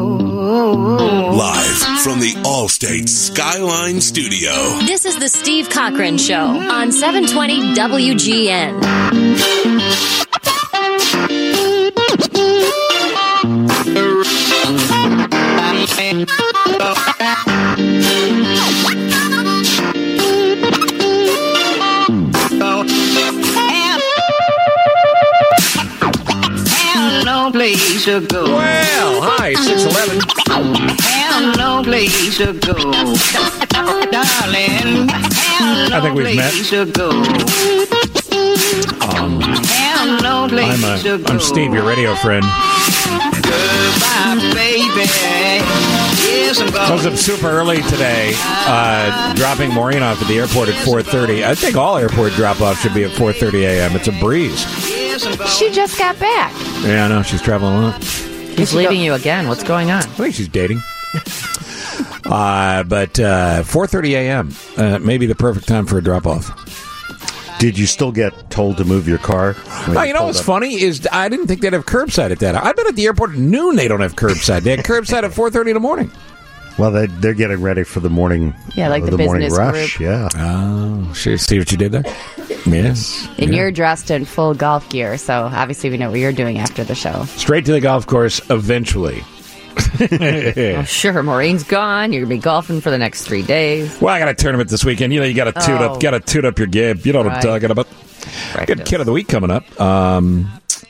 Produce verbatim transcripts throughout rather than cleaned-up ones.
Live from the Allstate Skyline Studio. This is the Steve Cochran Show on seven twenty W G N. No place to go. Well, hi, six eleven. Have no place to go. Darling, have no I think we've met. place to go. Um, Have no place I'm, to a, go. I'm Steve, your radio friend. Goodbye, baby. Yes, I'm So I was going. up super early today, uh, dropping Maureen off at the airport at four thirty. I think all airport drop-offs should be at four thirty a.m. It's a breeze. Yes, I'm going. She just got back. Yeah, I know. She's traveling a lot. He's leaving you again. What's going on? I think she's dating. uh, but uh, four thirty a.m. Uh, may be the perfect time for a drop-off. Did you still get told to move your car? when Oh, you know pulled what's up? funny is I didn't think they'd have curbside at that. I've been at the airport at noon. They don't have curbside. They had curbside at four thirty in the morning. Well, they, they're getting ready for the morning. Yeah, like uh, the morning business rush. group. Yeah. Oh, see, see what you did there? Yes. And Yeah. you're dressed in full golf gear, so obviously we know what you're doing after the show. Straight to the golf course eventually. Oh, sure, Maureen's gone. You're going to be golfing for the next three days. Well, I got a tournament this weekend. You know, you got to toot Oh. up, got to toot up your game. You know what I'm Right. talking about. Good Practice. kid of the week coming up. Um,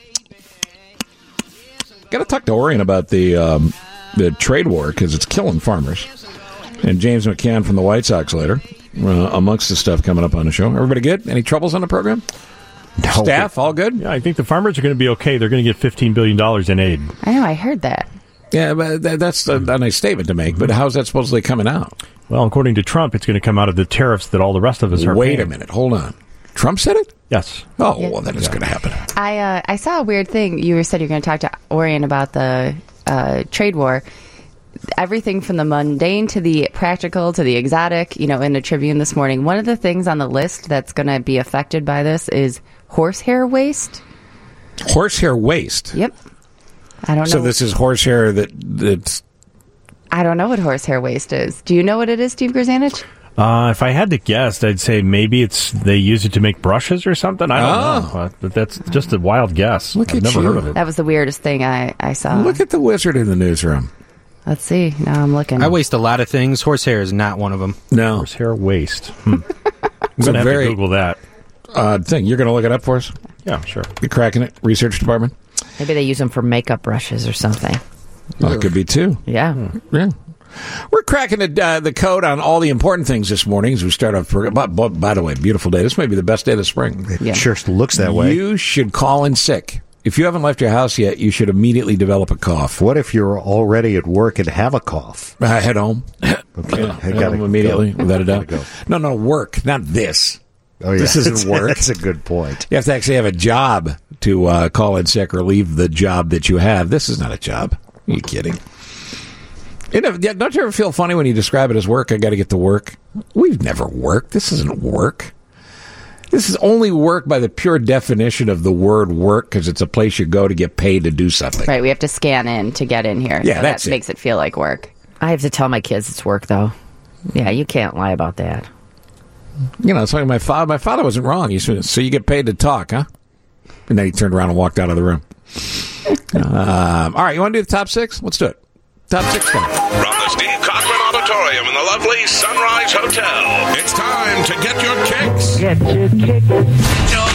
got to talk to Orion about the um, the trade war because it's killing farmers. And James McCann from the White Sox later, uh, amongst the stuff coming up on the show. Everybody good? Any troubles on the program? No. Staff, all good? Yeah. Yeah, I think the farmers are going to be okay. They're going to get fifteen billion dollars in aid. I know, I heard that. but that, that's a, a nice statement to make. But how's that supposedly coming out? Well, according to Trump, it's going to come out of the tariffs that all the rest of us are Wait paying. a minute. Hold on. Trump said it? Yes. Oh, Yeah. well, then it's going to happen. I uh, I saw a weird thing. You were said you're going to talk to Orion about the uh, trade war. Everything from the mundane to the practical to the exotic, you know, in the Tribune this morning. One of the things on the list that's going to be affected by this is horsehair waste. Horsehair waste. Yep. I don't know. So this is horsehair that that's. I don't know what horsehair waste is. Do you know what it is, Steve Grzanich? Uh, if I had to guess, I'd say maybe it's they use it to make brushes or something. I don't Oh. know. But, but that's just a wild guess. Look I've at never you. heard of it. That was the weirdest thing I, I saw. Look at the wizard in the newsroom. Let's see. Now I'm looking. I waste a lot of things. Horsehair is not one of them. No, Horsehair waste. Hmm. I'm it's a going to have very to Google that. odd thing. You're going to look it up for us. Yeah, sure. You're cracking it, research department. Maybe they use them for makeup brushes or something. Well, it could be too. Yeah. Yeah. We're cracking the, uh, the code on all the important things this morning as we start off. For, by, by, by the way, beautiful day. This may be the best day of the spring. It Yeah. sure looks that way. You should call in sick. If you haven't left your house yet, you should immediately develop a cough. What if you're already at work and have a cough? I head home. Okay, Yeah, I head gotta home immediately, go. without a doubt. Gotta go. No, no, work, not this. Oh, yeah. This isn't work. That's a good point. You have to actually have a job to uh, call in sick or leave the job that you have. This is not a job. Are you kidding? You know, yeah, don't you ever feel funny when you describe it as work? I got to get to work. We've never worked. This isn't work. This is only work by the pure definition of the word work because it's a place you go to get paid to do something. Right, we have to scan in to get in here. Yeah, so that's that it. makes it feel like work. I have to tell my kids it's work, though. Yeah, you can't lie about that. You know, it's like my father. My father wasn't wrong. He said, "So you get paid to talk, huh?" And then he turned around and walked out of the room. um, all right, you want to do the top six? Let's do it. Top six. Coming. From the Steve Cochran Auditorium in the lovely Sunrise Hotel, it's time to get your kicks. Get your kick. Your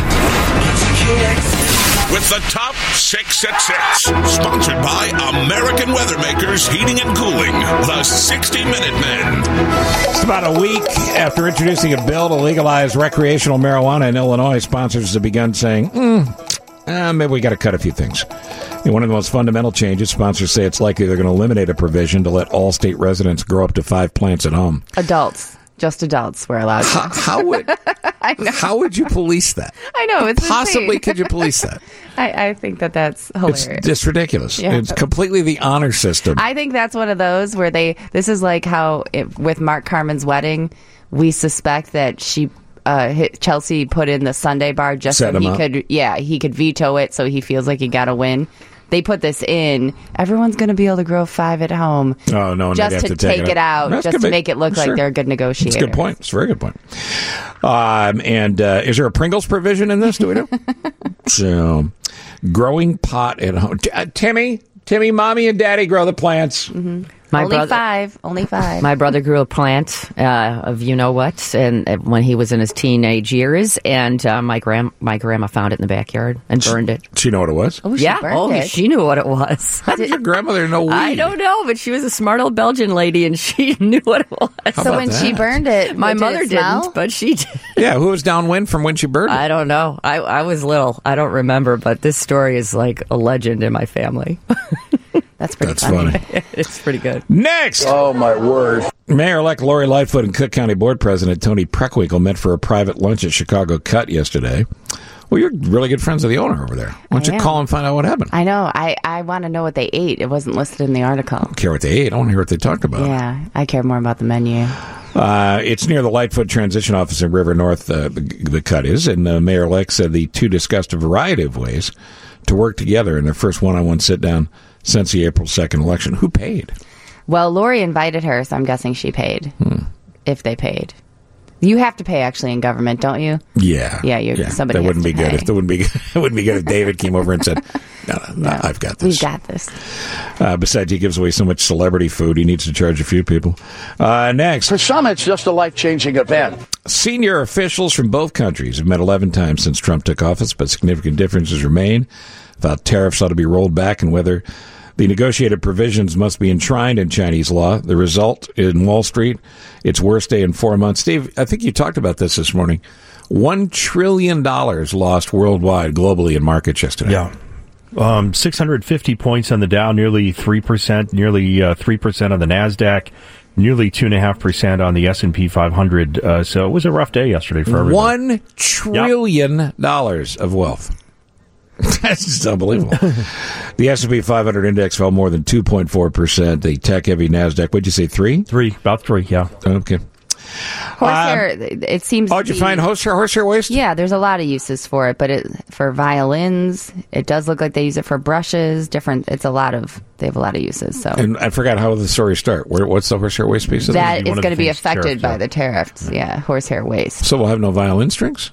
kicks. With the top six at six, sponsored by American Weathermakers Heating and Cooling, the sixty minute Men. It's about a week after introducing a bill to legalize recreational marijuana in Illinois. Sponsors have begun saying, mm, uh, maybe we got to cut a few things. In one of the most fundamental changes, sponsors say it's likely they're going to eliminate a provision to let all state residents grow up to five plants at home. Adults. Just adults were allowed to. How, how would I know. how would you police that? I know. It's Possibly insane. could you police that? I, I think that that's hilarious. It's just ridiculous. Yeah. It's completely the honor system. I think that's one of those where they, this is like how it, with Mark Carmen's wedding, we suspect that she, uh, hit, Chelsea put in the Sunday bar just Set so him he up. could, yeah, he could veto it so he feels like he got a win. they put this in. Everyone's going to be able to grow five at home. Oh, no. And just they'd have to, to take, take it out, That's just to good. make it look Sure. like they're a good negotiator. That's a good point. It's a very good point. Um, and uh, is there a Pringles provision in this? Do we know? So, growing pot at home. T- uh, Timmy, Timmy, mommy and daddy grow the plants. Mm-hmm. My only brother- five. Only five. My brother grew a plant uh, of you know what, and uh, when he was in his teenage years, and uh, my grand my grandma found it in the backyard and burned it. Do you know what it was? Oh, she yeah, burned oh, it. she knew what it was. How did your grandmother know weed? I don't know, but she was a smart old Belgian lady, and she knew what it was. How So about when she that? burned it, My did mother it smell? didn't, but she did. Yeah, who was downwind from when she burned it? I don't know. I, I was little. I don't remember, but this story is like a legend in my family. That's pretty That's funny. funny. It's pretty good. Next! Oh, my word. Mayor-elect Lori Lightfoot and Cook County Board President Tony Preckwinkle met for a private lunch at Chicago Cut yesterday. Well, you're really good friends of the owner over there. Why don't I you am. call and find out what happened? I know. I, I want to know what they ate. It wasn't listed in the article. I don't care what they ate. I want to hear what they talked about. Yeah, I care more about the menu. Uh, it's near the Lightfoot Transition Office in River North, uh, the, the Cut is, and the mayor-elect said the two discussed a variety of ways to work together in their first one-on-one sit-down since the April second election. Who paid? Well, Lori invited her, so I'm guessing she paid. Hmm. If they paid. You have to pay, actually, in government, don't you? Yeah. Yeah, you, somebody That has wouldn't to be good. pay. If that wouldn't be good. It wouldn't be good if David came over and said, no, no, no, No, I've got this. We've got this. Uh, besides, he gives away so much celebrity food, he needs to charge a few people. Uh, next. For some, it's just a life-changing event. Senior officials from both countries have met eleven times since Trump took office, but significant differences remain about tariffs ought to be rolled back and whether the negotiated provisions must be enshrined in Chinese law. The result in Wall Street, its worst day in four months. Steve, I think you talked about this this morning. One trillion dollars lost worldwide, globally, in markets yesterday. Yeah. Um, six hundred fifty points on the Dow, nearly three percent, nearly uh, three percent on the NASDAQ, nearly two point five percent on the S and P five hundred. Uh, so it was a rough day yesterday for everybody. One trillion dollars of wealth. That's just unbelievable. The S and P five hundred index fell more than two point four percent. The tech-heavy NASDAQ, what'd you say, three? Three, about three, yeah. Okay. Horsehair, it seems. Oh, to did you be- find horsehair, horsehair waste? Yeah, there's a lot of uses for it, but it for violins, it does look like they use it for brushes. Different. It's a lot of. They have a lot of uses. So And I forgot how the story start. Where, what's the horsehair waste piece of that this? is going to be things affected tariffs, by yeah. the tariffs. Yeah, horsehair waste. So we'll have no violin strings?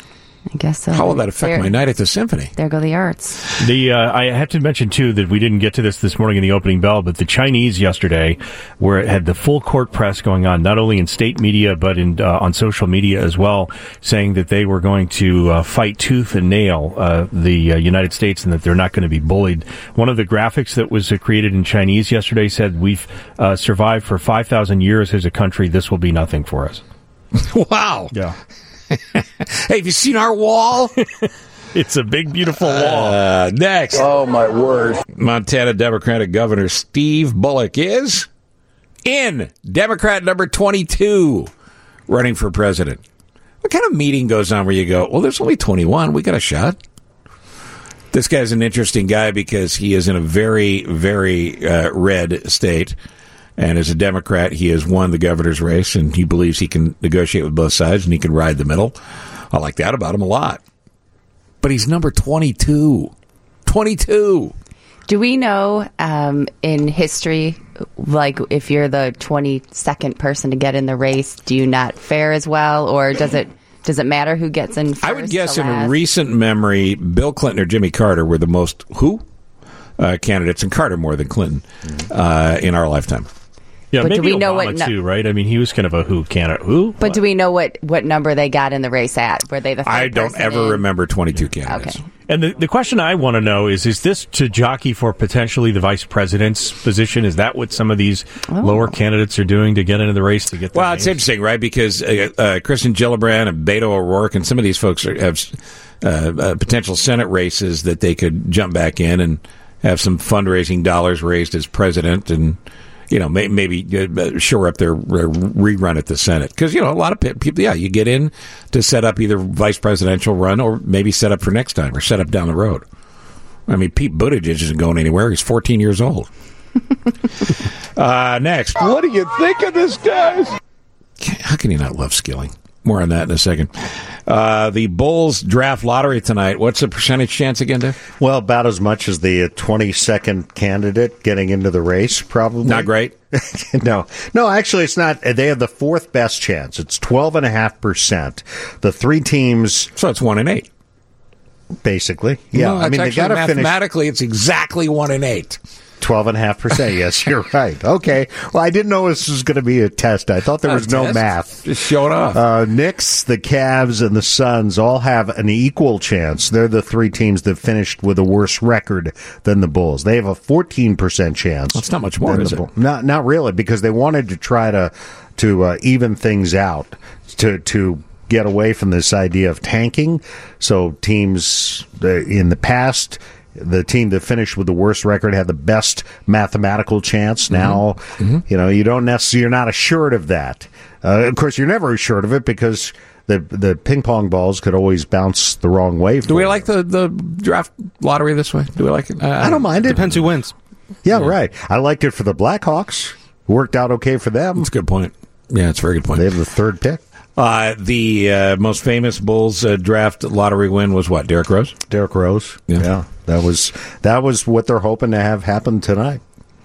I guess so. How will that affect There- my night at the symphony? There go the arts. The uh, I have to mention too that we didn't get to this this morning in the opening bell, but the Chinese yesterday, where it had the full court press going on, not only in state media but in uh, on social media as well, saying that they were going to uh, fight tooth and nail uh, the uh, United States and that they're not going to be bullied. One of the graphics that was uh, created in Chinese yesterday said, "We've uh, survived for five thousand years as a country. This will be nothing for us." Wow. Yeah. Hey, have you seen our wall? It's a big, beautiful wall. Uh, next. Oh, my word. Montana Democratic Governor Steve Bullock is in. Democrat number twenty-two running for president. What kind of meeting goes on where you go, well, there's only twenty-one. We got a shot. This guy's an interesting guy because he is in a very, very uh, red state. And as a Democrat, he has won the governor's race, and he believes he can negotiate with both sides, and he can ride the middle. I like that about him a lot. But he's number twenty-two. twenty-two. Do we know um, in history, like if you're the twenty-second person to get in the race, do you not fare as well, or does it does it matter who gets in first? I would guess to in last? recent memory, Bill Clinton or Jimmy Carter were the most who uh, candidates, and Carter more than Clinton uh, in our lifetime. Yeah, But do maybe we know Obama what no- too, right? I mean, he was kind of a who candidate. Who? But do we know what, what number they got in the race at? Were they the third I don't person ever in? remember twenty-two candidates. Okay. And the, the question I want to know is, is this to jockey for potentially the vice president's position? Is that what some of these Oh. lower candidates are doing to get into the race to get their Well, it's names? interesting, right? Because uh, uh, Kristen Gillibrand and Beto O'Rourke and some of these folks are, have uh, uh, potential Senate races that they could jump back in and have some fundraising dollars raised as president and, you know, may, maybe uh, shore up their uh, rerun at the Senate. Because, you know, a lot of pe- people, yeah, you get in to set up either vice presidential run or maybe set up for next time or set up down the road. I mean, Pete Buttigieg isn't going anywhere. He's fourteen years old. uh, next. What do you think of this, guys? How can you not love Skilling? More on that in a second. Uh, the Bulls draft lottery tonight. What's the percentage chance again, Dave? Well, about as much as the twenty-second candidate getting into the race, probably. Not great? no. No, actually, it's not. They have the fourth best chance. It's twelve point five percent. The three teams. So it's one in eight. Basically. Yeah. No, I mean, they got to finish. Mathematically, it's exactly one in eight. twelve point five percent. Yes, you're right. Okay. Well, I didn't know this was going to be a test. I thought there was no test. math. Just show it off. Uh, Knicks, the Cavs, and the Suns all have an equal chance. They're the three teams that finished with a worse record than the Bulls. They have a fourteen percent chance. That's not much more, is it? Not, not really, because they wanted to try to to uh, even things out, to to get away from this idea of tanking. So teams uh, in the past, the team that finished with the worst record had the best mathematical chance. Now, mm-hmm. you know, you don't necessarily, you're not assured of that. Uh, of course, you're never assured of it because the the ping pong balls could always bounce the wrong way. Do we like the, the draft lottery this way? Do we like it? Uh, I don't mind it. Depends who wins. Yeah, yeah, right. I liked it for the Blackhawks. Worked out okay for them. That's a good point. Yeah, it's a very good point. They have the third pick. Uh, the uh, most famous Bulls uh, draft lottery win was what? Derrick Rose? Derrick Rose. Yeah. yeah. That was that was what they're hoping to have happen tonight.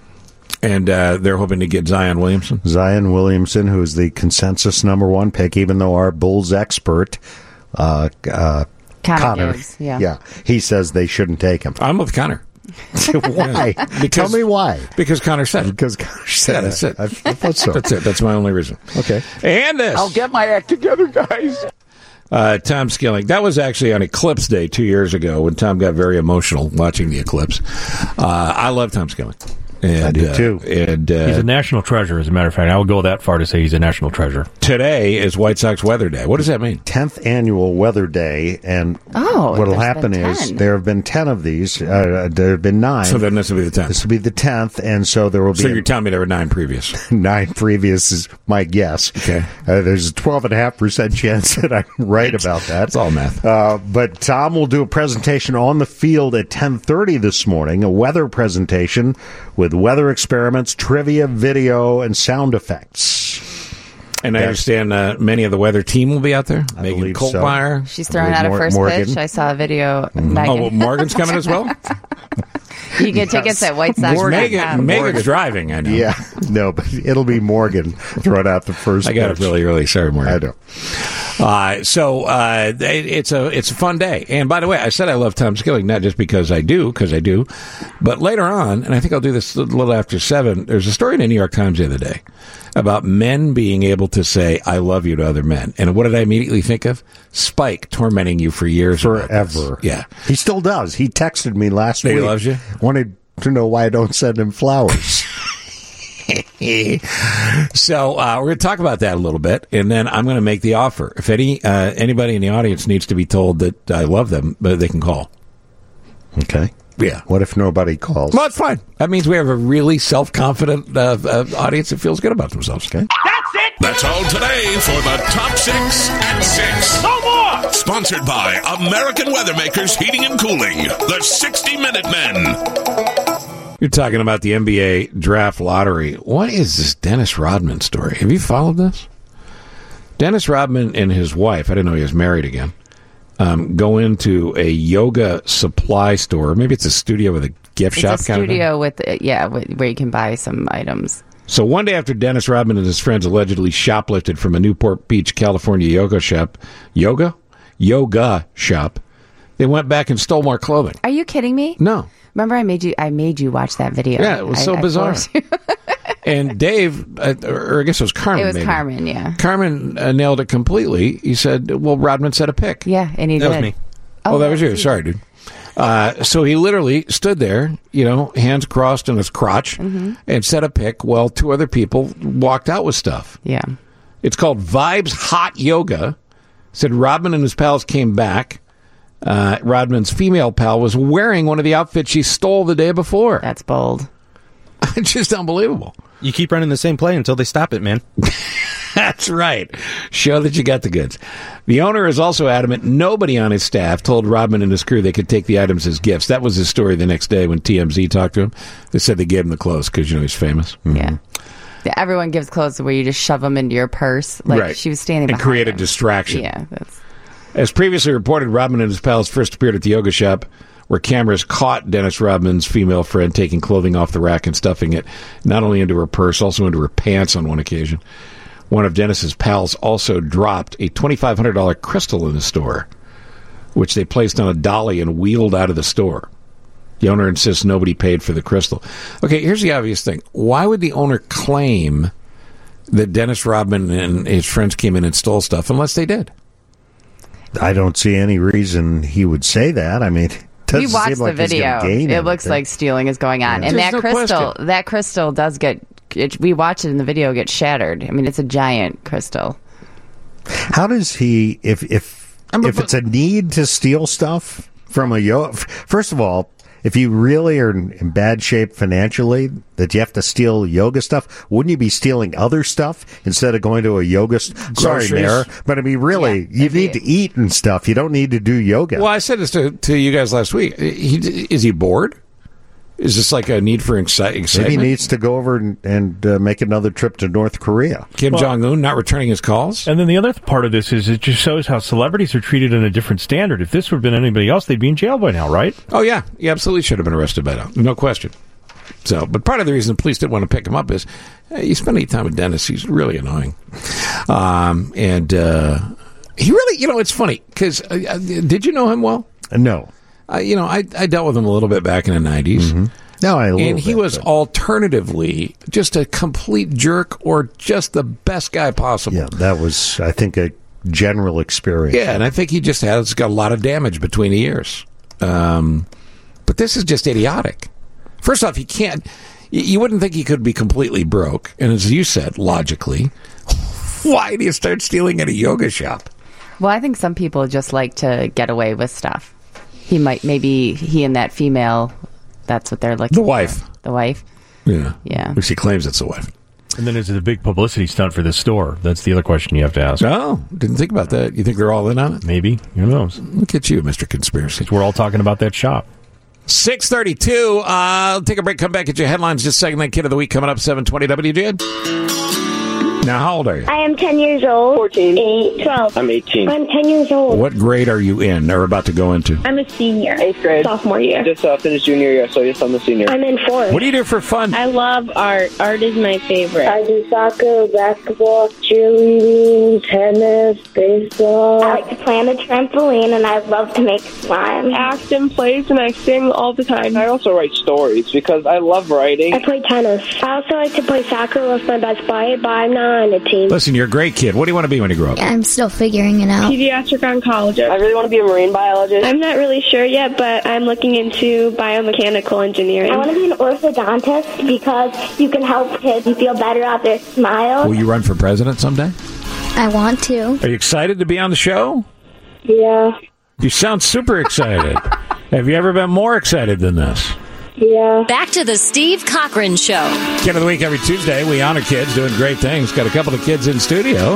And uh, they're hoping to get Zion Williamson. Zion Williamson, who is the consensus number one pick, even though our Bulls expert, uh, uh, Connor, is, yeah. yeah, he says they shouldn't take him. I'm with Connor. Why? Because, Tell me why. Because Connor said it. Because Connor said yeah, that's it. I, I thought so. That's it. That's my only reason. Okay. And this. I'll get my act together, guys. Uh, Tom Skilling. That was actually on Eclipse Day two years ago when Tom got very emotional watching the eclipse. Uh, I love Tom Skilling. And, I do uh, too. And uh, he's a national treasure, as a matter of fact. I would go that far to say he's a national treasure. Today is White Sox Weather Day. What does that mean? tenth annual Weather Day, and oh, what will happen is there have been ten of these. Uh, there have been nine. So then this will be the tenth. This will be the tenth, and so there will be. So you're telling me there were nine previous? Nine previous is my guess. Okay. Uh, there's a twelve point five percent chance that I'm right about that. It's all math. Uh, but Tom will do a presentation on the field at ten thirty this morning, a weather presentation with weather experiments, trivia, video, and sound effects. And I That's, understand uh, many of the weather team will be out there. I Megan believe Coltmeyer. She's throwing out a Mor- first Morgan. pitch. I saw a video. Mm-hmm. Megan. Oh, well, Morgan's coming as well? You get tickets at White Sox. Megan, Megan's driving, I know. Yeah, no, but it'll be Morgan throwing out the first I got pitch. it really early. Sorry, Morgan. I know. Uh, so uh, it, it's a it's a fun day. And by the way, I said I love Tom Skilling, not just because I do, because I do, but later on, and I think I'll do this a little after seven, there's a story in the New York Times the other day about men being able to say, I love you to other men. And what did I immediately think of? Spike tormenting you for years. Forever. Yeah. He still does. He texted me last He week. loves you? Wanted to know why I don't send him flowers. So uh, we're going to talk about that a little bit, and then I'm going to make the offer. If any uh, anybody in the audience needs to be told that I love them, but they can call. Okay. Yeah. What if nobody calls? Well, it's fine. That means we have a really self-confident uh, uh, audience that feels good about themselves. Okay. That's it. That's all today for the Top Six at Six. No more. Sponsored by American Weathermakers Heating and Cooling, the sixty minute Men. You're talking about the N B A draft lottery. What is this Dennis Rodman story? Have you followed this? Dennis Rodman and his wife, I didn't know he was married again, um, go into a yoga supply store. Maybe it's a studio with a gift it's shop a kind of thing. studio with, yeah, where you can buy some items. So one day after Dennis Rodman and his friends allegedly shoplifted from a Newport Beach, California yoga shop, yoga? Yoga shop, they went back and stole more clothing. Are you kidding me? No. Remember, I made you. I made you watch that video. Yeah, it was I, so I bizarre. And Dave, uh, or I guess it was Carmen. It was maybe. Carmen, yeah. Carmen uh, nailed it completely. He said, "Well, Rodman said a pick." Yeah, and he that did. was me. Oh, Oh, that was you. that's Sorry, dude. Uh, so he literally stood there, you know, hands crossed in his crotch, Mm-hmm. and said a pick while two other people walked out with stuff. Yeah. It's called Vibes Hot Yoga. Said Rodman and his pals came back. Uh, Rodman's female pal was wearing one of the outfits she stole the day before. That's bold. It's just unbelievable. You keep running the same play until they stop it, man. That's right. Show that you got the goods. The owner is also adamant nobody on his staff told Rodman and his crew they could take the items as gifts. That was his story the next day when T M Z talked to him. They said they gave him the clothes because, you know, he's famous. Mm-hmm. Yeah. Yeah. Everyone gives clothes where you just shove them into your purse. Like right. she was standing and behind create a him. distraction. Yeah. That's... As previously reported, Rodman and his pals first appeared at the yoga shop, where cameras caught Dennis Rodman's female friend taking clothing off the rack and stuffing it not only into her purse, also into her pants on one occasion. One of Dennis's pals also dropped a twenty-five hundred dollars crystal in the store, which they placed on a dolly and wheeled out of the store. The owner insists nobody paid for the crystal. Okay, here's the obvious thing. Why would the owner claim that Dennis Rodman and his friends came in and stole stuff unless they did? I don't see any reason he would say that. I mean... We watched the like video. It looks like stealing is going on, yeah. and There's that no crystal, question. that crystal does get. It, we watch it in the video get shattered. I mean, it's a giant crystal. How does he? If if I'm if a, it's a need to steal stuff from a yoga, first of all, if you really are in, in bad shape financially, that you have to steal yoga stuff, wouldn't you be stealing other stuff instead of going to a yoga? St- Sorry, Mayor, but I mean, really, yeah, you need to eat and stuff. You don't need to do yoga. Well, I said this to, to you guys last week. He, is he bored? Is this like a need for exci- excitement? Maybe he needs to go over and, and uh, make another trip to North Korea. Kim well, Jong-un not returning his calls? And then the other part of this is it just shows how celebrities are treated in a different standard. If this would have been anybody else, they'd be in jail by now, right? Oh, yeah. He absolutely should have been arrested by now. No question. So, but part of the reason the police didn't want to pick him up is hey, you spend any time with Dennis, he's really annoying. Um, and uh, he really, you know, it's funny, because uh, did you know him well? Uh, no. Uh, you know, I, I dealt with him a little bit back in the nineties. Mm-hmm. No, I and he bit, was but... alternatively just a complete jerk or just the best guy possible. Yeah, that was, I think, a general experience. Yeah, and I think he just has got a lot of damage between the ears. Um, but this is just idiotic. First off, he can't, you wouldn't think he could be completely broke. And as you said, logically, why do you start stealing at a yoga shop? Well, I think some people just like to get away with stuff. He might, maybe he and that female, that's what they're looking for. The wife. For. The wife? Yeah. Yeah. Which he claims it's the wife. And then is it a big publicity stunt for this store? That's the other question you have to ask. Oh, didn't think about that. You think they're all in on it? Maybe. Who knows? Look at you, Mister Conspiracy. We're all talking about that shop. six thirty-two. Uh, I'll take a break, come back at your headlines. Just a second, that Kid of the Week coming up, seven twenty W G N. Now, how old are you? I am ten years old. fourteen. eight, twelve. I'm eighteen. I'm ten years old. What grade are you in or about to go into? I'm a senior. Eighth grade. Sophomore year. Just uh, finished junior year, so yes, I'm a senior. I'm in fourth. What do you do for fun? I love art. Art is my favorite. I do soccer, basketball, cheerleading, tennis, baseball. I like to play on the trampoline, and I love to make slime. I act in plays, and I sing all the time. I also write stories because I love writing. I play tennis. I also like to play soccer with my best buddy, but I'm not on the team. Listen, you're a great kid. What do you want to be when you grow up? I'm still figuring it out. Pediatric oncologist. I really want to be a marine biologist. I'm not really sure yet, but I'm looking into biomechanical engineering. I want to be an orthodontist because you can help kids feel better out their smile. Will you run for president someday? I want to. Are you excited to be on the show? Yeah. You sound super excited. Have you ever been more excited than this? Yeah. Back to the Steve Cochran Show. Kid of the Week every Tuesday. We honor kids doing great things. Got a couple of kids in studio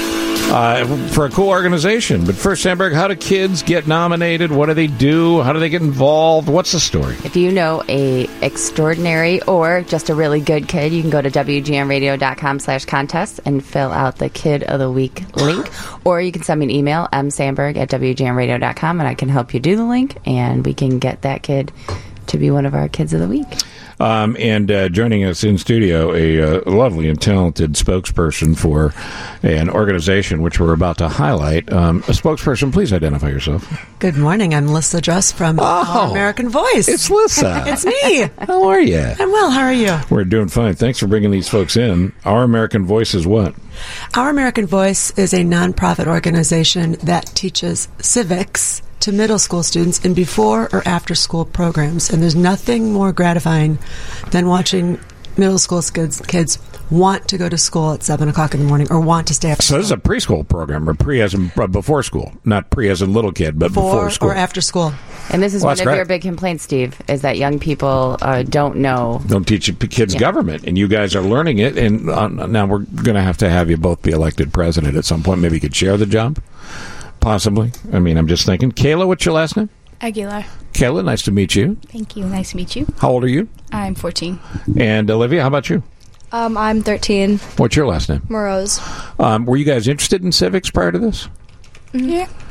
uh, for a cool organization. But first, Sandberg, how do kids get nominated? What do they do? How do they get involved? What's the story? If you know a extraordinary or just a really good kid, you can go to W G N radio dot com slash contest and fill out the Kid of the Week link. Or you can send me an email, m sandberg at W G N radio dot com, and I can help you do the link, and we can get that kid to be one of our Kids of the Week. Um, and uh, joining us in studio, a uh, lovely and talented spokesperson for an organization which we're about to highlight. Um, a spokesperson, please identify yourself. Good morning. I'm Lissa Dress from oh, Our American Voice. It's Lissa. It's me. How are you? I'm well. How are you? We're doing fine. Thanks for bringing these folks in. Our American Voice is what? Our American Voice is a nonprofit organization that teaches civics to middle school students in before or after school programs. And there's nothing more gratifying than watching middle school kids, kids want to go to school at seven o'clock in the morning or want to stay after so school. This is a preschool program, or pre as in uh, before school. Not pre as in little kid, but before, before school. Or after school. And this is well, one of great. your big complaints, Steve, is that young people uh, don't know. Don't teach kids yeah. government, and you guys are learning it. And uh, now we're going to have to have you both be elected president at some point. Maybe you could share the job, possibly. I mean, I'm just thinking. Kayla, what's your last name? Aguilar. Kayla, nice to meet you. Thank you. Nice to meet you. How old are you? I'm fourteen. And Olivia, how about you? Um, I'm thirteen. What's your last name? Morose. Um, were you guys interested in civics prior to this? Mm-hmm. Yeah.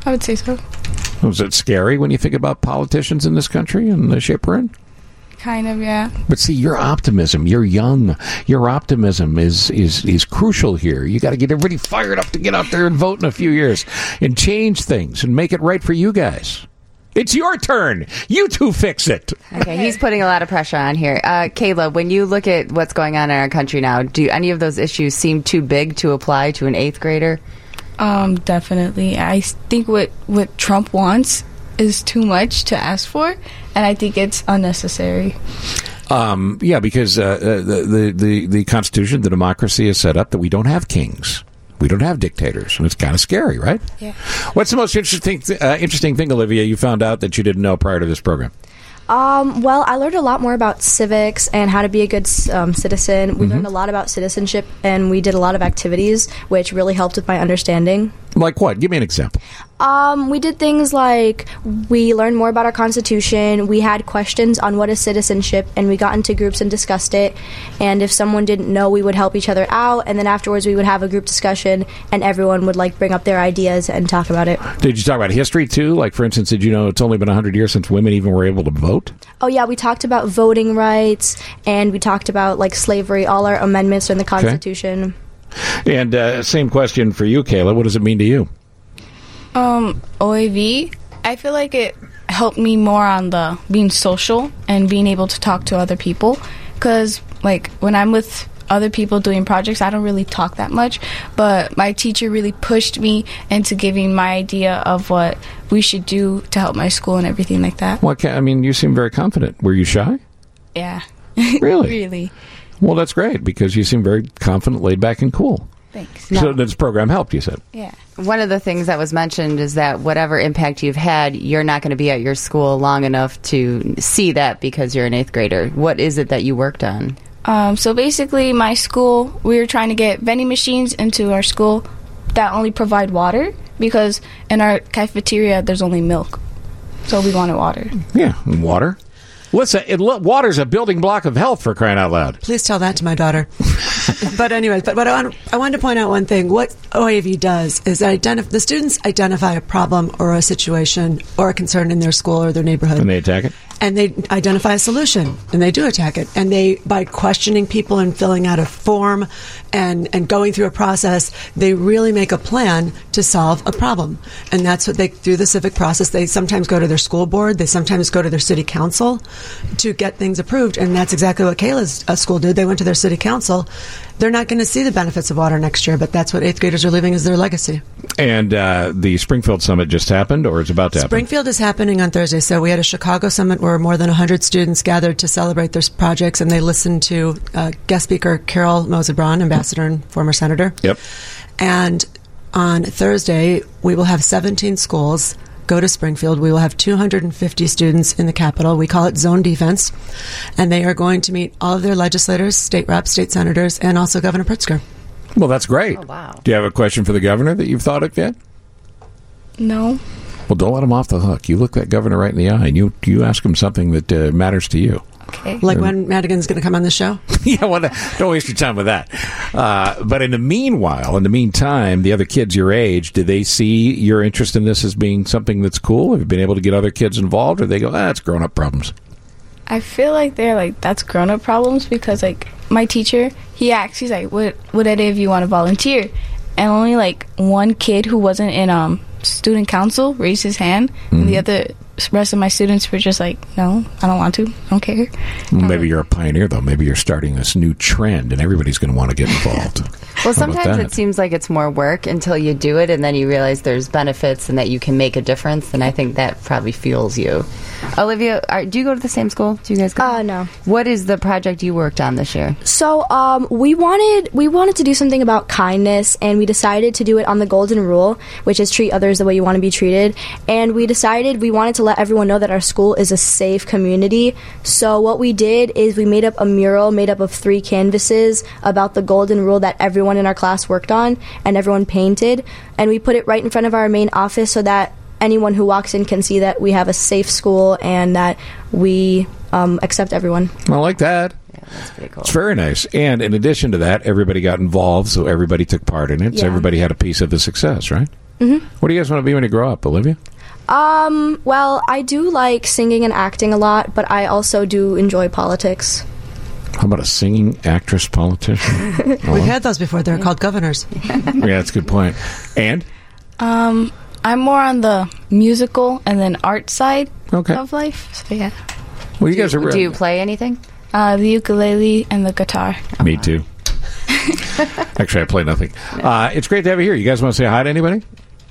I would say so. Was it scary when you think about politicians in this country and the shape we're in? Kind of, yeah. But see, your optimism, you're young. Your optimism is is, is crucial here. You got to get everybody fired up to get out there and vote in a few years and change things and make it right for you guys. It's your turn. You two fix it. Okay, he's putting a lot of pressure on here. Uh, Kayla, when you look at what's going on in our country now, do any of those issues seem too big to apply to an eighth grader? Um, definitely. I think what, what Trump wants is too much to ask for, and I think it's unnecessary. Um, yeah, because uh, the, the, the, the Constitution, the democracy is set up that we don't have kings. We don't have dictators, and it's kind of scary, right? Yeah. What's the most interesting th- uh, interesting thing, Olivia, you found out that you didn't know prior to this program? Um, well, I learned a lot more about civics and how to be a good um, citizen. We Mm-hmm. learned a lot about citizenship, and we did a lot of activities, which really helped with my understanding. Like what? Give me an example. Um, we did things like we learned more about our Constitution. We had questions on what is citizenship, and we got into groups and discussed it. And if someone didn't know, we would help each other out. And then afterwards, we would have a group discussion, and everyone would like bring up their ideas and talk about it. Did you talk about history too? Like, for instance, did you know it's only been one hundred years since women even were able to vote? Oh yeah, we talked about voting rights, and we talked about like slavery. All our amendments in the Constitution. And uh, same question for you, Kayla. What does it mean to you? Um, O A V, I feel like it helped me more on the being social and being able to talk to other people. Because, like, when I'm with other people doing projects, I don't really talk that much. But my teacher really pushed me into giving my idea of what we should do to help my school and everything like that. Well, I mean, you seem very confident. Were you shy? Yeah. Really? Really. Well, that's great, because you seem very confident, laid back, and cool. Thanks. So this program helped, you said? Yeah. One of the things that was mentioned is that whatever impact you've had, you're not going to be at your school long enough to see that because you're an eighth grader. What is it that you worked on? Um, so basically, my school, we were trying to get vending machines into our school that only provide water, because in our cafeteria, there's only milk. So we wanted water. Yeah, and water. Listen, it, water's a building block of health, for crying out loud. Please tell that to my daughter. But anyway, but what I, want, I wanted to point out one thing. What O A V does is identify the students identify a problem or a situation or a concern in their school or their neighborhood, And they attack it? and they identify a solution, and they do attack it. And they, by questioning people and filling out a form and, and going through a process, they really make a plan to solve a problem. And that's what they, through the civic process, they sometimes go to their school board, they sometimes go to their city council to get things approved. And that's exactly what Kayla's uh, school did. They went to their city council. They're not going to see the benefits of water next year, but that's what eighth graders are leaving as their legacy. And uh, the Springfield Summit just happened, or it's about to happen? Springfield is happening on Thursday. So we had a Chicago Summit where more than one hundred students gathered to celebrate their projects, and they listened to uh, guest speaker Carol Moser-Braun, ambassador and former senator. Yep. And on Thursday, we will have seventeen schools go to Springfield. We will have two hundred fifty students in the Capitol. We call it Zone Defense. And they are going to meet all of their legislators, state reps, state senators, and also Governor Pritzker. Well, that's great. Oh, wow. Do you have a question for the governor that you've thought of yet? No. Well, don't let him off the hook. You look that governor right in the eye, and you, you ask him something that uh, matters to you. Okay. Like when Madigan's going to come on the show? Yeah, well, don't waste your time with that. Uh, but in the meanwhile, in the meantime, the other kids your age, do they see your interest in this as being something that's cool? Have you been able to get other kids involved, or they go, ah, it's grown-up problems? I feel like they're like, that's grown-up problems, because like my teacher, he asks, he's like, what would any of you want to volunteer? And only like one kid who wasn't in um student council raised his hand, mm-hmm. and the other rest of my students were just like, no, I don't want to, I don't care. Well, maybe you're a pioneer, though. Maybe you're starting this new trend, and everybody's going to want to get involved. Well, sometimes it seems like it's more work until you do it, and then you realize there's benefits and that you can make a difference, and I think that probably fuels you. Olivia, are, do you go to the same school? Do you guys go? Uh, no. What is the project you worked on this year? So um, we wanted we wanted to do something about kindness, and we decided to do it on the golden rule, which is treat others the way you want to be treated. And we decided we wanted to let everyone know that our school is a safe community. So what we did is we made up a mural made up of three canvases about the golden rule that everyone in our class worked on and everyone painted, and we put it right in front of our main office so that anyone who walks in can see that we have a safe school and that we um, accept everyone. I like that. Yeah, that's pretty cool. It's very nice. And in addition to that, everybody got involved, so everybody took part in it. Yeah. So everybody had a piece of the success, right? Mm-hmm. What do you guys want to be when you grow up, Olivia? Um, well, I do like singing and acting a lot, but I also do enjoy politics. How about a singing actress politician? We've had those before. They're called governors. Yeah, that's a good point. And? Um, I'm more on the musical and then art side okay. of life. So, yeah. Well, you do guys you, are. Do you play anything? Uh, the ukulele and the guitar. Me too. Actually, I play nothing. Uh, it's great to have you here. You guys want to say hi to anybody?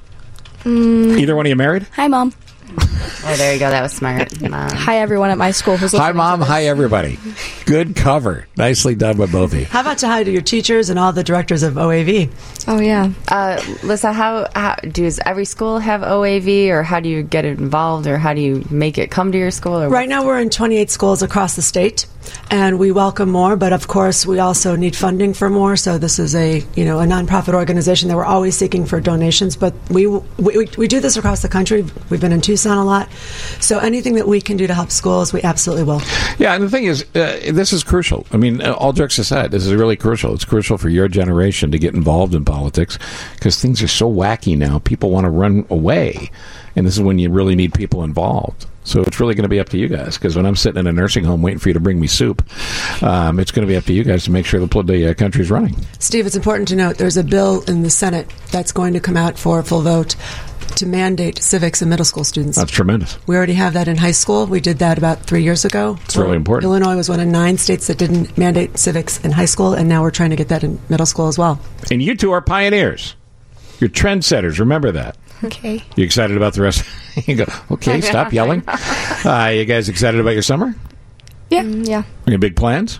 Mm. Either one of you married? Hi, Mom. Oh, there you go. That was smart. Mom. Hi, everyone at my school who's Hi, listening Mom. to this. Hi, everybody. Good cover. Nicely done by both of you. How about to hi to your teachers and all the directors of O A V? Oh, yeah. Uh, Lisa, how, how does every school have O A V, or how do you get involved, or how do you make it come to your school? Or Right now, we're in twenty-eight schools across the state, and we welcome more. But of course, we also need funding for more. So this is a you know a nonprofit organization that we're always seeking for donations. But we we, we do this across the country. We've been in Tucson a lot, so anything that we can do to help schools, we absolutely will. Yeah, and the thing is, uh, this is crucial. I mean, uh, all jokes aside, this is really crucial. It's crucial for your generation to get involved in politics because things are so wacky now. People want to run away, and this is when you really need people involved. So it's really going to be up to you guys, because when I'm sitting in a nursing home waiting for you to bring me soup, um, it's going to be up to you guys to make sure the, the uh, country's running. Steve, it's important to note there's a bill in the Senate that's going to come out for a full vote to mandate civics in middle school students. That's tremendous. We already have that in high school. We did that about three years ago. It's really important. Illinois was one of nine states that didn't mandate civics in high school, and now we're trying to get that in middle school as well. And you two are pioneers. You're trendsetters. Remember that. Okay. You excited about the rest? You go, okay, stop yelling. Uh, you guys excited about your summer? Yeah. Mm, yeah. Any big plans?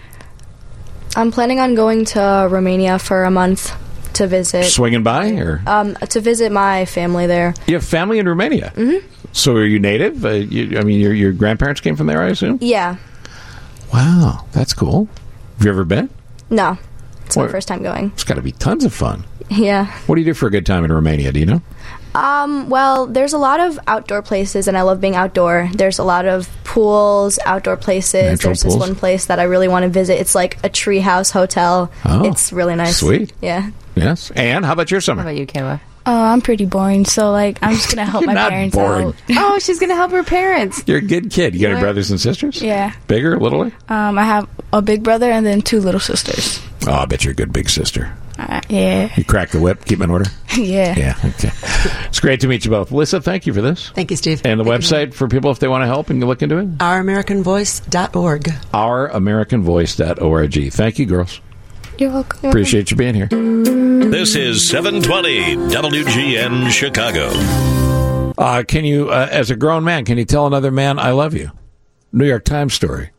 I'm planning on going to Romania for a month to visit. Swinging by? or Um, to visit my family there. You have family in Romania? Mm-hmm. So are you native? Uh, you, I mean, your, your grandparents came from there, I assume? Yeah. Wow, that's cool. Have you ever been? No. It's What? my first time going. It's got to be tons of fun. Yeah. What do you do for a good time in Romania? Do you know? Um, well, there's a lot of outdoor places, and I love being outdoor. There's a lot of pools, outdoor places. Natural there's pools? this one place that I really want to visit. It's like a treehouse hotel. Oh, it's really nice. sweet. Yeah. Yes. And how about your summer? How about you, Kayla? Oh, I'm pretty boring, so like I'm just gonna help You're my not parents boring. out. Oh, she's going to help her parents. You're a good kid. You got any What? brothers and sisters? Yeah. Bigger, littler? Um, I have a big brother and then two little sisters. Oh, I bet you're a good big sister. Uh, yeah. You crack the whip, keep them in order? Yeah. Yeah, okay. It's great to meet you both. Lisa, thank you for this. Thank you, Steve. And the Thank you. website for people if they want to help and look into it? our american voice dot org. our american voice dot org. Thank you, girls. You're welcome. Appreciate you being here. This is seven twenty W G N Chicago. Uh, can you, uh, as a grown man, can you tell another man I love you? New York Times story.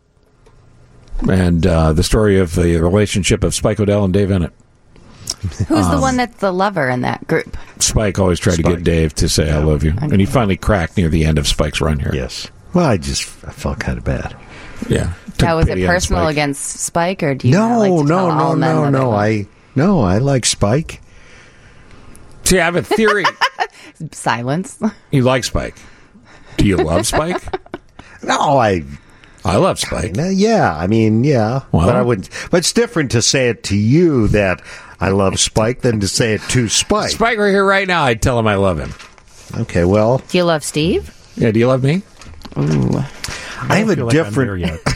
And uh, the story of the relationship of Spike O'Dell and Dave Ennett. Who's the Um, one that's the lover in that group? Spike always tried to get Dave to say I love you. And he finally cracked near the end of Spike's run here. Yes. Well, I just I felt kind of bad. Yeah. Now, was it pity on personal Spike. against Spike, or do you No, not like to no, tell all no, men no, that they no. love- I no, I like Spike. See, I have a theory. Silence. You like Spike. Do you love Spike? No, I I love Spike. kinda, yeah, I mean, yeah, Well- but I wouldn't. But it's different to say it to you that I love Spike than to say it to Spike. Spike right here, right now, I'd tell him I love him. Okay, well, Do you love Steve? Yeah, do you love me? Ooh. I have a feel like I'm there different. yet.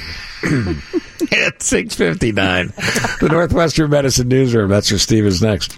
At six fifty-nine, the Northwestern Medicine Newsroom. That's where Steve is next.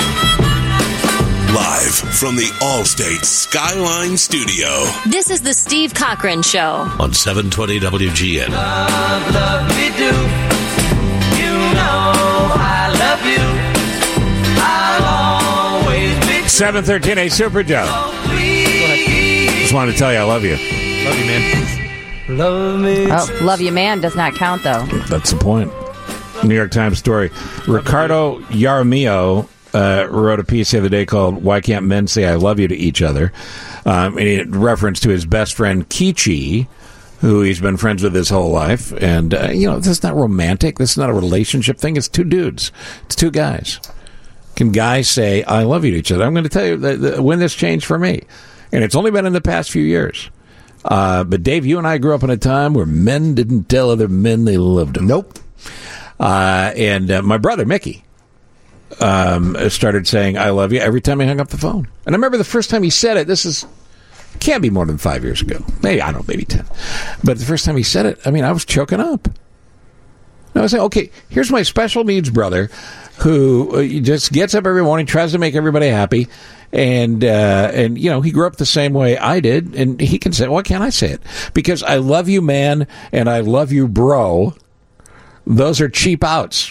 Live from the Allstate Skyline Studio This is the Steve Cochran Show. on seven twenty W G N. Love, love me do. You know I love you. I'll always be seven thirteen, a Super Joe. Just wanted to tell you I love you. Love you, man. love me. Oh, love you, man does not count, though. That's the point. New York Times story. Ricardo Jaramillo uh, wrote a piece the other day called "Why Can't Men Say I Love You to Each Other?" Um, and in reference to his best friend Kichi, who he's been friends with his whole life. And uh, you know, this is not romantic. This is not a relationship thing. It's two dudes. It's two guys. Can guys say I love you to each other? I'm going to tell you that, that when this changed for me, and it's only been in the past few years. Uh, but Dave, you and I grew up in a time where men didn't tell other men they loved them. Nope. Uh, and uh, my brother Mickey, um, started saying "I love you" every time he hung up the phone. And I remember the first time he said it. This is can't be more than five years ago. Maybe I don't know, maybe ten. But the first time he said it, I mean, I was choking up. And I was saying, okay, here's my special needs brother, who uh, just gets up every morning, tries to make everybody happy, and uh, and you know he grew up the same way I did, and he can say, why can't I say it? Because I love you, man, and I love you, bro. Those are cheap outs.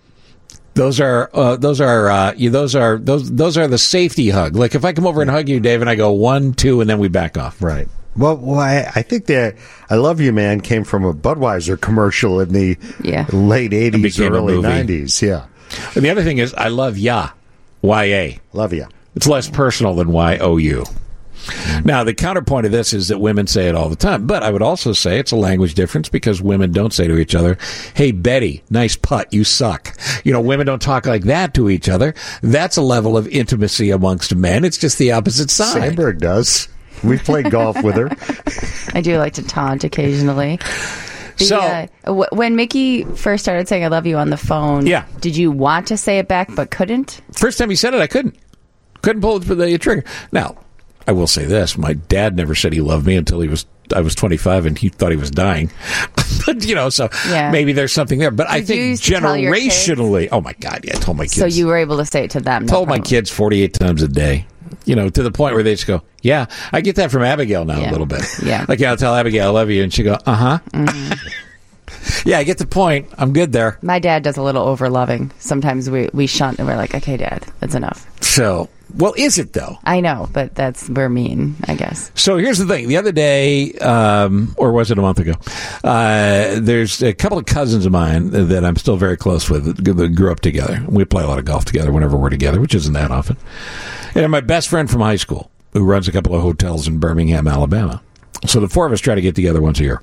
Those are uh, those are uh, you, those are those those are the safety hug. Like if I come over and hug you, Dave, and I go one, two, and then we back off. Right. Well, well I, I think that "I Love You, Man" came from a Budweiser commercial in the yeah. late eighties, became a early movie. nineties. Yeah. And the other thing is, I love ya, Y A. Love ya. It's less personal than Y O U. Now, the counterpoint of this is that women say it all the time. But I would also say it's a language difference because women don't say to each other, hey, Betty, nice putt, you suck. You know, women don't talk like that to each other. That's a level of intimacy amongst men. It's just the opposite side. Sandberg does. We've played golf with her. I do like to taunt occasionally. The, So- uh, w- when Mickey first started saying "I love you" on the phone, Yeah. did you want to say it back but couldn't? First time he said it, I couldn't. Couldn't pull the, the trigger. Now, I will say this. My dad never said he loved me until he was I was twenty-five and he thought he was dying. But, you know, so Yeah. maybe there's something there. But I Did you think used to tell your kids? generationally, oh, my God, yeah, I told my kids. So you were able to say it to them. no told my problem. kids forty-eight times a day. You know, to the point where they just go, yeah. I get that from Abigail now Yeah. a little bit. Yeah. Like, yeah, I'll tell Abigail I love you. And she go, uh-huh. Mm-hmm. Yeah, I get the point. I'm good there. My dad does a little over loving. Sometimes we we shunt and we're like, okay, Dad, that's enough. So, well, is it, though? I know, but that's we're mean, I guess. So here's the thing. The other day, um, or was it a month ago, uh, there's a couple of cousins of mine that I'm still very close with that grew up together. We play a lot of golf together whenever we're together, which isn't that often. And my best friend from high school, who runs a couple of hotels in Birmingham, Alabama. So the four of us try to get together once a year.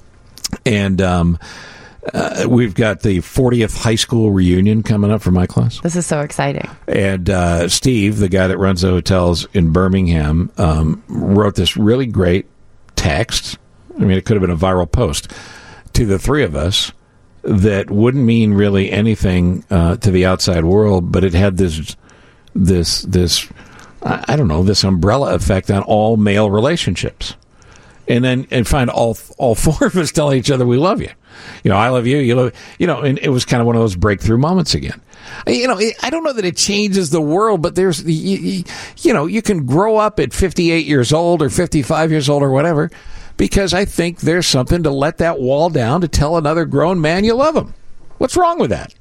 And um, uh, we've got the fortieth high school reunion coming up for my class. This is so exciting. And uh, Steve, the guy that runs the hotels in Birmingham, um, wrote this really great text. I mean, it could have been a viral post to the three of us that wouldn't mean really anything uh, to the outside world, but it had this, this, this, I I don't know, this umbrella effect on all male relationships. And then and find all all four of us telling each other we love you. You know, I love you. You love, you know, and it was kind of one of those breakthrough moments again. You know, I don't know that it changes the world, but there's, you, you, you know, you can grow up at fifty-eight years old or fifty-five years old or whatever, because I think there's something to let that wall down to tell another grown man you love him. What's wrong with that?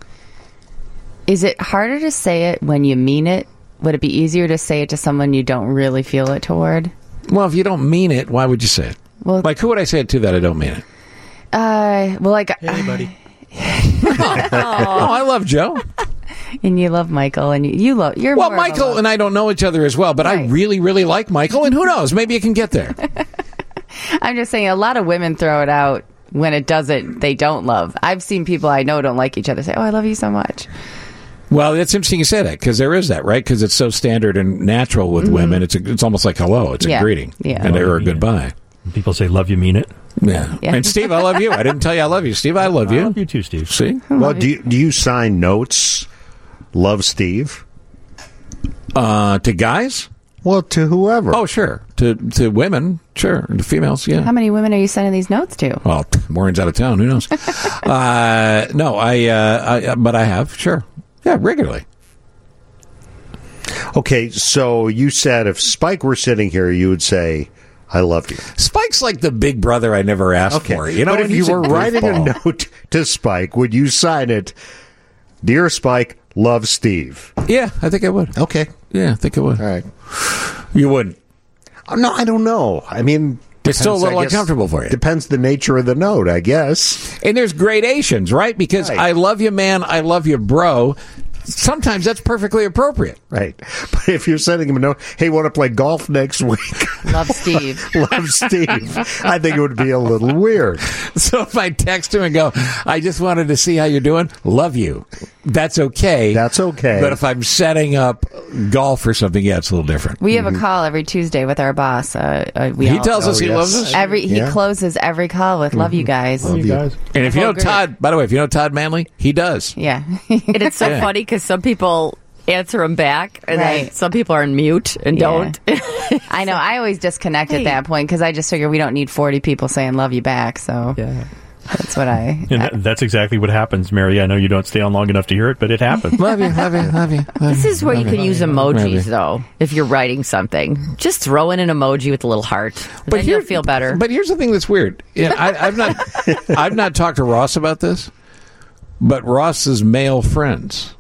Is it harder to say it when you mean it? Would it be easier to say it to someone you don't really feel it toward? Well, if you don't mean it, why would you say it? Well, like, who would I say it to that I don't mean it? Uh, well, like, hey, buddy. oh, I love Joe. And you love Michael, and you, you love you're well, more of a Michael love- and I don't know each other as well, but I really, really like Michael, and who knows? Maybe it can get there. I'm just saying, a lot of women throw it out when it doesn't. They don't love. I've seen people I know don't like each other say, "Oh, I love you so much." Well, it's interesting you say that because there is that, right? Because it's so standard and natural with Mhm. women. It's a, it's almost like hello. It's Yeah. a greeting, Yeah. and or a Mean it. goodbye. People say, love you, mean it. Yeah. Yeah. And Steve, I love you. I didn't tell you I love you, Steve. I love you. I love you too, Steve. See? Well, do you, do you sign notes, love Steve? Uh, to guys? Well, to whoever. Oh, sure. To to women, sure. To females, yeah. How many women are you sending these notes to? Well, Maureen's out of town. Who knows? uh, no, I, uh, I. But I have, sure. Yeah, regularly. Okay, so you said if Spike were sitting here, you would say, I love you. Spike's like the big brother I never asked Okay. for. You know, but if and you he's a were writing a goofball. note to Spike, would you sign it, Dear Spike, love Steve? Yeah, I think I would. Okay. Yeah, I think I would. All right. You wouldn't. Oh, no, I don't know. I mean, It's still a depends, little I guess- uncomfortable for you. Depends the nature of the note, I guess. And there's gradations, right? Because Right. I love you, man. I love you, bro. Sometimes that's perfectly appropriate. Right. But if you're sending him a note, hey, want to play golf next week? Love Steve. Love Steve. I think it would be a little weird. So if I text him and go, I just wanted to see how you're doing, love you. That's okay. That's okay. But if I'm setting up golf or something, yeah, it's a little different. We have a call every Tuesday with our boss. Uh, uh, we He all- tells us Oh, he yes. loves us. every. He Yeah. closes every call with "Love you guys." Love you guys. And if you Oh, know great. Todd, by the way, if you know Todd Manley, he does. Yeah. And it's so Yeah. funny because some people answer them back, and then Right. some people are in mute and Yeah. don't. I know. I always disconnect Hey. at that point because I just figure we don't need forty people saying love you back. So Yeah. that's what I. And that, that's exactly what happens, Mary. I know you don't stay on long enough to hear it, but it happens. Love you, love you, love you. This is where you can use emojis, Maybe. though, if you're writing something. Just throw in an emoji with a little heart. But then here- you'll feel better. But here's the thing that's weird. Yeah, I, I've not, I've not talked to Ross about this, but Ross's male friends.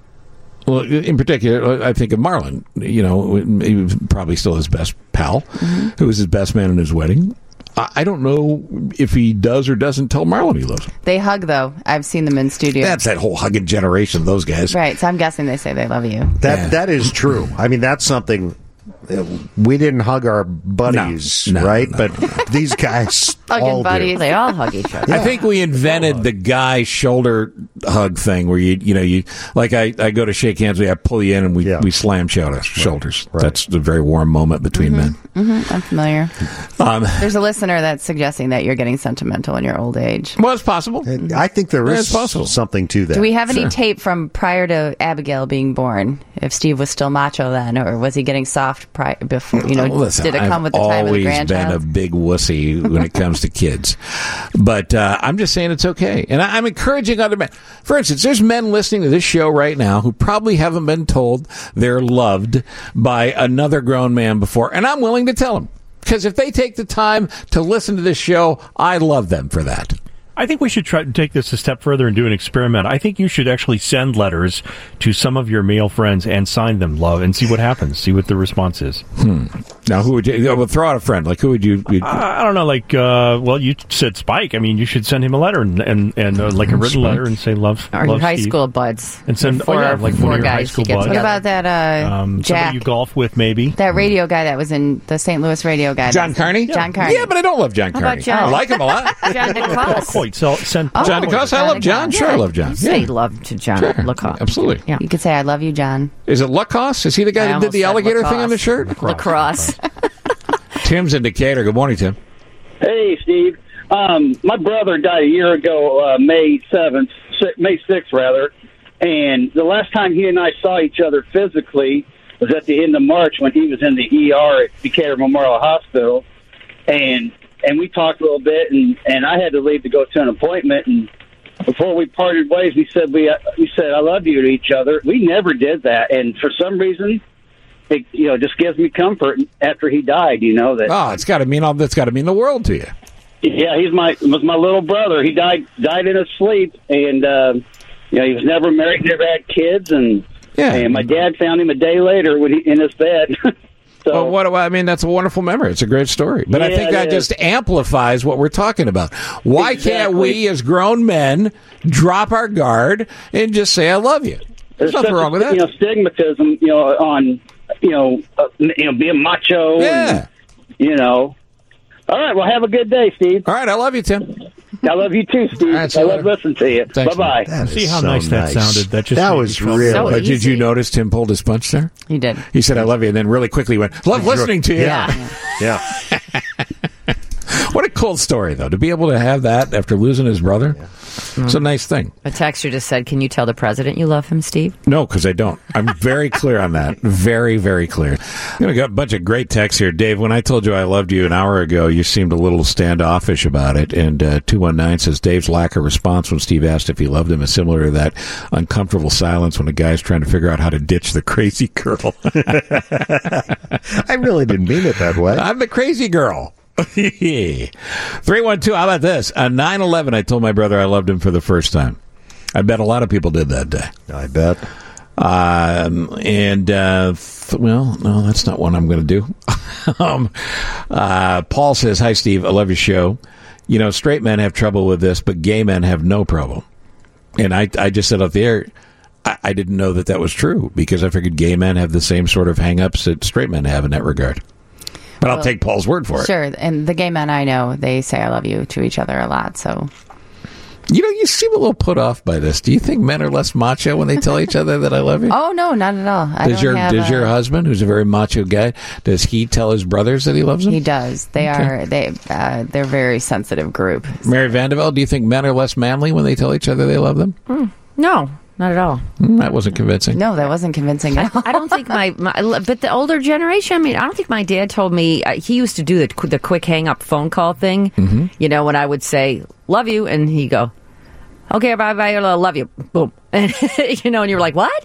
Well, in particular, I think of Marlon. You know, he was probably still his best pal, who was his best man in his wedding. I I don't know if he does or doesn't tell Marlon he loves him. They hug though. I've seen them in studio. That's that whole hugging generation, those guys. Right. So I'm guessing they say they love you. That Yeah. that is true. I mean, that's something. uh, We didn't hug our buddies, No, no, right? no, but these guys Hugging all buddies. do. They all hug each other. I think we invented the guy shoulder hug thing where you, you know, you like I, I go to shake hands with you, I pull you in and we, Yeah. we slam shoulders. shoulders. right. That's a very warm moment between men. hmm I'm familiar. Um, There's a listener that's suggesting that you're getting sentimental in your old age. well, it's possible. I think there Yeah, is it's possible. something to that. Do we have any Sure. tape from prior to Abigail being born? If Steve was still macho then, or was he getting soft prior before? You know, Listen, did it I've come with the time of the always grandchild? been a big wussy when it comes to kids. But uh, I'm just saying it's okay. And I, I'm encouraging other men. For instance, there's men listening to this show right now who probably haven't been told they're loved by another grown man before. And I'm willing to tell them. Because if they take the time to listen to this show, I love them for that. I think we should try to take this a step further and do an experiment. I think you should actually send letters to some of your male friends and sign them love and see what happens. See what the response is. Hmm. Now, who would you? Well, throw out a friend. Like, who would you? You'd, I, I don't know. Like, uh, well, you said Spike. I mean, you should send him a letter and and, and uh, like a written Spike. letter and say love. Or your love high Steve. school buds. And send Four- oh, yeah, like four one of your high guys school you get buds. What together. about that uh, Um, Jack? somebody you golf with, maybe. That radio guy that was in the Saint Louis radio guy. John Carney? John Carney. Yeah, but I don't love John How Carney. about John? I like him a lot. John Paul DeCoste. Coit. So send Oh, John DeCoste, I John love John. DeCoste. Sure, I love John. Say Yeah. love to John Sure. Lacoste. Absolutely. Yeah. You could say, I love you, John. Is it Lacoste? Is he the guy I that did almost the said alligator thing on the Lacoste. shirt? Lacrosse. Tim's in Decatur. Good morning, Tim. Hey, Steve. Um, my brother died a year ago, uh, May seventh, si- May sixth, rather. And the last time he and I saw each other physically was at the end of March when he was in the E R at Decatur Memorial Hospital. And and we talked a little bit, and, and I had to leave to go to an appointment. And before we parted ways, we said we uh, we said I love you to each other. We never did that, and for some reason, it you know just gives me comfort after he died. You know that. Oh, it's got to mean all. That's got to mean the world to you. Yeah, he's my was my little brother. He died died in his sleep, and uh, you know he was never married, never had kids, and Yeah. and my dad found him a day later when he in his bed. so Well, what do I I mean? That's a wonderful memory. It's a great story. But I Yeah, think it that is. just amplifies what we're talking about. Why can't Exactly. we, as grown men, drop our guard and just say, I love you? There's there's nothing such wrong a, with that. You know, stigmatism. You know, on you know, uh, you know, being macho. Yeah. And, you know. All right. Well, have a good day, Steve. All right. I love you, Tim. I love you too, Steve. right, see I you love later. listening to you. Thanks, Bye bye. That See is how so nice that sounded. That just that made was me feel real. so But did easy. you notice Tim pulled his punch there? He did. He said, I love you, and then really quickly went, love listening to you. Yeah. Yeah. What a cool story, though, to be able to have that after losing his brother. It's a nice thing. A texter just said, can you tell the president you love him, Steve? No, because I don't. I'm very clear on that. Very, very clear. I'm going to got a bunch of great texts here. Dave, when I told you I loved you an hour ago, you seemed a little standoffish about it. And uh, two one nine says, Dave's lack of response when Steve asked if he loved him is similar to that uncomfortable silence when a guy's trying to figure out how to ditch the crazy girl. I really didn't mean it that way. I'm the crazy girl. three one two, how about this? On nine eleven, I told my brother I loved him for the first time. I bet a lot of people did that day. I bet. Um, and, uh, th- well, no, that's not one I'm going to do. um, uh, Paul says, hi, Steve. I love your show. You know, straight men have trouble with this, but gay men have no problem. And I, I just said off the air, I, I didn't know that that was true because I figured gay men have the same sort of hang-ups that straight men have in that regard. But I'll Well, take Paul's word for it. Sure. And the gay men I know, they say I love you to each other a lot. So You know, you seem a little put off by this. Do you think men are less macho when they tell each other that I love you? Oh, no, not at all. I Does don't your have does a- your husband, who's a very macho guy, does he tell his brothers that he loves them? He does. They Okay. are they uh, they're a very sensitive group. Mary Vandervelde, do you think men are less manly when they tell each other they love them? Mm, no. not at all. Mm, that wasn't convincing. No, that wasn't convincing at all. I don't think my, my, but the older generation, I mean, I don't think my dad told me, uh, he used to do the, qu- the quick hang up phone call thing, mm-hmm. you know, when I would say, love you, and he'd go, okay, bye bye, I love you, boom. And, you know, and you're like, what?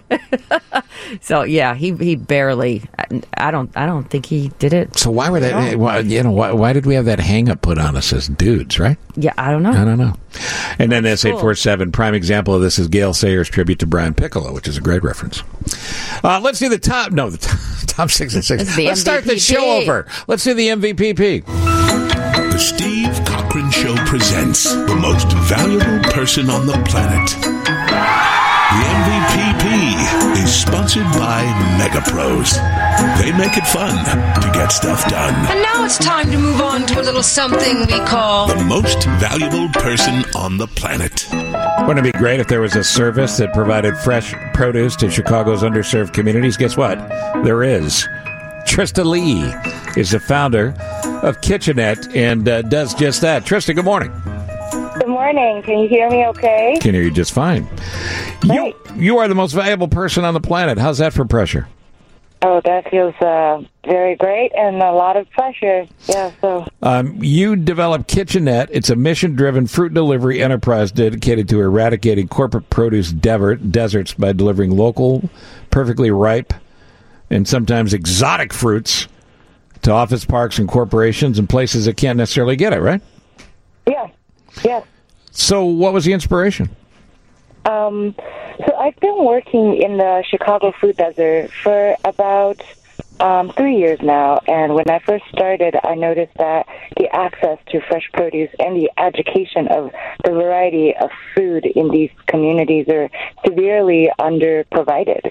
So, yeah, he he barely, I don't I don't think he did it. So why were that, why, you know, why, why did we have that hang up put on us as dudes, right? Yeah, I don't know. I don't know. And then S eight four seven, prime example of this is Gail Sayers' tribute to Brian Piccolo, which is a great reference. Uh, let's do the top, no, the top, top six and six. Let's start the show over. Let's do the M V P P. The Steve Cochran Show presents the most valuable person on the planet. The M V P P is sponsored by MegaPros. They make it fun to get stuff done. And now it's time to move on to a little something we call the most valuable person on the planet. Wouldn't it be great if there was a service that provided fresh produce to Chicago's underserved communities? Guess what? There is. Trista Lee is the founder of Kitchenette and uh, does just that. Trista, good morning. Good morning. Can you hear me okay? Can hear you just fine. You, you are the most valuable person on the planet. How's that for pressure? Oh, that feels uh, very great and a lot of pressure. Yeah, so. Um, you developed Kitchenette. It's a mission-driven fruit delivery enterprise dedicated to eradicating corporate produce dever- deserts by delivering local, perfectly ripe, and sometimes exotic fruits to office parks and corporations and places that can't necessarily get it, right? Yeah, yeah. So what was the inspiration? Um, so I've been working in the Chicago food desert for about um, three years now, and when I first started, I noticed that the access to fresh produce and the education of the variety of food in these communities are severely underprovided.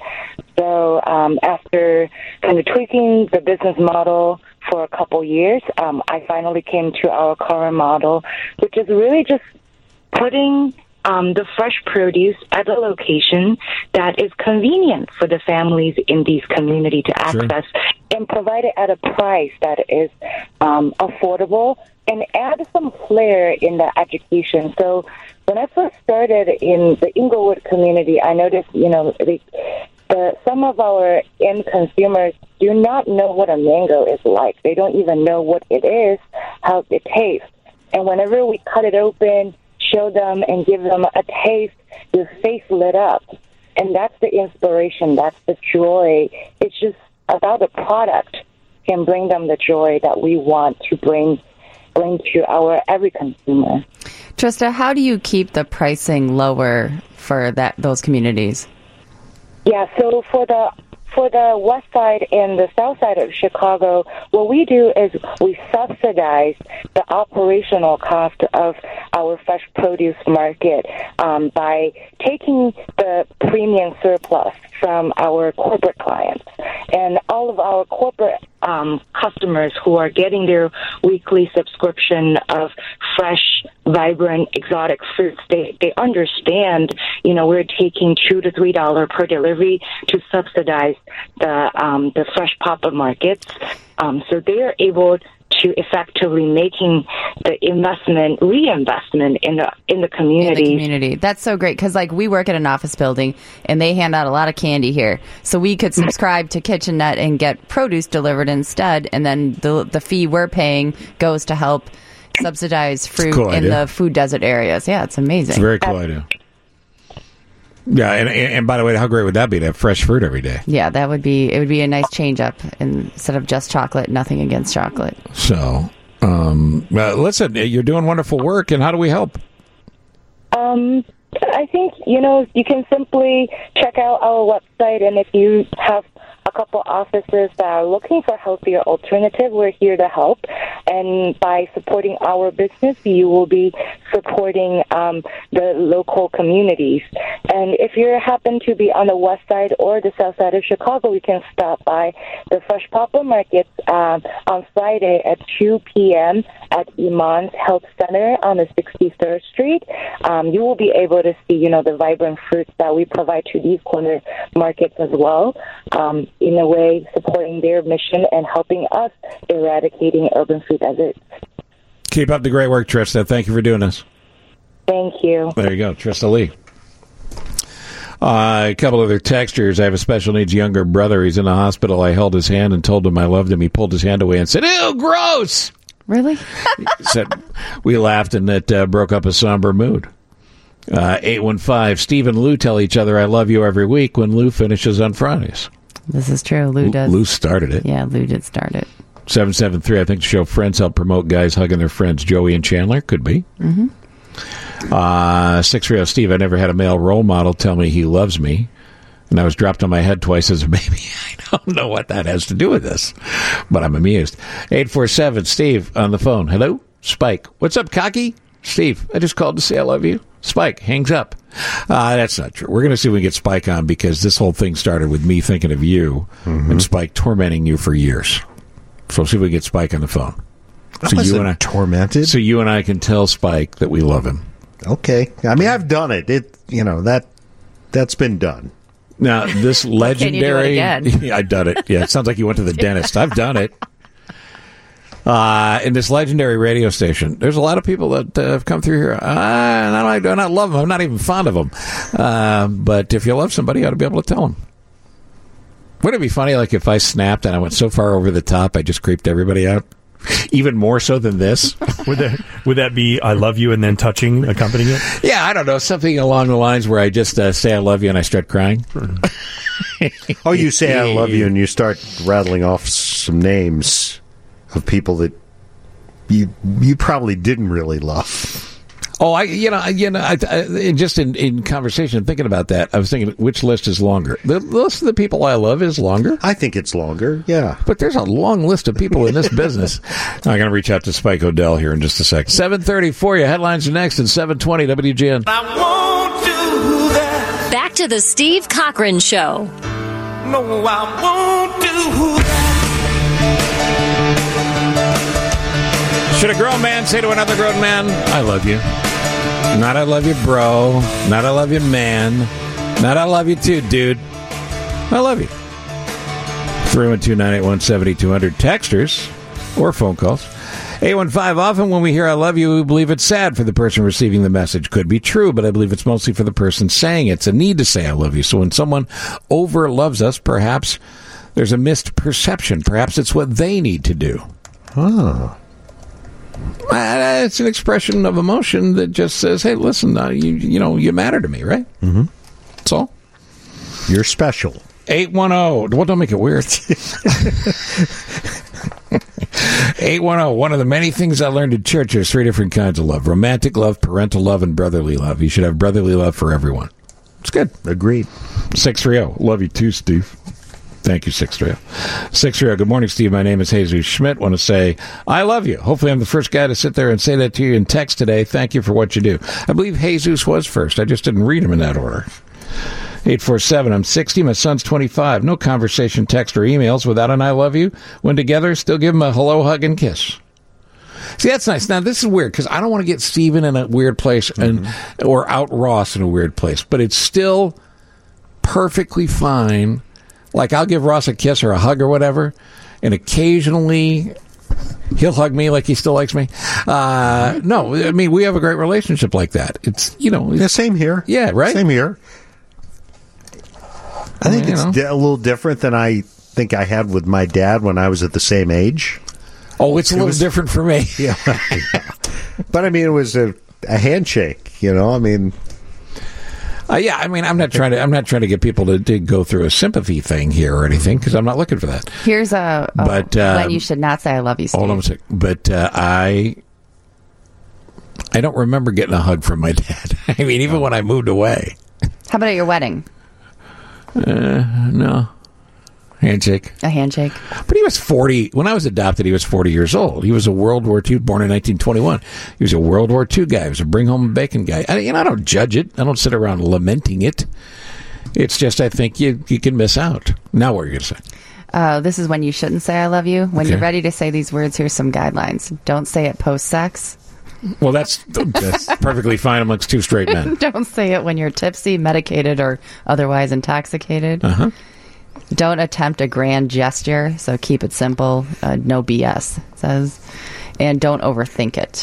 So um, after kind of tweaking the business model for a couple years, um, I finally came to our current model, which is really just putting um, the fresh produce at a location that is convenient for the families in these communities to access sure. and provide it at a price that is um, affordable and add some flair in the education. So when I first started in the Inglewood community, I noticed, you know, the, the, some of our end consumers do not know what a mango is like. They don't even know what it is, how it tastes. And whenever we cut it open, show them and give them a taste, their face lit up. And that's the inspiration. That's the joy. It's just about the product can bring them the joy that we want to bring bring to our every consumer. Trista, how do you keep the pricing lower for that those communities? Yeah, so for the For the west side and the south side of Chicago, what we do is we subsidize the operational cost of our fresh produce market um, by taking the premium surplus from our corporate clients. And all of our corporate um, customers who are getting their weekly subscription of fresh, vibrant, exotic fruits, they, they understand, you know, we're taking two to three dollars per delivery to subsidize the um, the fresh pop-up markets. Um, so they are able to effectively making the investment, reinvestment in the in the community. In the community. That's so great because, like, we work at an office building and they hand out a lot of candy here. So we could subscribe to Kitchenette and get produce delivered instead, and then the the fee we're paying goes to help subsidize fruit cool in idea. the food desert areas. Yeah, it's amazing. It's a very cool idea. Yeah, and, and by the way, how great would that be to have fresh fruit every day? Yeah, that would be, it would be a nice change up instead of just chocolate, nothing against chocolate. So, um, uh, listen, you're doing wonderful work, and how do we help? Um, I think, you know, you can simply check out our website, and if you have a couple offices that are looking for a healthier alternative, we're here to help. And by supporting our business, you will be supporting um, the local communities. And if you happen to be on the west side or the south side of Chicago, you can stop by the Fresh Pop-Up Markets um, on Friday at two p.m. at Iman's Health Center on the sixty-third Street. Um, you will be able to see, you know, the vibrant fruits that we provide to these corner markets as well. Um, in a way, supporting their mission and helping us eradicating urban food deserts. Keep up the great work, Trista. Thank you for doing this. Thank you. There you go, Trista Lee. Uh, a couple other textures. I have a special needs younger brother. He's in the hospital. I held his hand and told him I loved him. He pulled his hand away and said, "Ew, gross!" Really? Said, we laughed, and it uh, broke up a somber mood. Uh, eight one five. Steve and Lou tell each other I love you every week when Lou finishes on Fridays. This is true. Lou does. Lou started it. Yeah, Lou did start it. seven seven three. I think the show Friends help promote guys hugging their friends. Joey and Chandler. Could be. Mm-hmm. Uh, six three oh. Steve, I never had a male role model tell me he loves me, and I was dropped on my head twice as a baby. I don't know what that has to do with this, but I'm amused. eight four seven. Steve on the phone. Hello? Spike. What's up, cocky? Steve, I just called to say I love you. Spike hangs up. Uh, that's not true. We're going to see if we can get Spike on, because this whole thing started with me thinking of you Mm-hmm. and Spike tormenting you for years. So we'll see if we can get Spike on the phone. I So you wasn't and I tormented. So you and I can tell Spike that we love him. Okay. I mean, I've done it. It, you know, that that's been done. Now, this legendary... Can you do it again? Yeah, I've done it. Yeah, it sounds like you went to the dentist. I've done it. Uh, in this legendary radio station, there's a lot of people that uh, have come through here. Uh, and I do not love them. I'm not even fond of them. Uh, but if you love somebody, you ought to be able to tell them. Wouldn't it be funny, like, if I snapped and I went so far over the top, I just creeped everybody out? Even more so than this? Would that would that be I love you and then touching accompanying it? Yeah, I don't know. Something along the lines where I just uh, say I love you and I start crying. Oh, you say I love you and you start rattling off some names of people that you you probably didn't really love. Oh, I you know I- you know I, I, just in, in conversation thinking about that, I was thinking, which list is longer? The list of the people I love is longer. I think it's longer. Yeah, but there's a long list of people in this business. I'm going to reach out to Spike O'Dell here in just a second. seven thirty for you. Headlines are next, and seven twenty W G N. I won't do that. Back to the Steve Cochran Show. No, I won't do that. Should a grown man say to another grown man, I love you? Not I love you, bro. Not I love you, man. Not I love you, too, dude. I love you. three one two, nine eight one, seven two zero zero. Texters or phone calls. eight one five. Often when we hear I love you, we believe it's sad for the person receiving the message. Could be true, but I believe it's mostly for the person saying it. It's a need to say I love you. So when someone over loves us, perhaps there's a missed perception. Perhaps it's what they need to do. Oh. Uh, it's an expression of emotion that just says, hey, listen, uh, you you know, you matter to me, right? Mm-hmm. That's all. You're special. eight one zero. Well, don't make it weird. eight one zero. One of the many things I learned in church, there's three different kinds of love. Romantic love, parental love, and brotherly love. You should have brotherly love for everyone. It's good. Agreed. six three zero. Love you too, Steve. Thank you, six three zero. six three zero. Good morning, Steve. My name is Jesus Schmidt. Want to say, I love you. Hopefully I'm the first guy to sit there and say that to you in text today. Thank you for what you do. I believe Jesus was first. I just didn't read him in that order. eight four seven. I'm sixty. My son's twenty-five. No conversation, text, or emails without an I love you. When together, still give him a hello, hug, and kiss. See, that's nice. Now, this is weird because I don't want to get Steven in a weird place and mm-hmm. or out Ross in a weird place, but it's still perfectly fine. Like, I'll give Ross a kiss or a hug or whatever, and occasionally he'll hug me like he still likes me. Uh, no, I mean, we have a great relationship like that. It's, you know. It's, yeah, same here. Yeah, right? Same here. I think well, it's know. di- a little different than I think I had with my dad when I was at the same age. Oh, it's a it little was, different for me. Yeah. But, I mean, it was a, a handshake, you know? I mean... Uh, yeah, I mean, I'm not trying to. I'm not trying to get people to, to go through a sympathy thing here or anything because I'm not looking for that. Here's a, a but uh, when you should not say I love you, Steve. Hold on a second. But uh, I, I don't remember getting a hug from my dad. I mean, even when I moved away. How about at your wedding? Uh, no. Handshake. A handshake. But he was forty. When I was adopted, he was forty years old. He was a World War Two, born in nineteen twenty-one. He was a World War Two guy. He was a bring home bacon guy. I, you know, I don't judge it. I don't sit around lamenting it. It's just I think you, you can miss out. Now what are you going to say? Uh, this is when you shouldn't say I love you. When Okay. you're ready to say these words, here's some guidelines. Don't say it post-sex. Well, that's, that's perfectly fine amongst two straight men. Don't say it when you're tipsy, medicated, or otherwise intoxicated. Uh-huh. Don't attempt a grand gesture, so keep it simple. Uh, no B S, it says. And don't overthink it.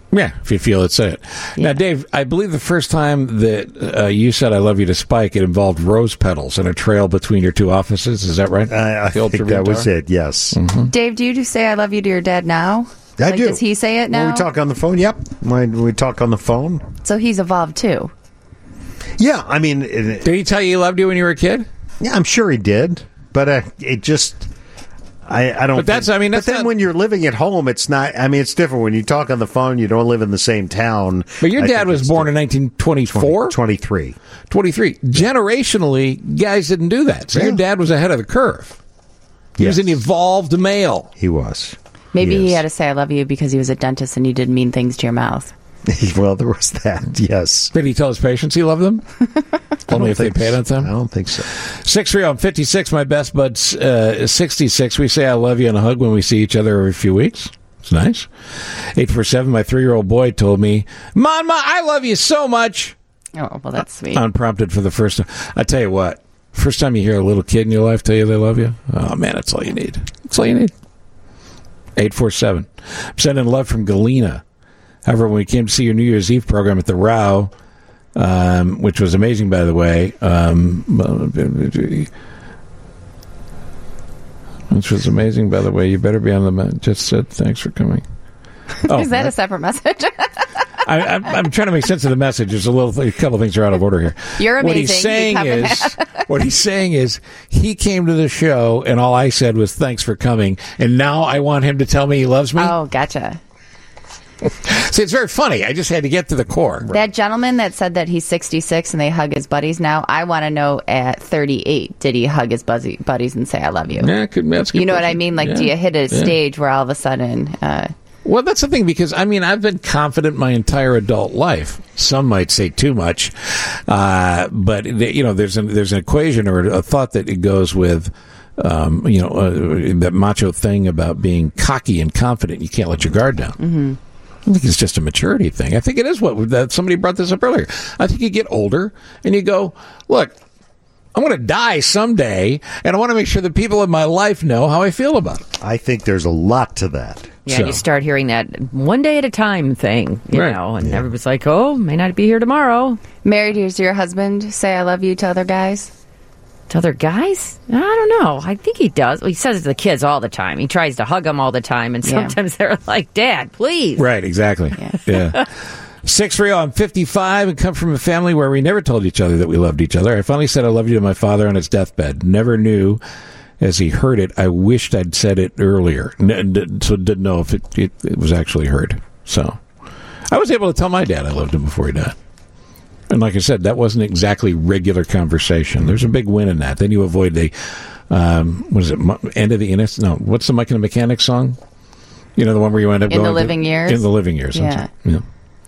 Yeah, if you feel it, say it. Yeah. Now, Dave, I believe the first time that uh, you said I love you to Spike, it involved rose petals and a trail between your two offices. Is that right? I, I think that was it, yes. Mm-hmm. Dave, do you just say I love you to your dad now? I like, do. Does he say it now? When we talk on the phone, yep. When we talk on the phone. So he's evolved, too. Yeah, I mean... It, did he tell you he loved you when you were a kid? Yeah, I'm sure he did. But uh, it just... I, I don't. But that's. think, I mean, that's but then not, when you're living at home, it's not. I mean, it's different when you talk on the phone. You don't live in the same town. But your I dad was born in nineteen twenty-four? twenty-three. twenty-three. Generationally, guys didn't do that. So yeah. your dad was ahead of the curve. He yes. was an evolved male. He was. Maybe he, he had to say I love you because he was a dentist and you did mean things to your mouth. Well, there was that, yes. Did he tell his patients he loved them? Only if they paid on time? I don't think so. six three, I'm fifty-six. My best bud's uh, sixty-six. We say I love you and a hug when we see each other every few weeks. It's nice. eight four seven, my three-year-old boy told me, Mama, I love you so much. Oh, well, that's sweet. Unprompted for the first time. I tell you what, first time you hear a little kid in your life tell you they love you, oh, man, that's all you need. That's all you need. eight four seven. I'm sending love from Galena. However, when we came to see your New Year's Eve program at the Row, um, which was amazing, by the way, um, which was amazing, by the way, you better be on the... Just said thanks for coming. Oh, Is that a separate message? I, I'm, I'm trying to make sense of the message. There's a little, a couple of things are out of order here. You're amazing. What he's saying is, what he's saying is, he came to the show, and all I said was thanks for coming, and now I want him to tell me he loves me. Oh, gotcha. See, it's very funny. I just had to get to the core. That gentleman that said that he's sixty-six and they hug his buddies now, I want to know at thirty-eight, did he hug his buzzy, buddies and say, I love you? Yeah, could, that's a good You know question. what I mean? Like, yeah. do you hit a yeah. stage where all of a sudden... Uh, well, that's the thing, because, I mean, I've been confident my entire adult life. Some might say too much. Uh, but, you know, there's an, there's an equation or a thought that it goes with... Um, you know, uh, that macho thing about being cocky and confident. You can't let your guard down. Mm-hmm. I think it's just a maturity thing. I think it is what that somebody brought this up earlier. I think you get older and you go, look, I'm going to die someday, and I want to make sure that people in my life know how I feel about it. I think there's a lot to that. Yeah, So- you start hearing that one day at a time thing, you Right. know, and everybody's like, oh, may not be here tomorrow. Mary, does your husband say I love you to other guys? To other guys? I don't know. I think he does. Well, he says it to the kids all the time. He tries to hug them all the time, and Yeah. sometimes they're like, Dad, please. Right, exactly. Yeah. six three oh, I'm fifty-five and come from a family where we never told each other that we loved each other. I finally said I love you to my father on his deathbed. Never knew as he heard it. I wished I'd said it earlier. N- n- so didn't know if it, it, it was actually heard. So I was able to tell my dad I loved him before he died. And like I said, that wasn't exactly regular conversation. There's a big win in that. Then you avoid the, um, what is it, Mo- End of the Innocence? No, what's the Mike and the Mechanic song? You know, the one where you end up In the going... Living to, Years? In the Living Years. Yeah. That's right. Yeah.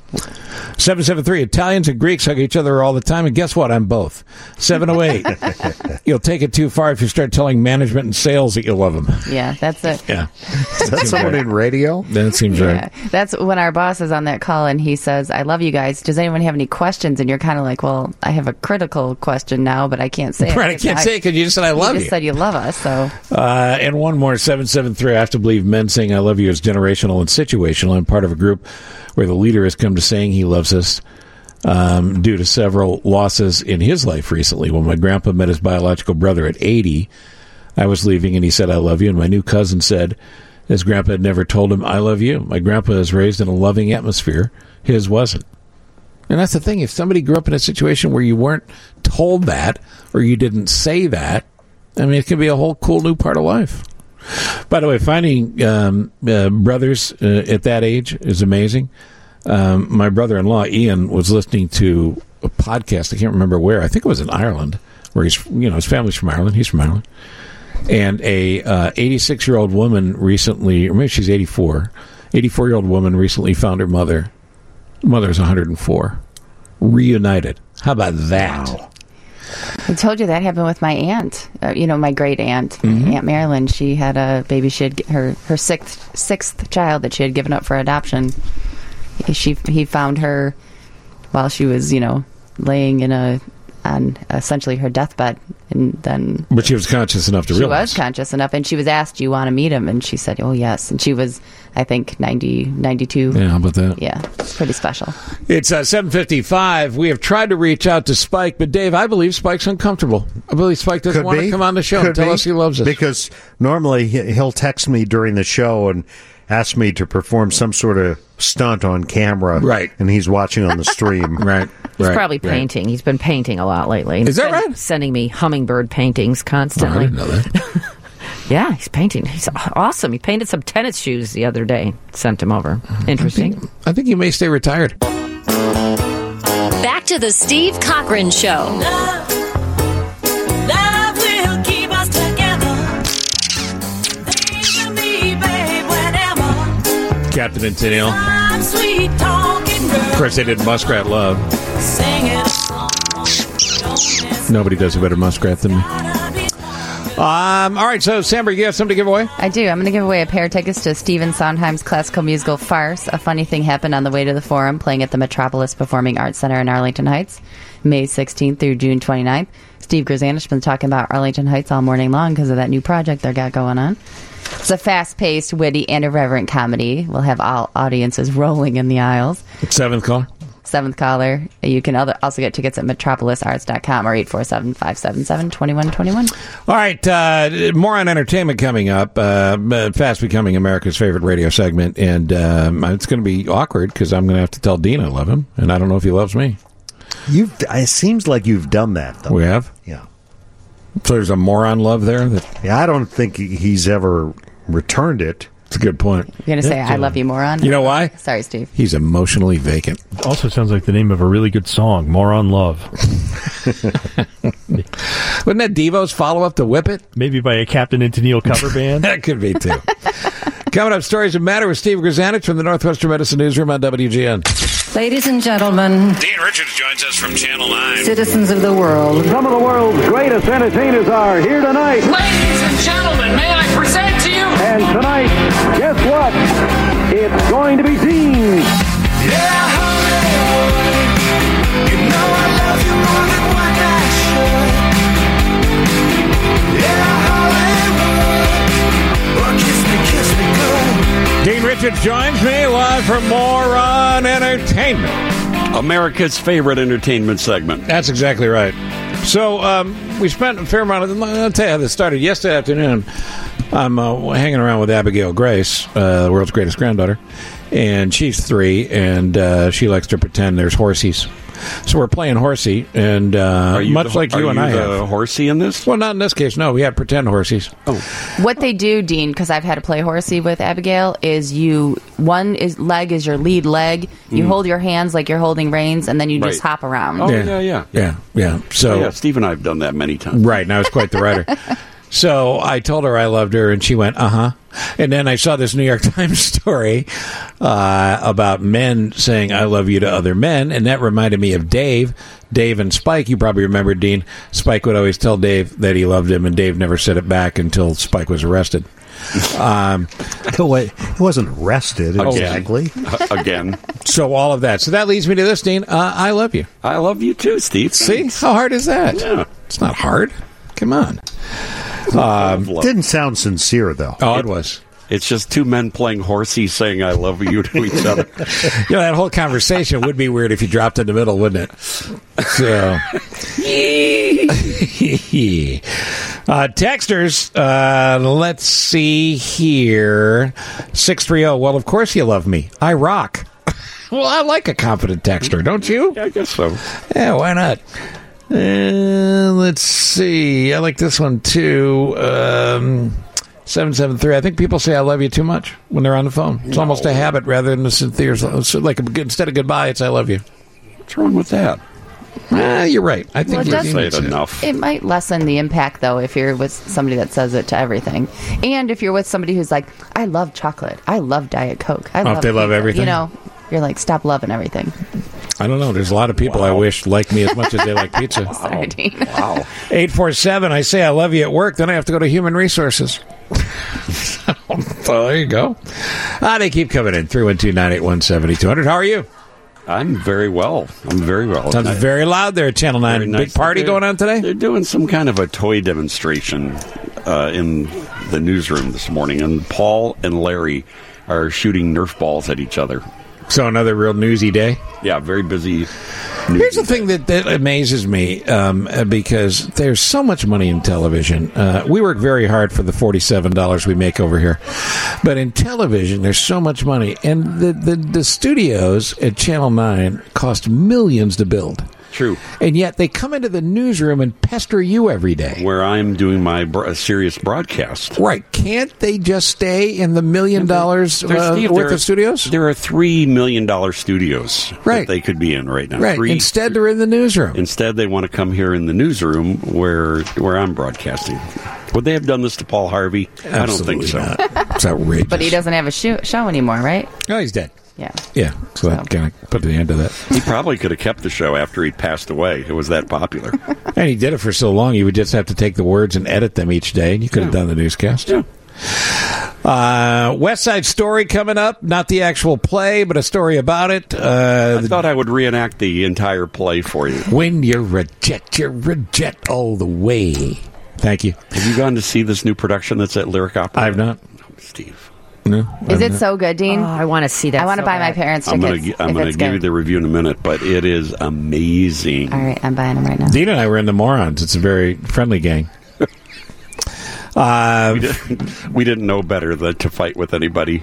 seven seven three, Italians and Greeks hug each other all the time, and guess what? I'm both. seven oh eight, you'll take it too far if you start telling management and sales that you love them. Yeah, that's it. Yeah. Is that someone in radio? That seems Yeah, right. that's when our boss is on that call and he says, I love you guys. Does anyone have any questions? And you're kind of like, well, I have a critical question now, but I can't say it. Right, I can't say it because you just said I love you. you. just said you love us, so. Uh, and one more, seven seven three. I have to believe men saying I love you is generational and situational. I'm part of a group where the leader has come to saying he loves us um, due to several losses in his life recently. When my grandpa met his biological brother at eighty, I was leaving and he said, I love you. And my new cousin said his grandpa had never told him, I love you. My grandpa is raised in a loving atmosphere. His wasn't. And that's the thing. If somebody grew up in a situation where you weren't told that or you didn't say that, I mean, it can be a whole cool new part of life. By the way, finding um, uh, brothers uh, at that age is amazing. Um, my brother-in-law, Ian, was listening to a podcast. I can't remember where. I think it was in Ireland, where he's, you know, his family's from Ireland. He's from Ireland. And a uh, eighty-six-year-old woman recently, or maybe she's eighty-four, eighty-four-year-old woman recently found her mother. Mother's one hundred four. Reunited. How about that? Wow. I told you that happened with my aunt. Uh, you know, my great aunt, Mm-hmm. Aunt Marilyn. She had a baby. She had her her sixth sixth child that she had given up for adoption. She he found her while she was, you know, laying in a uh, on essentially her deathbed, and then But she was conscious enough to she realize. was conscious enough, and she was asked, "Do you want to meet him?" And she said, "Oh yes." And she was, I think, ninety, ninety-two. Yeah, how about that? Yeah, it's pretty special. It's uh, seven fifty-five. We have tried to reach out to Spike, but Dave, I believe Spike's uncomfortable. I believe Spike doesn't Could want be. to come on the show Could and tell be. us he loves us. Because normally he- he'll text me during the show and ask me to perform some sort of stunt on camera. Right. And he's watching on the stream. right. He's right, probably right. painting. He's been painting a lot lately. Is that He's been right? Sending me hummingbird paintings Oh, I constantly. didn't know that. Yeah, he's painting. He's awesome. He painted some tennis shoes the other day. Sent him over. Interesting. I think, I think you may stay retired. Back to the Steve Cochran Show. Love will keep us together. Think of me, babe, whenever Captain and Tennille. I'm sweet talking girl. Of course, they did Muskrat Love. Sing it. Nobody does a better Muskrat than me. Um, all right, so, Samber, you have something to give away? I do. I'm going to give away a pair of tickets to Stephen Sondheim's classical musical Farce. A funny thing happened on the way to the Forum, playing at the Metropolis Performing Arts Center in Arlington Heights, May sixteenth through June twenty-ninth. Steve Grzanich been talking about Arlington Heights all morning long because of that new project they got going on. It's a fast-paced, witty, and irreverent comedy. We'll have all audiences rolling in the aisles. Seventh call. Seventh caller. You can other, also get tickets at metropolis arts dot com or eight four seven, five seven seven, two one two one. All right, uh, more on entertainment coming up. Uh, fast becoming America's favorite radio segment, and um, it's going to be awkward because I'm going to have to tell Dean I love him, and I don't know if he loves me. You've. It seems like you've done that, though. We have? Yeah. So there's a moron love there? That Yeah, I don't think he's ever returned it. It's a good point. You're going to say, I love you, moron? You know why? Sorry, Steve. He's emotionally vacant. Also sounds like the name of a really good song, Moron Love. Wasn't that Devo's follow-up to Whip It? Maybe by a Captain and Tennille cover band. That could be, too. Coming up, Stories That Matter with Steve Grzanich from the Northwestern Medicine Newsroom on W G N. Ladies and gentlemen, Dean Richards joins us from Channel nine. citizens of the world, Some of the world's greatest entertainers are here tonight. Ladies and gentlemen, may I present to you? And tonight, guess what? It's going to be Dean. Yeah, honey, you know I love you more than what I should. Yeah, Hollywood, oh, kiss me, kiss me good. Dean Richards joins me live from Moron Entertainment. America's favorite entertainment segment. That's exactly right. So um, we spent a fair amount of. I'll tell you how this started. Yesterday afternoon, I'm uh, hanging around with Abigail Grace, uh, the world's greatest granddaughter, and she's three, and uh, she likes to pretend there's horsies. So we're playing horsey, and uh, Are you much the- like you are and you I the have. horsey in this? Well, not in this case. No, we had pretend horsies. Oh, What they do, Dean, because I've had to play horsey with Abigail, is you one is leg is your lead leg. You Mm. hold your hands like you're holding reins, and then you just Right. hop around. Oh, yeah, yeah. yeah, yeah. So yeah, Steve and I have done that many times. Right, and I was quite the writer. So I told her I loved her, and she went, uh-huh. And then I saw this New York Times story uh, about men saying, I love you to other men, and that reminded me of Dave. Dave and Spike, you probably remember, Dean. Spike would always tell Dave that he loved him, and Dave never said it back until Spike was arrested. Um, Wait, he wasn't arrested Again. exactly. Again. So all of that. So that leads me to this, Dean. Uh, I love you. I love you too, Steve. See? How hard is that? Yeah. It's not hard. Come on. Um, Didn't sound sincere, though. oh, it was. It's just two men playing horsey saying I love you to each other. You know, that whole conversation would be weird if you dropped in the middle, wouldn't it? So, uh, texters, uh, let's see here. six three zero, well, of course you love me. I rock. Well, I like a confident texter, don't you? Yeah, I guess so. Yeah, why not? Uh, let's see. I like this one, too. Um... seven seven three. I think people say I love you too much when they're on the phone. It's No. almost a habit rather than a sincere. So like a, instead of goodbye, it's I love you. What's wrong with that? Ah, you're right. I think Well, it you does- you Say need it to. enough. It might lessen the impact, though, if you're with somebody that says it to everything. And if you're with somebody who's like, I love chocolate. I love Diet Coke. I Oh, if love they love pizza." everything? You know, you're like, stop loving everything. I don't know. There's a lot of people I wish like me as much as they like pizza. Sorry, Dean. Wow. eight four seven, I say I love you at work, then I have to go to Human Resources. So there you go. Ah, they keep coming in. three one two, nine eight one, seven two zero zero. How are you? I'm very well. I'm very well. Sounds I- very loud there at Channel Very nine. nice. Big party They're- going on today? They're doing some kind of a toy demonstration uh, in the newsroom this morning, and Paul and Larry are shooting Nerf balls at each other. So another real newsy day? Yeah, very busy. Here's the thing that, that amazes me, um, uh, because there's so much money in television. Uh, we work very hard for the forty-seven dollars we make over here. But in television, there's so much money. And the, the, the studios at Channel nine cost millions to build. True. And yet they come into the newsroom and pester you every day. Where I'm doing my br- serious broadcast. Right. Can't they just stay in the million dollars There's- uh, Steve, worth there are- of studios? There are three million dollar studios Right. that they could be in right now. Right. Three, Instead, they're in the newsroom. Instead, they want to come here in the newsroom where where I'm broadcasting. Would they have done this to Paul Harvey? I don't think so. Not. It's outrageous. But he doesn't have a show, show anymore, right? No, he's dead. Yeah. Yeah, so that kind of put the end to that. He probably could have kept the show after he passed away. It was that popular. And he did it for so long, you would just have to take the words and edit them each day, and you could have done the newscast. Yeah. Uh, West Side Story coming up. Not the actual play, but a story about it. Uh, I thought I would reenact the entire play for you. When you're a jet, you're a jet all the way. Thank you. Have you gone to see this new production that's at Lyric Opera? I've not. No, Steve. No. Is I've it not. so good, Dean? Oh, I want to see that. I want to so buy my bad. parents' I'm tickets. going to I'm if going to it's give good. you the review in a minute, but it is amazing. All right, I'm buying them right now. Dean and I were in the Morons. It's a very friendly gang. Uh, we, didn't, we didn't know better than to fight with anybody.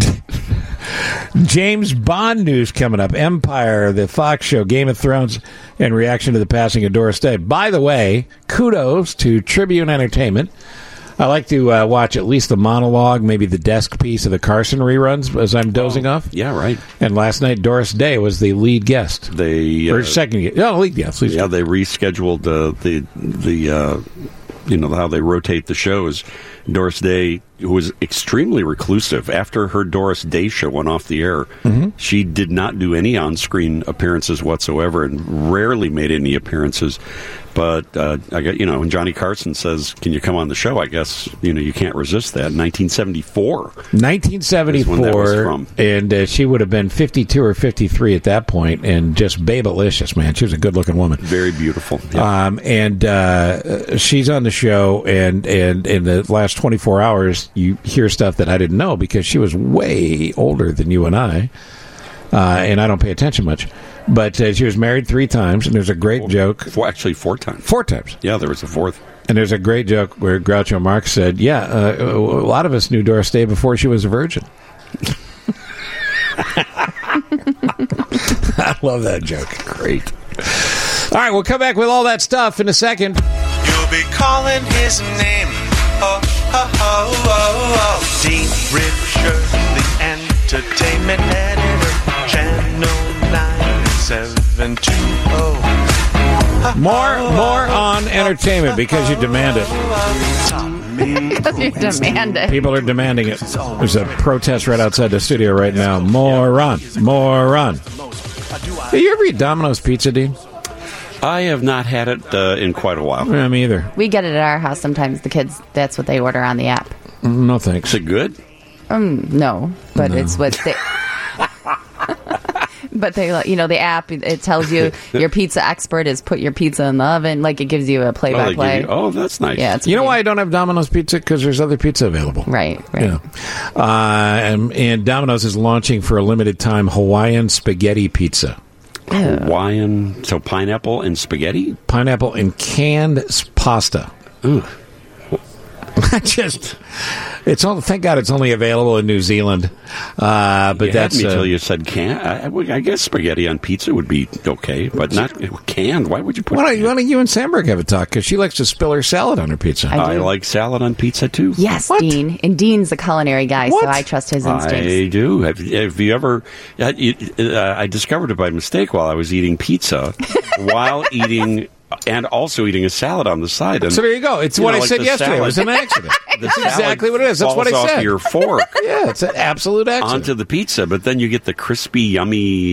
James Bond news coming up. Empire, the Fox show, Game of Thrones, in reaction to the passing of Doris Day. By the way, kudos to Tribune Entertainment. I like to uh, watch at least the monologue, maybe the desk piece of the Carson reruns as I'm dozing off. Yeah, right. And last night, Doris Day was the lead guest. They or uh, second guest. No, lead guest. Lead Yeah, they rescheduled uh, the the uh, you know how they rotate the shows. Doris Day, who was extremely reclusive after her Doris Day show went off the air, mm-hmm. she did not do any on-screen appearances whatsoever, and rarely made any appearances. But uh, I got you know, when Johnny Carson says, "Can you come on the show?" I guess you know you can't resist that. nineteen seventy-four nineteen seventy-four, is when that was from. And uh, she would have been fifty-two or fifty-three at that point, and just babelicious, man. She was a good-looking woman. Very beautiful. Yeah. Um, and uh, she's on the show, and, and in the last twenty-four hours, you hear stuff that I didn't know because she was way older than you and I, uh, and I don't pay attention much. But uh, she was married three times, and there's a great four, joke. Four, actually, four times. Four times. Yeah, there was a fourth. And there's a great joke where Groucho Marx said, yeah, uh, a lot of us knew Doris Day before she was a virgin. I love that joke. Great. All right, we'll come back with all that stuff in a second. You'll be calling his name. Oh, oh, oh, oh, oh. Dean Richard, the entertainment editor, Channel nine seven two oh. More, more on entertainment because you demand it. Because you demand it. People are demanding it. There's a protest right outside the studio right now. More on, more on. Have you ever eat Domino's Pizza, Dean? I have not had it uh, in quite a while. Yeah, me either. We get it at our house sometimes. The kids, that's what they order on the app. No thanks. Is it good? Um, no, but No. it's what they. But they, you know, the app, it tells you your pizza expert has put your pizza in the oven. Like, it gives you a Oh, they play-by-play. give you- oh, that's nice. Yeah, it's You know pretty- why I don't have Domino's Pizza? Because there's other pizza available. Right, right. Yeah. Uh, and, and Domino's is launching for a limited time Hawaiian spaghetti pizza. Hawaiian, so pineapple and spaghetti? Pineapple and canned s- pasta. Ooh. Just, it's all. Thank God it's only available in New Zealand. Uh, but you that's had me uh, till you said can. I, I guess spaghetti on pizza would be okay, but not canned. Why would you put? Why don't, why don't you and Sandberg have a talk? Because she likes to spill her salad on her pizza. I I do. like salad on pizza too. Yes, Dean. And Dean's a culinary guy, What? so I trust his instincts. I do. Have, have you ever? Uh, you- uh, I discovered it by mistake while I was eating pizza, while eating. And also eating a salad on the side. And, So there you go. It's what know, I like said the yesterday. It salad- was an accident. the That's salad exactly what it is. That's falls what I off said. your fork Yeah, it's an absolute accident. onto the pizza, but then you get the crispy, yummy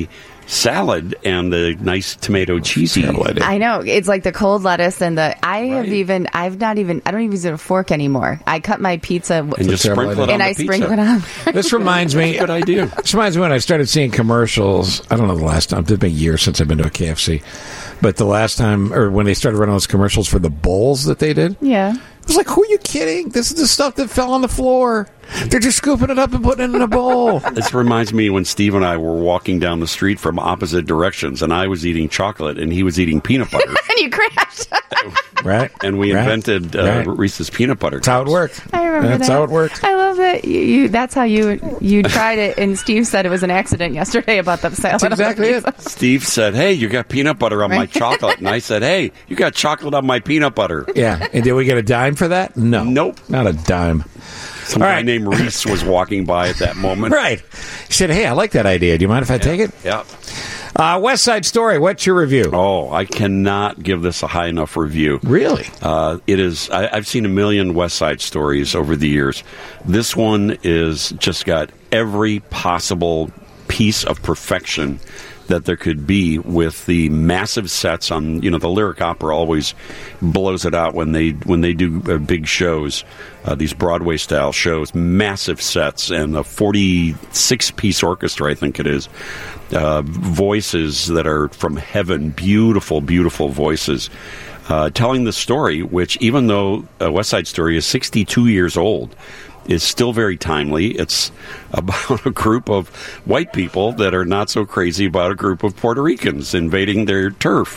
salad and the nice tomato cheesy. I know. It's like the cold lettuce and the. I have even. I've not even. I don't even use a fork anymore. I cut my pizza and just sprinkle it on and the I pizza. sprinkle it on. This reminds me. Good idea. This reminds me when I started seeing commercials. I don't know the last time. It's been a year since I've been to a K F C, but the last time, or when they started running those commercials for the bowls that they did. Yeah. I was like, who are you kidding? This is the stuff that fell on the floor. They're just scooping it up and putting it in a bowl. This reminds me when Steve and I were walking down the street from opposite directions, and I was eating chocolate and he was eating peanut butter. And you crashed. Right. And we right. invented uh, right. Reese's peanut butter. That's how it worked. I remember That's that. how it worked. I love that. You, you, that's how you you tried it, and Steve said it was an accident yesterday about the salad. That's exactly it. Steve said, hey, you got peanut butter on my chocolate. And I said, hey, you got chocolate on my peanut butter. Yeah. And did we get a dime for that? No. Nope. Not a dime. Some All guy right. named Reese was walking by at that moment. Right. He said, hey, I like that idea. Do you mind if I Yeah. take it? Yeah. Uh, West Side Story, what's your review? Oh, I cannot give this a high enough review. Really? Uh, it is. I, I've seen a million West Side Stories over the years. This one is just got every possible piece of perfection that there could be, with the massive sets on, you know, the Lyric Opera always blows it out when they when they do uh, big shows, uh, these Broadway style shows, massive sets and a forty-six piece orchestra, I think it is, uh, voices that are from heaven, beautiful, beautiful voices. Uh, telling the story, which even though uh, West Side Story is sixty-two years old, is still very timely. It's about a group of white people that are not so crazy about a group of Puerto Ricans invading their turf,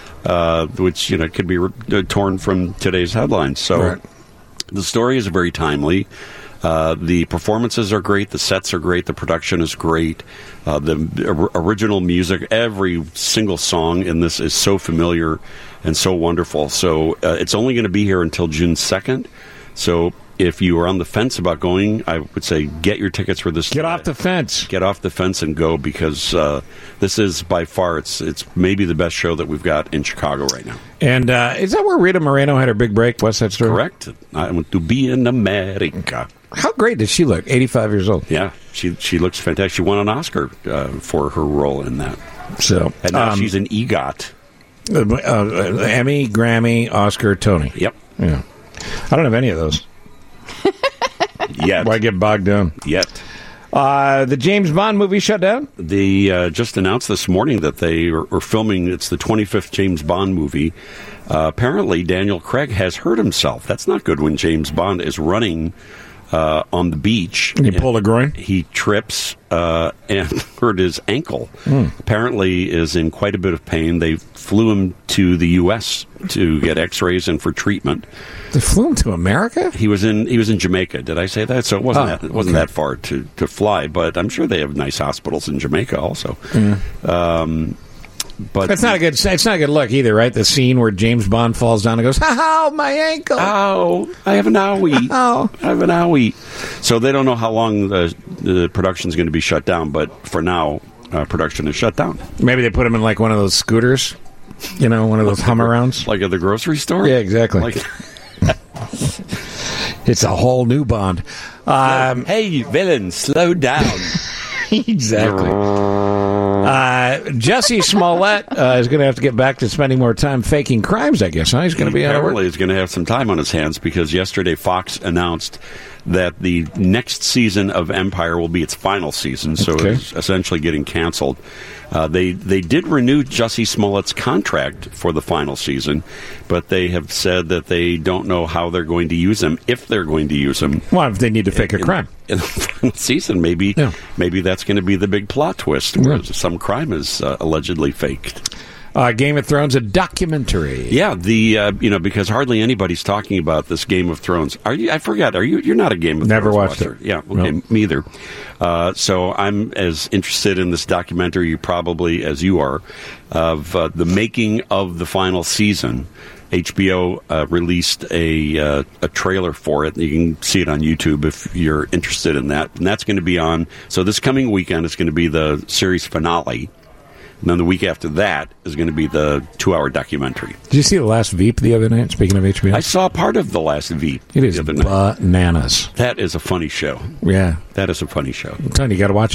uh, which, you know, could be re- torn from today's headlines. So Right. the story is very timely. Uh, the performances are great. The sets are great. The production is great. Uh, the or- original music, every single song in this is so familiar and so wonderful. So uh, it's only going to be here until June second. So if you are on the fence about going, I would say get your tickets for this. Get off the fence. Get off the fence and go, because uh, this is by far, it's it's maybe the best show that we've got in Chicago right now. And uh, is that where Rita Moreno had her big break, West Side Story? Correct. I want to be in America. How great does she look? eighty-five years old. Yeah, she she looks fantastic. She won an Oscar uh, for her role in that. So, And now um, she's an EGOT. Uh, uh, Emmy, Grammy, Oscar, Tony. Yep. Yeah. I don't have any of those. Yet. Why get bogged down? Yet. Uh, the James Bond movie shut down? They uh, just announced this morning that they are, are filming, it's the twenty-fifth James Bond movie. Uh, apparently, Daniel Craig has hurt himself. That's not good when James Bond is running uh, on the beach. And he pulled a groin? He trips uh, and hurt his ankle. Hmm. Apparently is in quite a bit of pain. They flew him to the U S to get x-rays and for treatment. They flew him to America? He was in he was in Jamaica. Did I say that? So it wasn't Oh, that it wasn't okay. that far to, to fly, but I'm sure they have nice hospitals in Jamaica also. Yeah. Um, but It's not a good. It's not a good look either, right? The scene where James Bond falls down and goes, "Ow, my ankle! Ow, I have an owie! Ow, I have an owie!" So they don't know how long the the production is going to be shut down, but for now, uh, production is shut down. Maybe they put him in like one of those scooters, you know, one of those Hummer-rounds, like at the grocery store. Yeah, exactly. Like, it's a whole new Bond. Um, hey, villain, slow down. Exactly. Uh, Jesse Smollett uh, is going to have to get back to spending more time faking crimes, I guess. Huh? He's going to be out of work. Apparently, he's going to have some time on his hands, because yesterday Fox announced that the next season of Empire will be its final season, so Okay. it's essentially getting canceled. Uh, they they did renew Jussie Smollett's contract for the final season, but they have said that they don't know how they're going to use him, if they're going to use him. Well, if they need to fake a in, crime. in the final season, maybe Yeah. maybe that's going to be the big plot twist, where Yeah. some crime is uh, allegedly faked. Uh, Game of Thrones, a documentary. Yeah, the uh, you know, because hardly anybody's talking about this Game of Thrones. Are you? I forgot. Are you? You're not a Game of Never Thrones watched watcher. it. Yeah, okay, No. me either. Uh, so I'm as interested in this documentary probably as you are, of uh, the making of the final season. H B O uh, released a uh, a trailer for it. You can see it on YouTube if you're interested in that. And that's going to be on. So this coming weekend is going to be the series finale. And then the week after that is going to be the two-hour documentary. Did you see the last Veep the other night, speaking of H B O? I saw part of the last Veep. It is the other night. bananas. That is a funny show. Yeah. That is a funny show. I'm telling you, you got to watch it.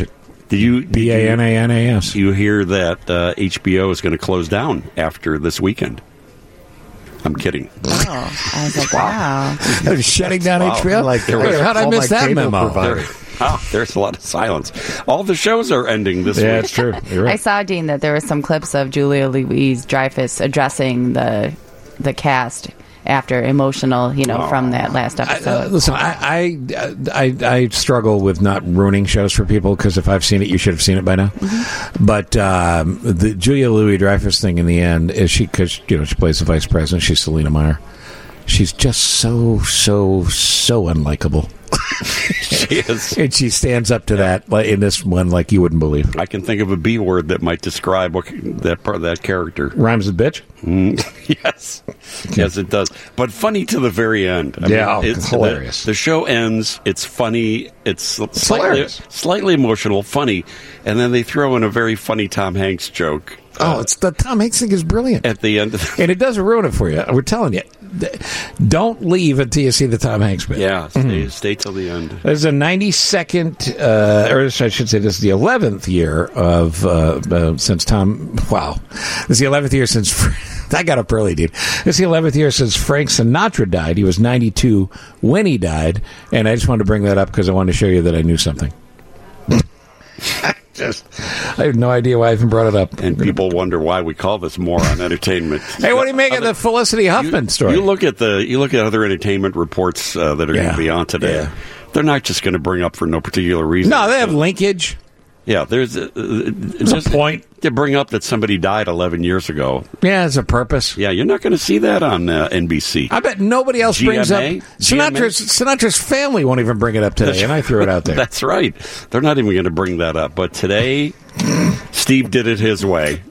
Did you did B A N A N A S? You hear that uh, H B O is going to close down after this weekend? I'm kidding. Oh, I was like, wow. They're shutting down Wow. H B O? Like, Wait, how did I all miss my that cable memo? providers. Oh, there's a lot of silence. All the shows are ending this Yeah, week. it's true. You're I right. saw, Dean, that there were some clips of Julia Louis-Dreyfus addressing the the cast after emotional, you know, from that last I, episode. uh, listen, I, I, I, I struggle with not ruining shows for people because if I've seen it, you should have seen it by now. Mm-hmm. But um, the Julia Louis-Dreyfus thing in the end is she because you know she plays the vice president. She's Selena Meyer. She's just so so so unlikable. She is. And she stands up to that like, in this one like you wouldn't believe. I can think of a B word that might describe what, that part of that character. Rhymes with bitch? Mm, yes. Yes, it does. But funny to the very end. I Yeah, oh, it's it's hilarious. The, the show ends. It's funny. It's slightly, hilarious. slightly emotional, funny. And then they throw in a very funny Tom Hanks joke. Oh, it's the Tom Hanks thing is brilliant. At the end. Of the, and it doesn't ruin it for you. We're telling you. Don't leave until you see the Tom Hanks bit. yeah, stay, stay till the end. There's a ninety-second, uh, or I should say, this is the eleventh year of uh, uh, since Tom. Wow, this is the eleventh year since. I got up early, dude. This is the eleventh year since Frank Sinatra died. He was ninety-two when he died, and I just wanted to bring that up because I wanted to show you that I knew something. Just, I have no idea why I even brought it up. And people wonder why we call this more on entertainment. Hey, what do you make of the Felicity Huffman you, story? You look at the you look at other entertainment reports uh, that are Yeah. going to be on today. Yeah. They're not just going to bring up for no particular reason. No, they have linkage. Yeah, there's a, There's a point to bring up that somebody died eleven years ago. Yeah, there's a purpose. Yeah, you're not going to see that on uh, N B C. I bet nobody else G M A? brings up G M A? Sinatra's Sinatra's family won't even bring it up today, and I threw it out there. That's right. They're not even going to bring that up. But today, Steve did it his way.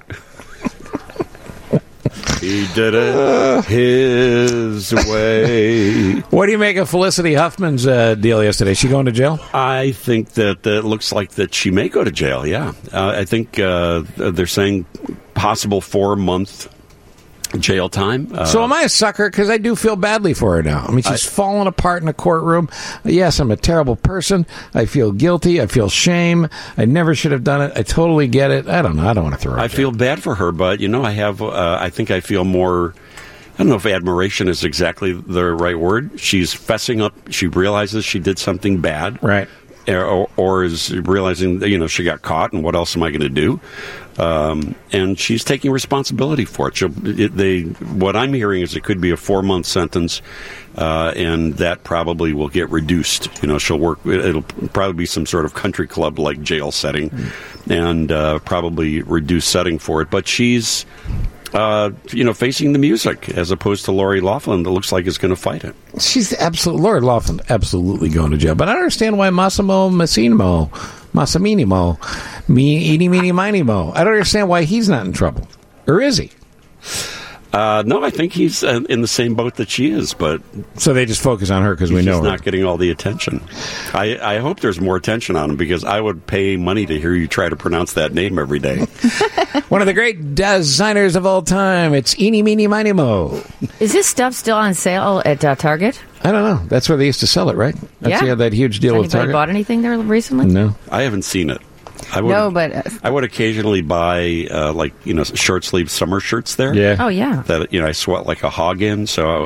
He did it his way. What do you make of Felicity Huffman's uh, deal yesterday? Is she going to jail? I think that uh, it looks like that she may go to jail, yeah. Uh, I think uh, they're saying possible four-month jail time. Uh, So am I a sucker? Because I do feel badly for her now. I mean, she's fallen apart in a courtroom. Yes, I'm a terrible person. I feel guilty. I feel shame. I never should have done it. I totally get it. I don't know. I don't want to throw her I out feel bad for her, but, you know, I have, uh, I think I feel more, I don't know if admiration is exactly the right word. She's fessing up. She realizes she did something bad. Right. Or, or is realizing, you know, she got caught, and what else am I going to do? Um, and she's taking responsibility for it. She'll, it. They, what I'm hearing is it could be a four-month sentence, uh, and that probably will get reduced. You know, she'll work. It'll probably be some sort of country club-like jail setting, and uh, probably reduced setting for it. But she's, uh, you know, facing the music as opposed to Lori Loughlin that looks like is going to fight it. She's absolutely, Lori Loughlin, absolutely going to jail. But I don't understand why Massimo Massimino, Massimino, me, eeny, meeny, miny, mo. I don't understand why he's not in trouble. Or is he? Uh, no, I think he's uh, in the same boat that she is, but so they just focus on her because we know he's her. not getting all the attention. I, I hope there's more attention on him because I would pay money to hear you try to pronounce that name every day. One of the great designers of all time. It's eeny, meeny, miny, mo. Is this stuff still on sale at uh, Target? I don't know. That's where they used to sell it, right? That's Yeah. yeah, that huge deal Has with anybody Target. bought anything there recently? No. I haven't seen it. I would, No, but uh, I would occasionally buy uh, like you know short sleeve summer shirts there. Yeah. Oh, yeah. That you know I sweat like a hog in, so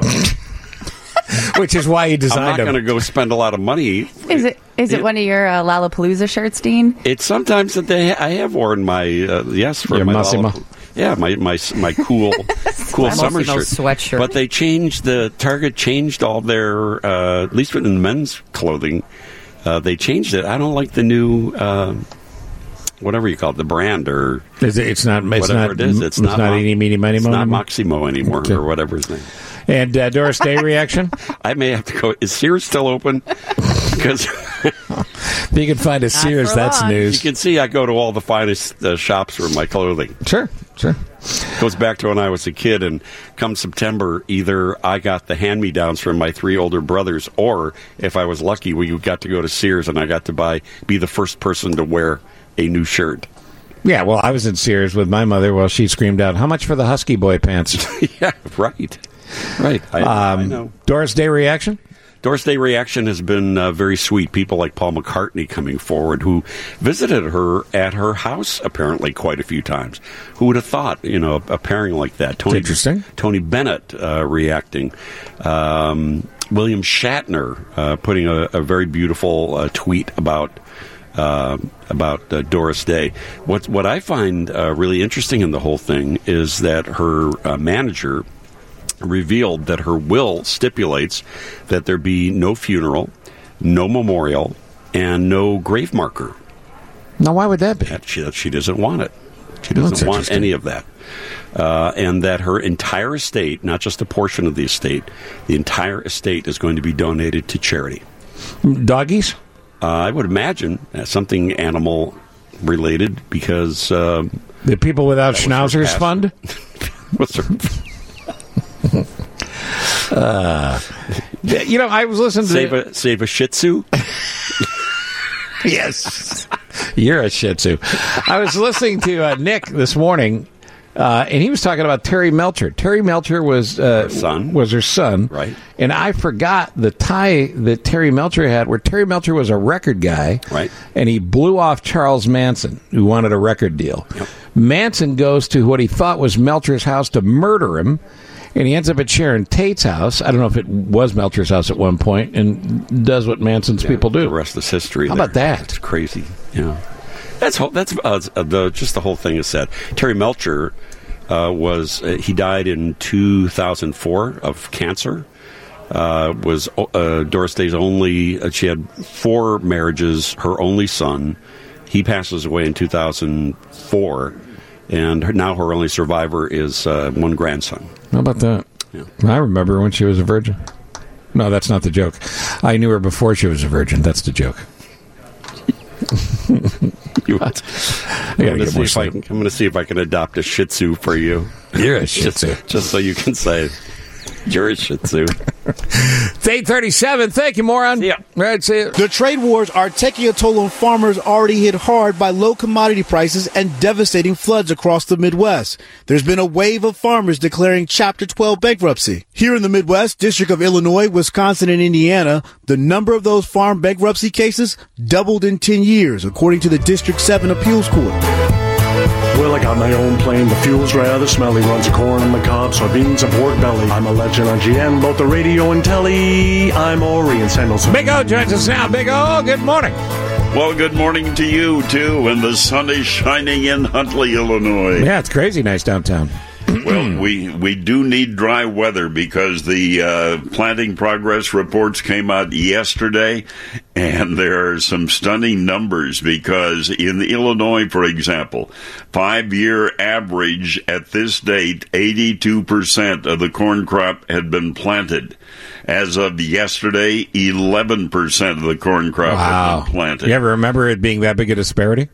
Which is why he I'm designed not them. going to go spend a lot of money. is it is it Yeah. one of your uh, Lollapalooza shirts, Dean? It's sometimes that they I have worn my uh, yes for Your my Massimo. Lollap- yeah my my my cool cool summer Massimo shirt sweatshirt. But they changed the Target changed all their uh, at least in the men's clothing. Uh, they changed it. I don't like the new uh, whatever you call it, the brand or It's, it's not. It's whatever not. it is. It's, not, Mo- eeny, meeny, miny, it's mo not anymore? Maximo anymore Okay. or whatever his name. And uh, Doris Day reaction? I may have to go. Is Sears still open? Because If you can find a Sears, for that's long. you news. can see I go to all the finest uh, shops for my clothing. Sure, sure. Goes back to when I was a kid, and come September, either I got the hand-me-downs from my three older brothers, or if I was lucky, we got to go to Sears and I got to buy, be the first person to wear a new shirt. Yeah, well, I was in Sears with my mother while she screamed out, "How much for the Husky Boy pants?" Yeah, right, right. I, Um, I know. Doris Day reaction? Doris Day reaction has been uh, very sweet. People like Paul McCartney coming forward, who visited her at her house apparently quite a few times. Who would have thought, you know, a pairing like that? Tony, interesting. Tony Bennett uh, reacting. Um, William Shatner uh, putting a, a very beautiful uh, tweet about uh, about uh, Doris Day. What what I find uh, really interesting in the whole thing is that her uh, manager revealed that her will stipulates that there be no funeral, no memorial, and no grave marker. Now, why would that be? That she, that she doesn't want it. She Well, doesn't that's want interesting. any of that. Uh, and that her entire estate, not just a portion of the estate, the entire estate is going to be donated to charity. Doggies? Uh, I would imagine uh, something animal related because... Um, the People Without Schnauzers Fund? What's her... Uh, you know, I was listening to save a save a Shih Tzu. Yes, you're a Shih Tzu. I was listening to uh, Nick this morning, uh, and he was talking about Terry Melcher. Terry Melcher was uh, her son. Was her son, right? And I forgot the tie that Terry Melcher had, where Terry Melcher was a record guy, right? And he blew off Charles Manson, who wanted a record deal. Yep. Manson goes to what he thought was Melcher's house to murder him. And he ends up at Sharon Tate's house. I don't know if it was Melcher's house at one point, and does what Manson's yeah, people do. The rest is history. How there. about that? It's crazy. Yeah, that's whole, that's uh, the just the whole thing is sad. Terry Melcher uh, was uh, he died in two thousand four of cancer. Uh, was uh, Doris Day's only. Uh, she had four marriages. Her only son. He passes away in two thousand four. And her, now her only survivor is uh, one grandson. How about that? Yeah. I remember when she was a virgin. No, that's not the joke. I knew her before she was a virgin. That's the joke. you want? I I'm gotta going get more to sleep. I'm going to see if I can adopt a Shih Tzu for you. You're a Shih Tzu, just, just so you can say you're a Shih Tzu. It's eight thirty-seven. Thank you, moron. Yeah. Right, see you. The trade wars are taking a toll on farmers already hit hard by low commodity prices and devastating floods across the Midwest. There's been a wave of farmers declaring Chapter twelve bankruptcy. Here in the Midwest, District of Illinois, Wisconsin, and Indiana, the number of those farm bankruptcy cases doubled in ten years, according to the District seven Appeals Court. Well, I got my own plane. The fuel's rather smelly. Runs of corn on the cob, soybeans and pork belly. I'm a legend on G M, both the radio and telly. I'm Ori and Sandals. Big O joins us now. Big O, good morning. Well, good morning to you, too, and the sun is shining in Huntley, Illinois. Yeah, it's crazy nice downtown. Well, we, we do need dry weather because the uh, planting progress reports came out yesterday, and there are some stunning numbers because in Illinois, for example, five-year average at this date, eighty-two percent of the corn crop had been planted. As of yesterday, eleven percent of the corn crop Wow. had been planted. You ever remember it being that big a disparity?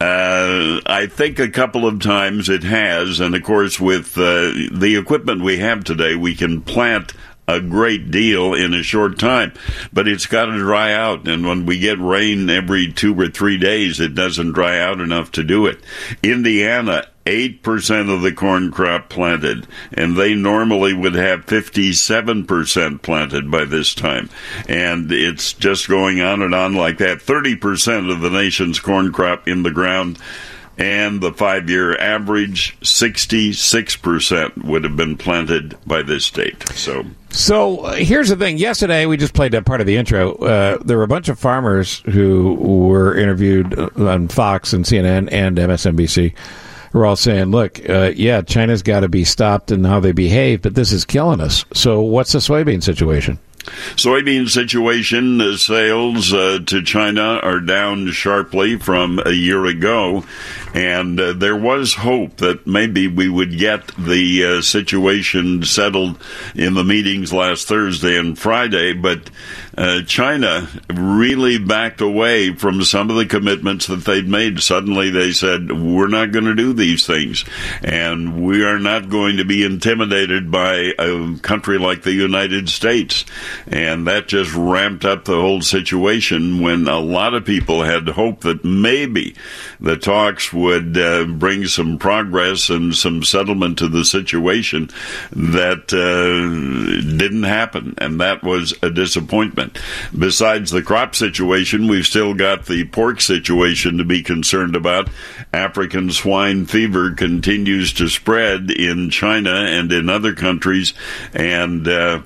Uh, I think a couple of times it has, and of course with uh, the equipment we have today, we can plant a great deal in a short time, but it's got to dry out, and when we get rain every two or three days, it doesn't dry out enough to do it. Indiana, eight percent of the corn crop planted, and they normally would have fifty-seven percent planted by this time. And it's just going on and on like that. thirty percent of the nation's corn crop in the ground, and the five-year average, sixty-six percent would have been planted by this date. So... So uh, here's the thing. Yesterday, we just played that part of the intro. Uh, there were a bunch of farmers who were interviewed on Fox and C N N and M S N B C. We're all saying, look, uh, yeah, China's got to be stopped in how they behave, but this is killing us. So what's the soybean situation? Soybean situation, uh, sales uh, to China are down sharply from a year ago, and uh, there was hope that maybe we would get the uh, situation settled in the meetings last Thursday and Friday, but uh, China really backed away from some of the commitments that they'd made. Suddenly they said, we're not going to do these things, and we are not going to be intimidated by a country like the United States. And that just ramped up the whole situation when a lot of people had hope that maybe the talks would would uh, bring some progress and some settlement to the situation that uh, didn't happen, and that was a disappointment. Besides the crop situation, we've still got the pork situation to be concerned about. African swine fever continues to spread in China and in other countries, and uh,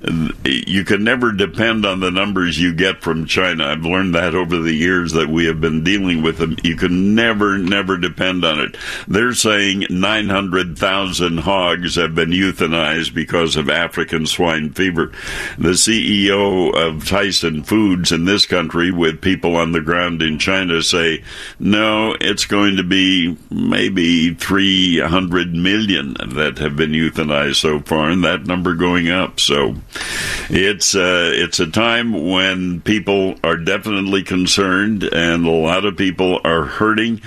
you can never depend on the numbers you get from China. I've learned that over the years that we have been dealing with them. You can never, never depend on it. They're saying nine hundred thousand hogs have been euthanized because of African swine fever. The C E O of Tyson Foods in this country, with people on the ground in China, say, no, it's going to be maybe three hundred million that have been euthanized so far, and that number going up. So it's uh, it's a time when people are definitely concerned, and a lot of people are hurting.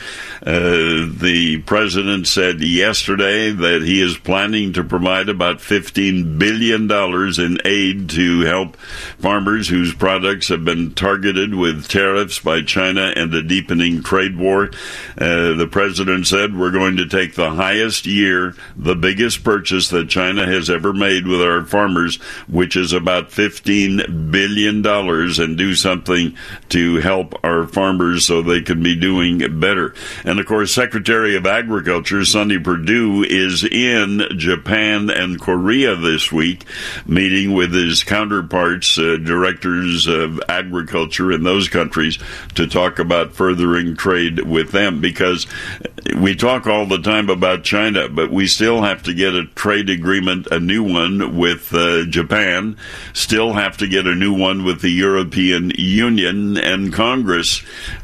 Uh, the president said yesterday that he is planning to provide about fifteen billion dollars in aid to help farmers whose products have been targeted with tariffs by China and a deepening trade war. Uh, the president said, we're going to take the highest year, the biggest purchase that China has ever made with our farmers, which is about fifteen billion dollars, and do something to help our farmers so they can be doing better. And, of course, Secretary of Agriculture Sonny Perdue is in Japan and Korea this week, meeting with his counterparts, uh, directors of agriculture in those countries, to talk about furthering trade with them, because we talk all the time about China, but we still have to get a trade agreement, a new one with uh, Japan, still have to get a new one with the European Union and Congress,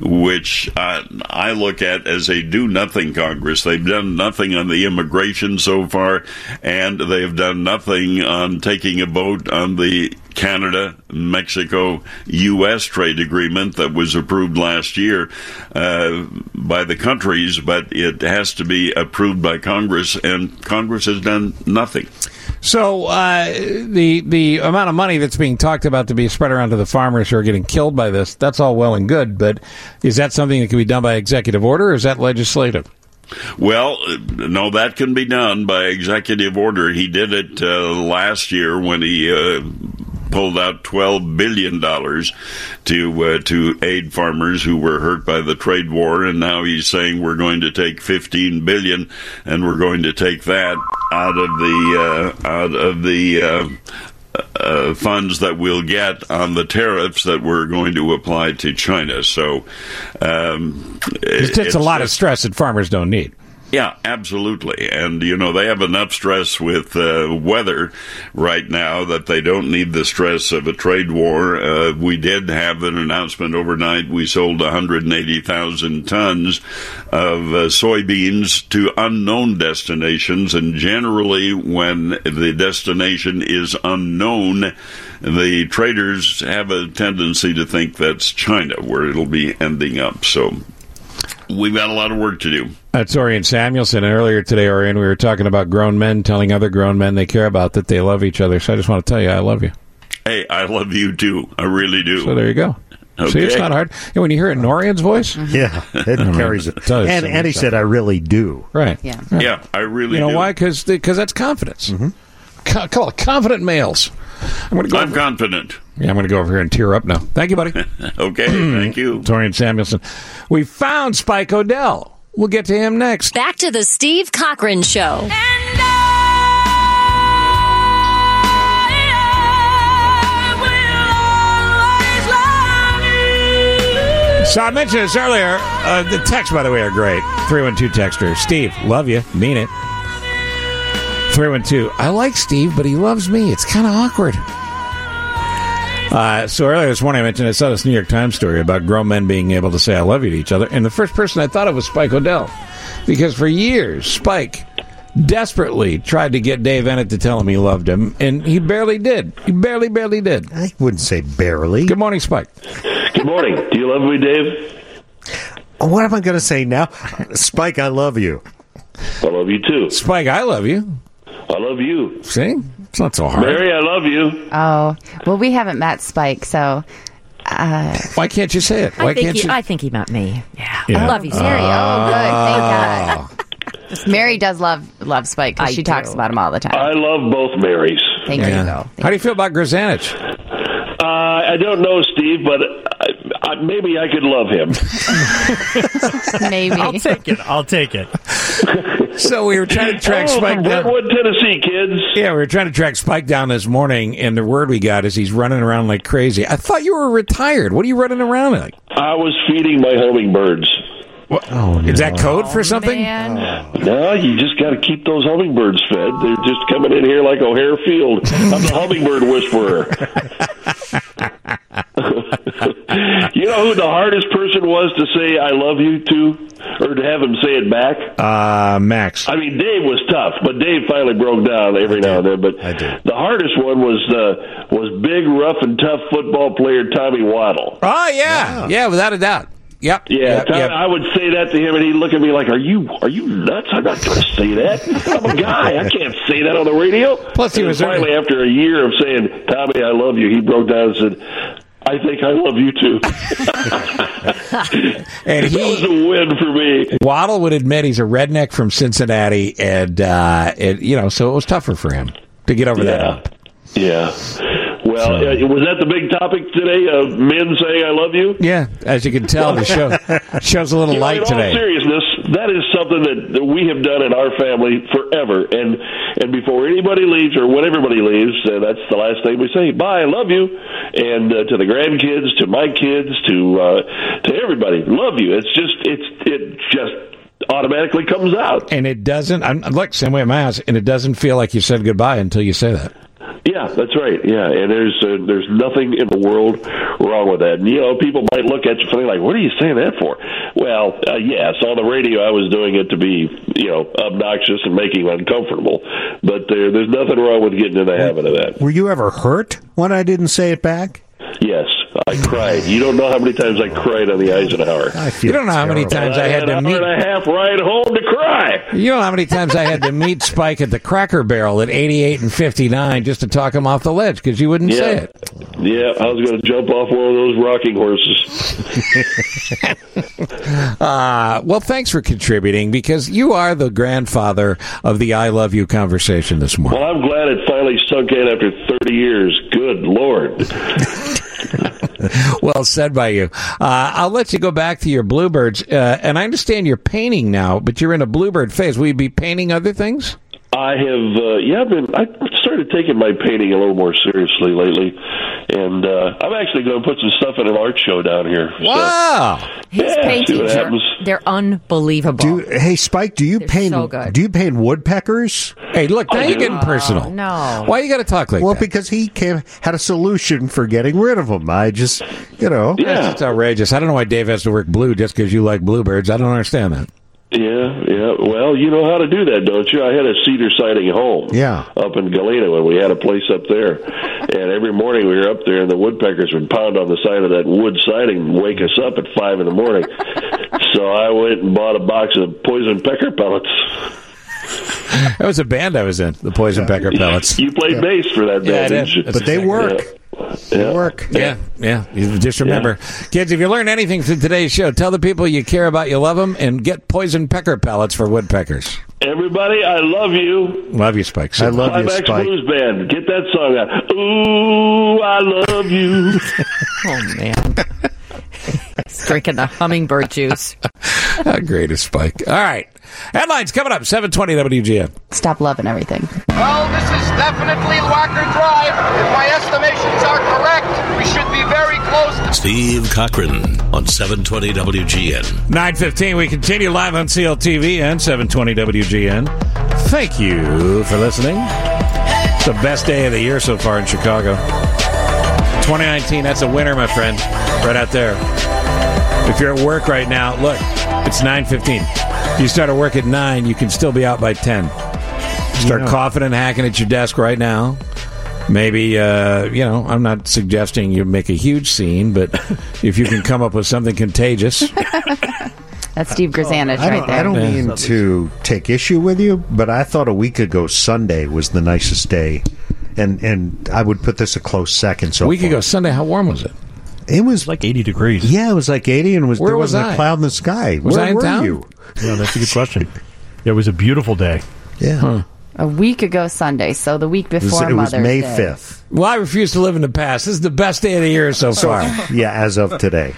which uh, I look at as a do-nothing Congress. They've done nothing on the immigration so far, and they've done nothing on taking a vote on the Canada, Mexico, U S trade agreement that was approved last year uh, by the countries, but it has to be approved by Congress, and Congress has done nothing. So uh, the the amount of money that's being talked about to be spread around to the farmers who are getting killed by this, that's all well and good, but is that something that can be done by executive order, or is that legislative? Well, no, that can be done by executive order. He did it uh, last year when he uh, pulled out twelve billion dollars to uh, to aid farmers who were hurt by the trade war, and now he's saying we're going to take fifteen billion dollars, and we're going to take that out of the uh, out of the uh, uh, funds that we'll get on the tariffs that we're going to apply to China. So um, it, it's a lot of stress that farmers don't need. Yeah, absolutely. And, you know, they have enough stress with uh, weather right now that they don't need the stress of a trade war. Uh, we did have an announcement overnight. We sold one hundred eighty thousand tons of uh, soybeans to unknown destinations. And generally, when the destination is unknown, the traders have a tendency to think that's China, where it'll be ending up. So we've got a lot of work to do. That's Orion Samuelson. And earlier today, Orion, we were talking about grown men telling other grown men they care about, that they love each other. So I just want to tell you, I love you. Hey, I love you too. I really do. So there you go. Okay. See, it's not hard. And when you hear it in Orian's voice, yeah, it carries it. it does, and and he said, "I really do." Right. Yeah. Right. Yeah, I really. You know do. why? Because that's confidence. Mm-hmm. Co- call it confident males. I'm going to go. I'm over- confident. Yeah, I'm going to go over here and tear up now. Thank you, buddy. Okay, thank you. Torian Samuelson. We found Spike O'Dell. We'll get to him next. Back to the Steve Cochran Show. So I mentioned this earlier. Uh, the texts, by the way, are great. three one two texter. Steve, love you. Mean it. three one two. I like Steve, but he loves me. It's kind of awkward. Uh, so earlier this morning I mentioned I saw this New York Times story about grown men being able to say I love you to each other, and the first person I thought of was Spike O'Dell, because for years Spike desperately tried to get Dave Ennett to tell him he loved him, and he barely did. He barely, barely did. I wouldn't say barely. Good morning, Spike. Good morning. Do you love me, Dave? What am I going to say now? Spike, I love you. I love you too. Spike, I love you. I love you. See? It's not so hard. Mary, I love you. Oh, well, we haven't met Spike, so Uh, Why can't you say it? I Why think can't he, you? I think he meant me. Yeah. Yeah. I love you, Mary. Mary. Oh, good. Thank Oh. God. Mary does love love Spike because I she do. talks about him all the time. I love both Marys. Thank Yeah. you, though. How do you feel about Grzanich? Uh, I don't know, Steve, but I, I, maybe I could love him. Maybe. I'll take it. I'll take it. So we were trying to track Oh, Spike from down. Brentwood, Tennessee, kids. Yeah, we were trying to track Spike down this morning, and the word we got is he's running around like crazy. I thought you were retired. What are you running around like? I was feeding my hummingbirds. Oh, no. Is that code for something? Man. No, you just got to keep those hummingbirds fed. They're just coming in here like O'Hare Field. I'm the hummingbird whisperer. You know who the hardest person was to say "I love you" to, or to have him say it back? Uh, Max. I mean, Dave was tough, but Dave finally broke down every now and then. But I did. the hardest one was uh, was big, rough, and tough football player Tommy Waddle. Oh, yeah. Yeah, without a doubt. Yep. Yeah, Yep, Tommy, yep. I would say that to him, and he'd look at me like, "Are you are you nuts? I'm not going to say that. I'm a guy. I can't say that on the radio." Plus, he and was finally, after a year of saying, "Tommy, I love you," he broke down and said, "I think I love you too." And he, that was a win for me. Waddle would admit he's a redneck from Cincinnati, and, uh, it, you know, so it was tougher for him to get over that Yeah. hump. Yeah. Well, uh, was that the big topic today? Uh, men saying "I love you"? Yeah, as you can tell, the show shows a little You know, light in all today. seriousness, that is something that, that we have done in our family forever. And and before anybody leaves, or when everybody leaves, uh, that's the last thing we say. Bye, I love you. And uh, to the grandkids, to my kids, to uh, to everybody, love you. It's just it's it just automatically comes out. And it doesn't, I'm, look, same way at my house, and it doesn't feel like you said goodbye until you say that. Yeah, that's right. Yeah, and there's uh, there's nothing in the world wrong with that. And, you know, people might look at you funny, like, "What are you saying that for?" Well, uh, yes, on the radio I was doing it to be, you know, obnoxious and making uncomfortable. But there, there's nothing wrong with getting in the habit of that. Were you ever hurt when I didn't say it back? Yes, I cried. You don't know how many times I cried on the Eisenhower. I feel You don't know how many times I had an to hour meet. and a half ride home to cry. You know how many times I had to meet Spike at the Cracker Barrel at eighty-eight and fifty-nine just to talk him off the ledge because you wouldn't Yeah. say it. Yeah, I was going to jump off one of those rocking horses. Uh, well, thanks for contributing because you are the grandfather of the I love you conversation this morning. Well, I'm glad it finally sunk in after thirty years. Good Lord. Well said by you. Uh, I'll let you go back to your bluebirds. Uh, and I understand you're painting now, but you're in a bluebird phase. Will you be painting other things? I have, uh, yeah, I've been, I started taking my painting a little more seriously lately. And uh, I'm actually going to put some stuff in an art show down here. So, Wow. His yeah, see paintings what are happens. they're unbelievable. Do you, hey Spike, do you They're paint? so good. Do you paint woodpeckers? Hey, look, now I you're do. getting personal. no. Why you got to talk like Well, that? because he came, had a solution for getting rid of them. I just, you know, That's Yeah. just outrageous. I don't know why Dave has to work blue just because you like bluebirds. I don't understand that. Yeah, yeah. Well, you know how to do that, don't you? I had a cedar siding home Yeah. up in Galena when we had a place up there. And every morning we were up there and the woodpeckers would pound on the side of that wood siding and wake us up at five in the morning. So I went and bought a box of poison pecker pellets. That was a band I was in, the Poison Pecker Pellets. You played bass for that band, Yeah, I didn't did. you? That's but they exactly work. Yeah. They Yeah. work. Yeah, yeah. You just remember, kids, if you learn anything from today's show, tell the people you care about you love them and get Poison Pecker Pellets for woodpeckers. Everybody, I love you. Love you, Spike. I love you, Climax Spike. Blues Band. Get that song out. Ooh, I love you. Oh man. He's drinking the hummingbird juice. How great is Spike? All right. Headlines coming up, seven twenty W G N. Stop loving everything. Well, this is definitely Walker Drive. If my estimations are correct, we should be very close. Steve Cochran on seven twenty W G N. nine fifteen, we continue live on C L T V and seven twenty W G N. Thank you for listening. It's the best day of the year so far in Chicago. twenty nineteen, that's a winner, my friend. Right out there. If you're at work right now, look, it's nine fifteen. If you start at work at nine, you can still be out by ten. Start Yeah. coughing and hacking at your desk right now. Maybe, uh, you know, I'm not suggesting you make a huge scene, but if you can come up with something contagious. That's Steve Grzanich I right don't, there. I don't mean to take issue with you, but I thought a week ago Sunday was the nicest day, and and I would put this a close second. So A week far. ago Sunday, how warm was it? It was like eighty degrees. Yeah, it was like eighty, and it was, Where there was wasn't I? a cloud in the sky. Was Where I in were town? you? Yeah, that's a good question. Yeah, it was a beautiful day. Yeah. Huh. A week ago Sunday, so the week It was, before it was Mother's May Day. fifth. Well, I refuse to live in the past. This is the best day of the year so far. Yeah, as of today.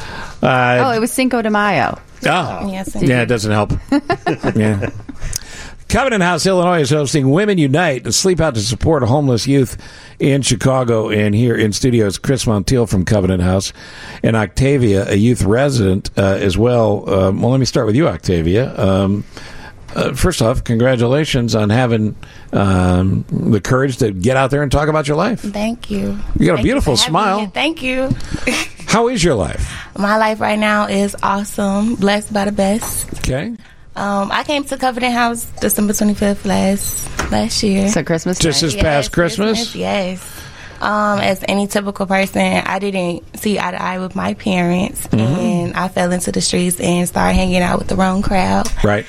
Uh, Oh, it was Cinco de Mayo. Oh, Yes, yeah, it doesn't help. Yeah. Covenant House, Illinois is hosting Women Unite, a sleep out to support homeless youth in Chicago. And here in studios, Chris Montiel from Covenant House and Octavia, a youth resident uh, as well. Um, well, let me start with you, Octavia. Um, uh, first off, congratulations on having um, the courage to get out there and talk about your life. Thank you. You got a Thank beautiful for having smile. me. Thank you. How is your life? My life right now is awesome. Blessed by the best. Okay. Um, I came to Covenant House December twenty-fifth last last year. So Christmas Just this past Christmas? Yes. Um, as any typical person, I didn't see eye to eye with my parents, Mm-hmm. and I fell into the streets and started hanging out with the wrong crowd. Right.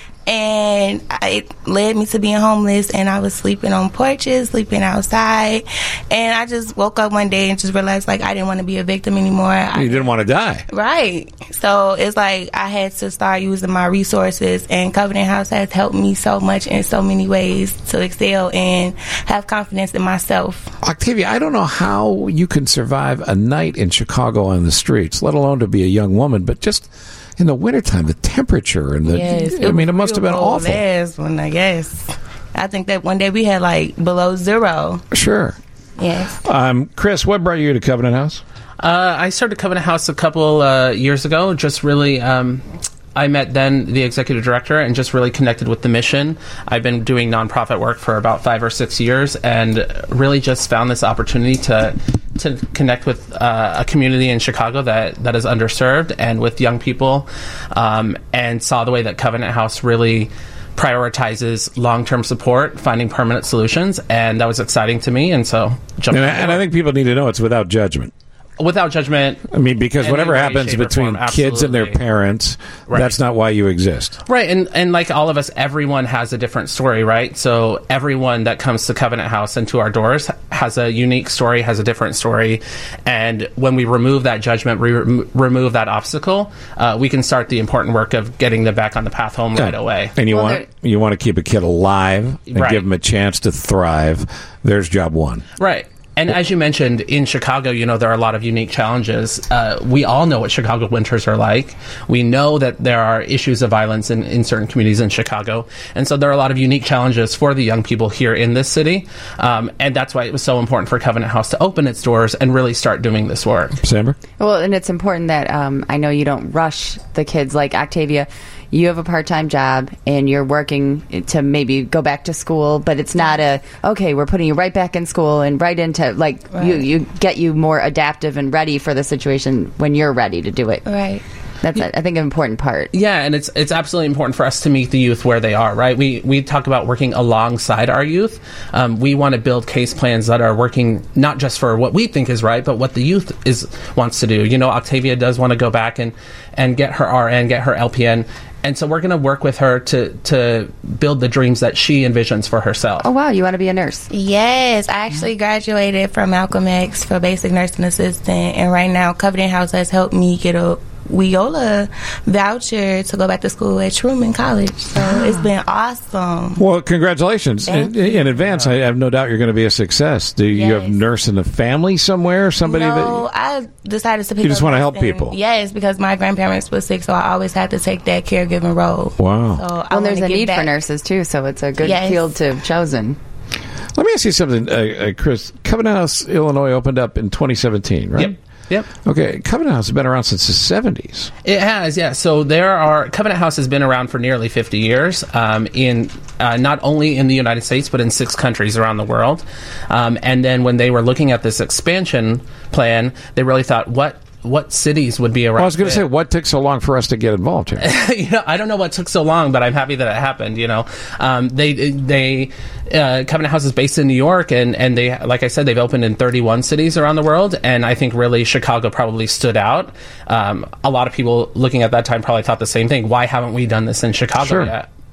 And I, it led me to being homeless, and I was sleeping on porches, sleeping outside, and I just woke up one day and just realized, like, I didn't want to be a victim anymore. I, You didn't want to die. Right. So it's like I had to start using my resources, and Covenant House has helped me so much in so many ways to excel and have confidence in myself. Octavia, I don't know how you can survive a night in Chicago on the streets, let alone to be a young woman, but just in the wintertime, the temperature and the. Yes, I mean, it must have been awful. Last one, I guess. I think that one day we had like below zero. Sure. Yes. Um, Chris, what brought you to Covenant House? Uh, I started Covenant House a couple uh, years ago. Just really, um, I met then the executive director and just really connected with the mission. I've been doing nonprofit work for about five or six years, and really just found this opportunity to to connect with uh, a community in Chicago that that is underserved and with young people, um, and saw the way that Covenant House really prioritizes long-term support, finding permanent solutions, and that was exciting to me. And so, jumped And I, on and I think people need to know it's without judgment. without judgment. I mean, because in whatever any way, happens shape, or between form, kids and their absolutely. parents, Right. that's not why you exist. Right, and, and like all of us, everyone has a different story, right? So everyone that comes to Covenant House and to our doors has a unique story, has a different story, and when we remove that judgment, we re- remove that obstacle, uh, we can start the important work of getting them back on the path home right away. And you Well, want you want to keep a kid alive and Right. give him a chance to thrive. There's job one. Right. And as you mentioned, in Chicago, you know, there are a lot of unique challenges. Uh, we all know what Chicago winters are like. We know that there are issues of violence in, in certain communities in Chicago. And so there are a lot of unique challenges for the young people here in this city. Um, and that's why it was so important for Covenant House to open its doors and really start doing this work. Samber? Well, and it's important that um, I know you don't rush the kids. Like Octavia, you have a part-time job and you're working to maybe go back to school, but it's not a, okay, we're putting you right back in school and right into, like, Right. you, you get you more adaptive and ready for the situation when you're ready to do it. Right. That's, I think, an important part. Yeah, and it's it's absolutely important for us to meet the youth where they are, right? We we talk about working alongside our youth. Um, we want to build case plans that are working not just for what we think is right, but what the youth is wants to do. You know, Octavia does want to go back and, and get her R N, get her L P N. And so we're going to work with her to, to build the dreams that she envisions for herself. Oh, wow, you want to be a nurse? Yes, I actually graduated from Malcolm X for basic nursing assistant, and right now Covenant House has helped me get a WIOLA voucher to go back to school at Truman College. So it's been awesome. Well, congratulations in, Thank you. in advance. I have no doubt you're going to be a success. Do you have a nurse in the family somewhere? Somebody no, that I decided to pick You just up wanna help nursing. people. Yes, because my grandparents were sick, so I always had to take that caregiving role. Wow. So I Well, wanna there's a give need for back. nurses, too, so it's a good Yes. field to have chosen. Let me ask you something, uh, uh, Chris. Covenant House, Illinois, opened up in twenty seventeen, right? Yep. Yep. Okay, Covenant House has been around since the seventies. It has, yeah. So there are Covenant House has been around for nearly fifty years, um, in uh, not only in the United States but in six countries around the world. Um, and then when they were looking at this expansion plan, they really thought, what what cities would be around? Well, I was going to say, what took so long for us to get involved here? you know, I don't know what took so long, but I'm happy that it happened. You know, um, they they uh, Covenant House is based in New York, and and they, like I said, they've opened in thirty-one cities around the world, and I think really Chicago probably stood out. Um, a lot of people looking at that time probably thought the same thing. Why haven't we done this in Chicago Sure. yet?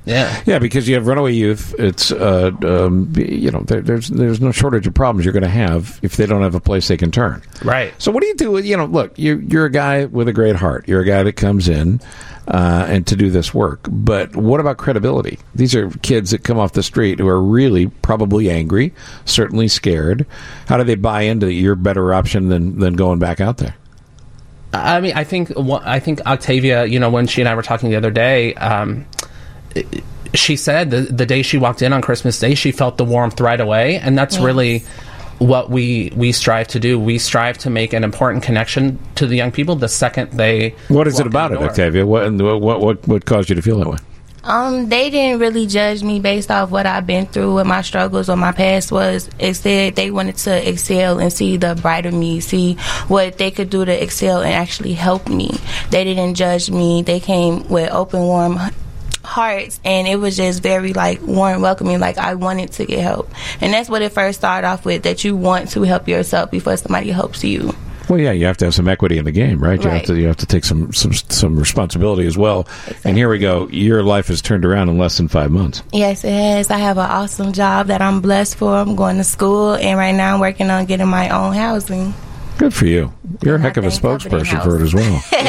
Yeah, yeah, because you have runaway youth. It's uh, um, you know there, there's there's no shortage of problems you're going to have if they don't have a place they can turn. Right. So what do you do? With, you know, look, you you're a guy with a great heart. You're a guy that comes in uh, and to do this work. But what about credibility? These are kids that come off the street who are really probably angry, certainly scared. How do they buy into you're a better option than than going back out there? I mean, I think I think Octavia, you know, when she and I were talking the other day, um, she said the, the day she walked in on Christmas Day, she felt the warmth right away. And that's yes. really what we, we strive to do. We strive to make an important connection to the young people the second they What is it about it, Octavia? What, what, what, what caused you to feel that way? Um, they didn't really judge me based off what I've been through, what my struggles or my past was. Instead, they wanted to excel and see the brighter me, see what they could do to excel and actually help me. They didn't judge me. They came with open, warm hearts, and it was just very like warm, welcoming. Like I wanted to get help, and that's what it first started off with. That you want to help yourself before somebody helps you. Well, yeah, you have to have some equity in the game, right? You right. have to you have to take some some, some responsibility as well. Exactly. And here we go. Your life has turned around in less than five months. Yes, it has. I have an awesome job that I'm blessed for. I'm going to school, and right now I'm working on getting my own housing. Good for you. You're a heck of a spokesperson for it as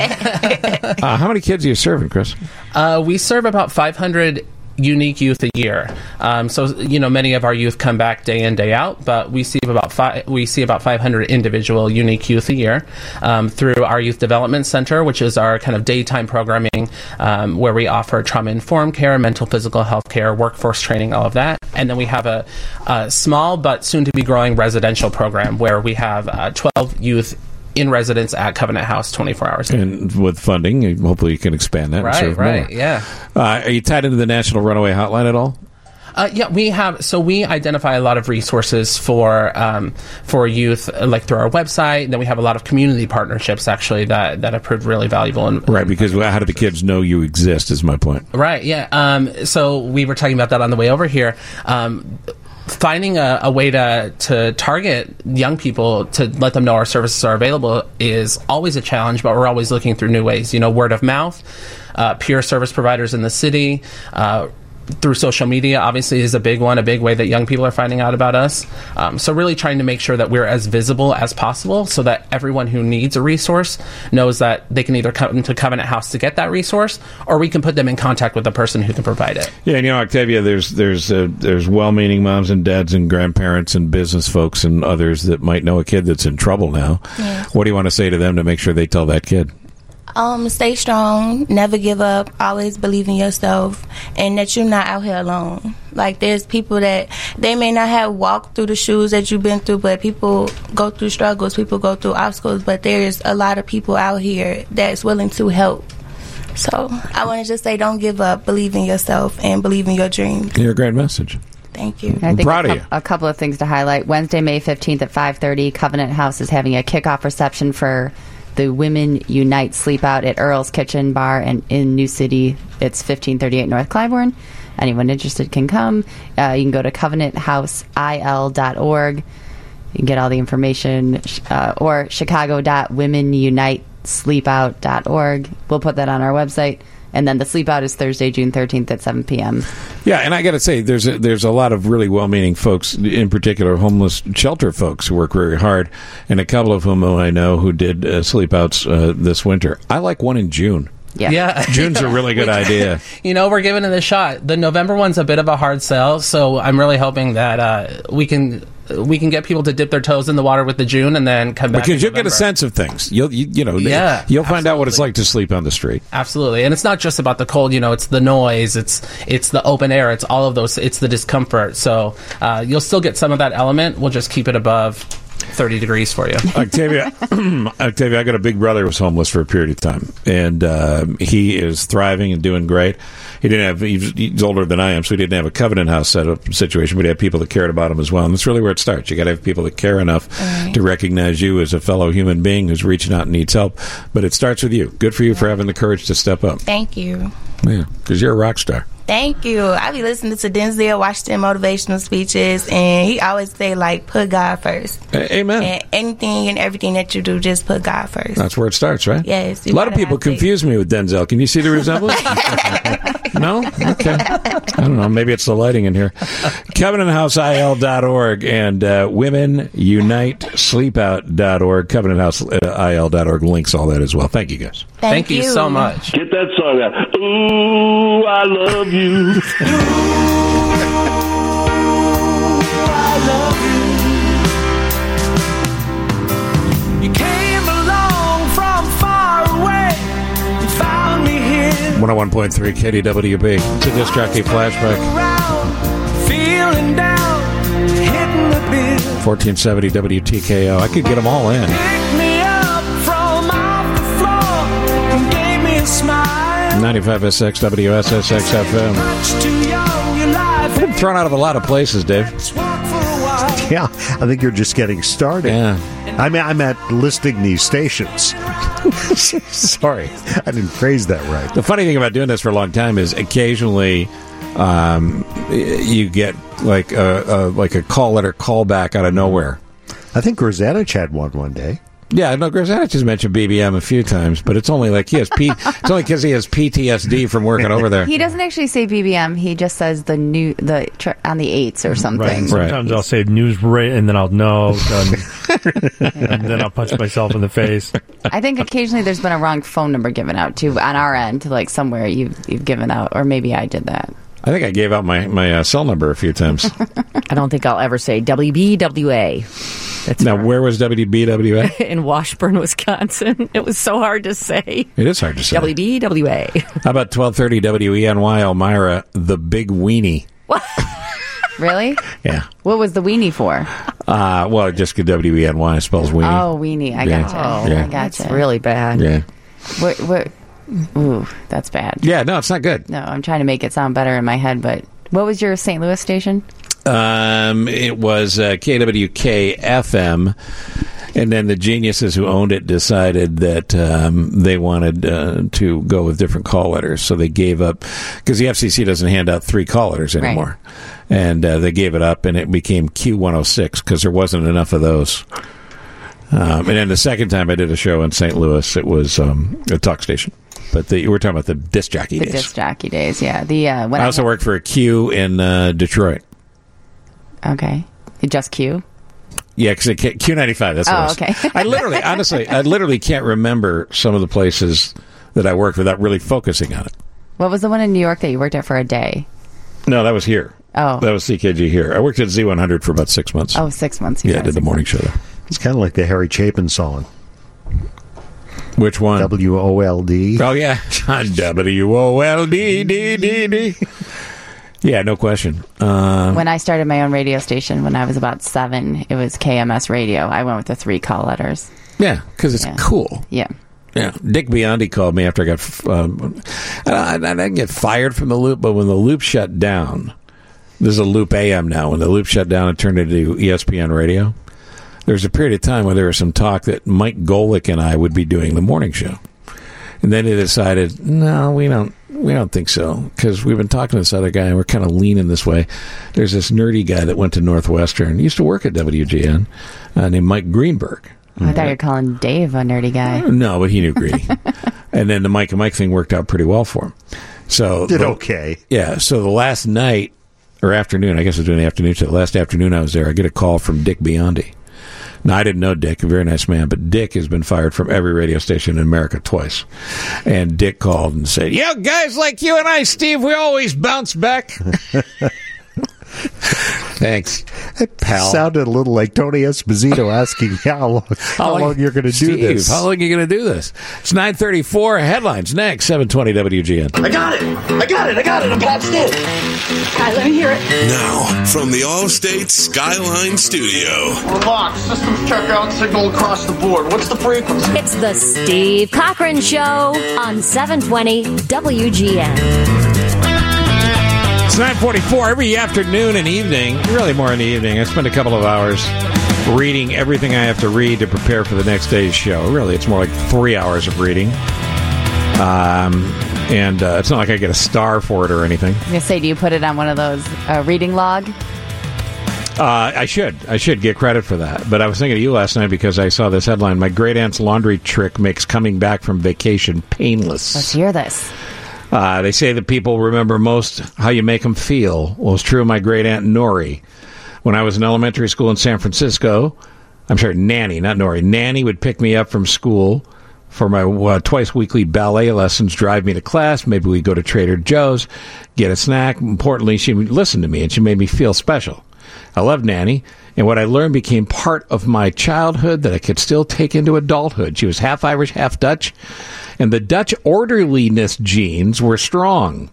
well. uh, how many kids are you serving, Chris? Uh, we serve about five hundred unique youth a year. Um, so, you know, many of our youth come back day in, day out, but we see about five, we see about five hundred individual unique youth a year um, through our Youth Development Center, which is our kind of daytime programming um, where we offer trauma-informed care, mental, physical health care, workforce training, all of that. And then we have a, a small but soon-to-be growing residential program where we have uh, twelve youth in residence at Covenant House twenty-four hours. And with funding, hopefully you can expand that right, and serve right, more. Yeah. Uh, are you tied into the National Runaway Hotline at all? Uh, yeah, we have. So we identify a lot of resources for um, for youth, like through our website. And then we have a lot of community partnerships, actually, that, that have proved really valuable. And, right, because how do the kids know you exist is my point. Right, yeah. Um, so we were talking about that on the way over here. Um, Finding a, a way to, to target young people to let them know our services are available is always a challenge, but we're always looking through new ways. You know, word of mouth, uh, peer service providers in the city, uh, through social media, obviously, is a big one, a big way that young people are finding out about us. Um, so really trying to make sure that we're as visible as possible so that everyone who needs a resource knows that they can either come to Covenant House to get that resource, or we can put them in contact with the person who can provide it. Yeah, and you know, Octavia, there's there's uh, there's well-meaning moms and dads and grandparents and business folks and others that might know a kid that's in trouble now. Yes. What do you want to say to them to make sure they tell that kid? Um, stay strong, never give up, always believe in yourself, and that you're not out here alone. Like, there's people that, they may not have walked through the shoes that you've been through, but people go through struggles, people go through obstacles, but there's a lot of people out here that's willing to help. So, I want to just say, don't give up, believe in yourself, and believe in your dreams. You're a great message. Thank you. I think I'm proud a, of you. A couple of things to highlight. Wednesday, May fifteenth at five thirty, Covenant House is having a kickoff reception for the Women Unite Sleep Out at Earl's Kitchen Bar and in New City. It's fifteen thirty-eight North Clybourne. Anyone interested can come. Uh, you can go to covenant house I L dot org. You can get all the information, uh, or chicago dot women unite sleep out dot org. We'll put that on our website. And then the Sleep Out is Thursday, June thirteenth at seven p.m. Yeah, and I got to say, there's a, there's a lot of really well-meaning folks, in particular homeless shelter folks who work very hard, and a couple of whom I know who did uh, Sleep Outs uh, this winter. I like one in June. Yeah. yeah. June's a really good idea. You know, we're giving it a shot. The November one's a bit of a hard sell, so I'm really hoping that uh, we can... we can get people to dip their toes in the water with the June and then come back. Because you'll get a sense of things. You'll, you, you know, yeah, you'll find absolutely. out what it's like to sleep on the street. Absolutely. And it's not just about the cold, you know, it's the noise, it's it's the open air, it's all of those, it's the discomfort. So uh, you'll still get some of that element. We'll just keep it above thirty degrees for you. Octavia, Octavia, I got a big brother who was homeless for a period of time, and uh, he is thriving and doing great. He didn't have, he's, he's older than I am, so he didn't have a Covenant House setup situation, but he had people that cared about him as well. And that's really where it starts. You got to have people that care enough right. to recognize you as a fellow human being who's reaching out and needs help. But it starts with you. Good for you for having the courage to step up. Thank you. Yeah, because you're a rock star. Thank you. I be listening to Denzel Washington motivational speeches, and he always say, like, put God first. A- Amen. And anything and everything that you do, just put God first. That's where it starts, right? Yes. A lot of people confuse me with Denzel. Can you see the resemblance? No? Okay. I don't know. Maybe it's the lighting in here. covenant house I L dot org and uh, women unite sleep out dot org. covenant house I L dot org links all that as well. Thank you, guys. Thank, Thank you. you so much. Get that song out. Ooh, I love you. Ooh, I love you. You came along from far away and found me here. one oh one point three K D W B. It's a disc jockey flashback. Feeling down, hitting the bill. fourteen seventy W T K O. I could get them all in. Picked me up from off the floor and gave me a smile. ninety-five S X W S S X F M. Much too young, your life. I've been thrown out of a lot of places, Dave. Yeah, I think you're just getting started. Yeah. I mean, I'm at listing these stations. Sorry. I didn't phrase that right. The funny thing about doing this for a long time is occasionally um, you get like a, a like a call letter callback out of nowhere. I think Grzelcyk had one one day. Yeah, no, Grzelcyk has mentioned B B M a few times, but it's only like he has P. It's only because he has P T S D from working over there. He doesn't actually say B B M. He just says the new the tr- on the eights or something. Right. Sometimes I'll say news right, and then I'll know, and then I'll punch myself in the face. I think occasionally there's been a wrong phone number given out too on our end, like somewhere you've you've given out, or maybe I did that. I think I gave out my my uh, cell number a few times. I don't think I'll ever say W B W A. That's now, where was W B W A? In Washburn, Wisconsin. It was so hard to say. It is hard to say. W B W A. How about twelve thirty W E N Y Elmira, the big weenie? What? Really? Yeah. What was the weenie for? Uh, well, just W E N Y spells weenie. Oh, weenie. I Yeah. gotcha. Oh, Yeah. I gotcha. That's really bad. Yeah. What? What? Ooh, that's bad. Yeah, no, it's not good. No, I'm trying to make it sound better in my head, but what was your Saint Louis station? Um, it was uh, K W K F M, and then the geniuses who owned it decided that um, they wanted uh, to go with different call letters, so they gave up, because the F C C doesn't hand out three call letters anymore, right. and uh, they gave it up, and it became Q one oh six, because there wasn't enough of those. Um, and then the second time I did a show in Saint Louis, it was um, a talk station. But the, we're talking about the disc jockey the days. The disc jockey days, yeah. The uh, when I also I, worked for a Q in uh, Detroit. Okay. Just Q? Yeah, because Q ninety-five, that's what oh, it was. okay. I literally, honestly, I literally can't remember some of the places that I worked without really focusing on it. What was the one in New York that you worked at for a day? No, that was here. Oh. That was C K G here. I worked at Z one hundred for about six months. Oh, six months. Yeah, I did the morning show there. It's kind of like the Harry Chapin song. Which one? W O L D. Oh, yeah. W O L D D D D. Yeah, no question. Uh, when I started my own radio station when I was about seven, it was K M S Radio. I went with the three call letters. Yeah, because it's yeah. cool. Yeah. Yeah. Dick Biondi called me after I got... Um, I, I didn't get fired from the Loop, but when the Loop shut down... There's a Loop A M now. When the Loop shut down, it turned into E S P N Radio. There was a period of time where there was some talk that Mike Golick and I would be doing the morning show. And then they decided, no, we don't we don't think so, because we've been talking to this other guy, and we're kind of leaning this way. There's this nerdy guy that went to Northwestern, used to work at W G N, uh, named Mike Greenberg. I thought you were calling Dave a nerdy guy. No, but he knew Greedy. And then the Mike and Mike thing worked out pretty well for him. So Did the, okay. Yeah, so the last night, or afternoon, I guess I was doing the afternoon show. The last afternoon I was there, I get a call from Dick Biondi. Now, I didn't know Dick, a very nice man, but Dick has been fired from every radio station in America twice. And Dick called and said, "Yeah, guys like you and I, Steve, we always bounce back." Thanks, pal. Sounded a little like Tony Esposito asking how long, how how long, long you're going to do Steve, this. How long are you going to do this? It's nine thirty-four. Headlines next, seven twenty W G N. I got it! I got it! I got it! I'm patched in! All right, let me hear it. Now, from the Allstate Skyline Studio. Relax. Systems check out, signal across the board. What's the frequency? It's the Steve Cochran Show on seven twenty W G N. It's nine forty-four. Every afternoon and evening, really more in the evening, I spend a couple of hours reading everything I have to read to prepare for the next day's show. Really, it's more like three hours of reading. Um, And uh, it's not like I get a star for it or anything. I was going to say, do you put it on one of those uh, reading log? Uh, I should. I should get credit for that. But I was thinking of you last night because I saw this headline. My great aunt's laundry trick makes coming back from vacation painless. Let's hear this. Uh, they say that people remember most how you make them feel. Well, it's true of my great aunt Nori. When I was in elementary school in San Francisco, I'm sorry, Nanny, not Nori. Nanny would pick me up from school for my uh, twice weekly ballet lessons, drive me to class. Maybe we'd go to Trader Joe's, get a snack. Importantly, she would listen to me, and she made me feel special. I loved Nanny, and what I learned became part of my childhood that I could still take into adulthood. She was half Irish, half Dutch, and the Dutch orderliness genes were strong.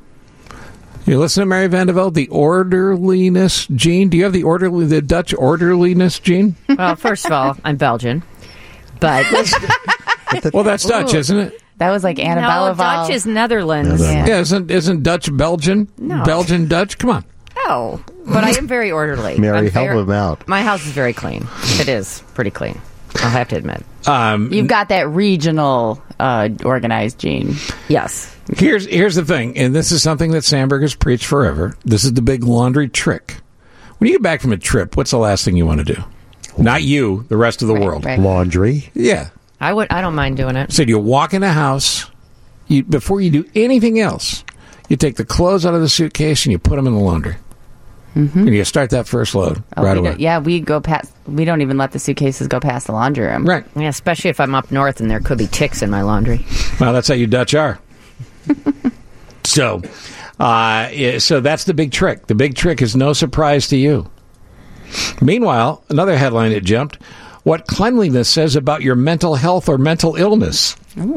You listen to Mary Van de Velde, the orderliness gene. Do you have the orderly, the Dutch orderliness gene? Well, first of all, I'm Belgian, but well, that's Dutch, Ooh. isn't it? That was like Annabella. No, Dutch is Netherlands. Yeah, yeah isn't isn't Dutch Belgian? No. Belgian Dutch? Come on. No, but I am very orderly. Mary, I'm help very, him out. My house is very clean. It is pretty clean. I'll have to admit. Um, You've got that regional uh, organized gene. Yes. Here's here's the thing, and this is something that Sandberg has preached forever. This is the big laundry trick. When you get back from a trip, what's the last thing you want to do? Not you, the rest of the Right, world. right. Laundry. Yeah. I would. I don't mind doing it. So you walk in a house, you, before you do anything else, you take the clothes out of the suitcase and you put them in the laundry. Mm-hmm. And you start that first load Oh, right we away. don't- yeah, we go past. We don't even let the suitcases go past the laundry room. Right. Yeah, especially if I'm up north and there could be ticks in my laundry. Well, that's how you Dutch are. so, uh, yeah, so that's the big trick. The big trick is no surprise to you. Meanwhile, another headline that jumped: what cleanliness says about your mental health or mental illness.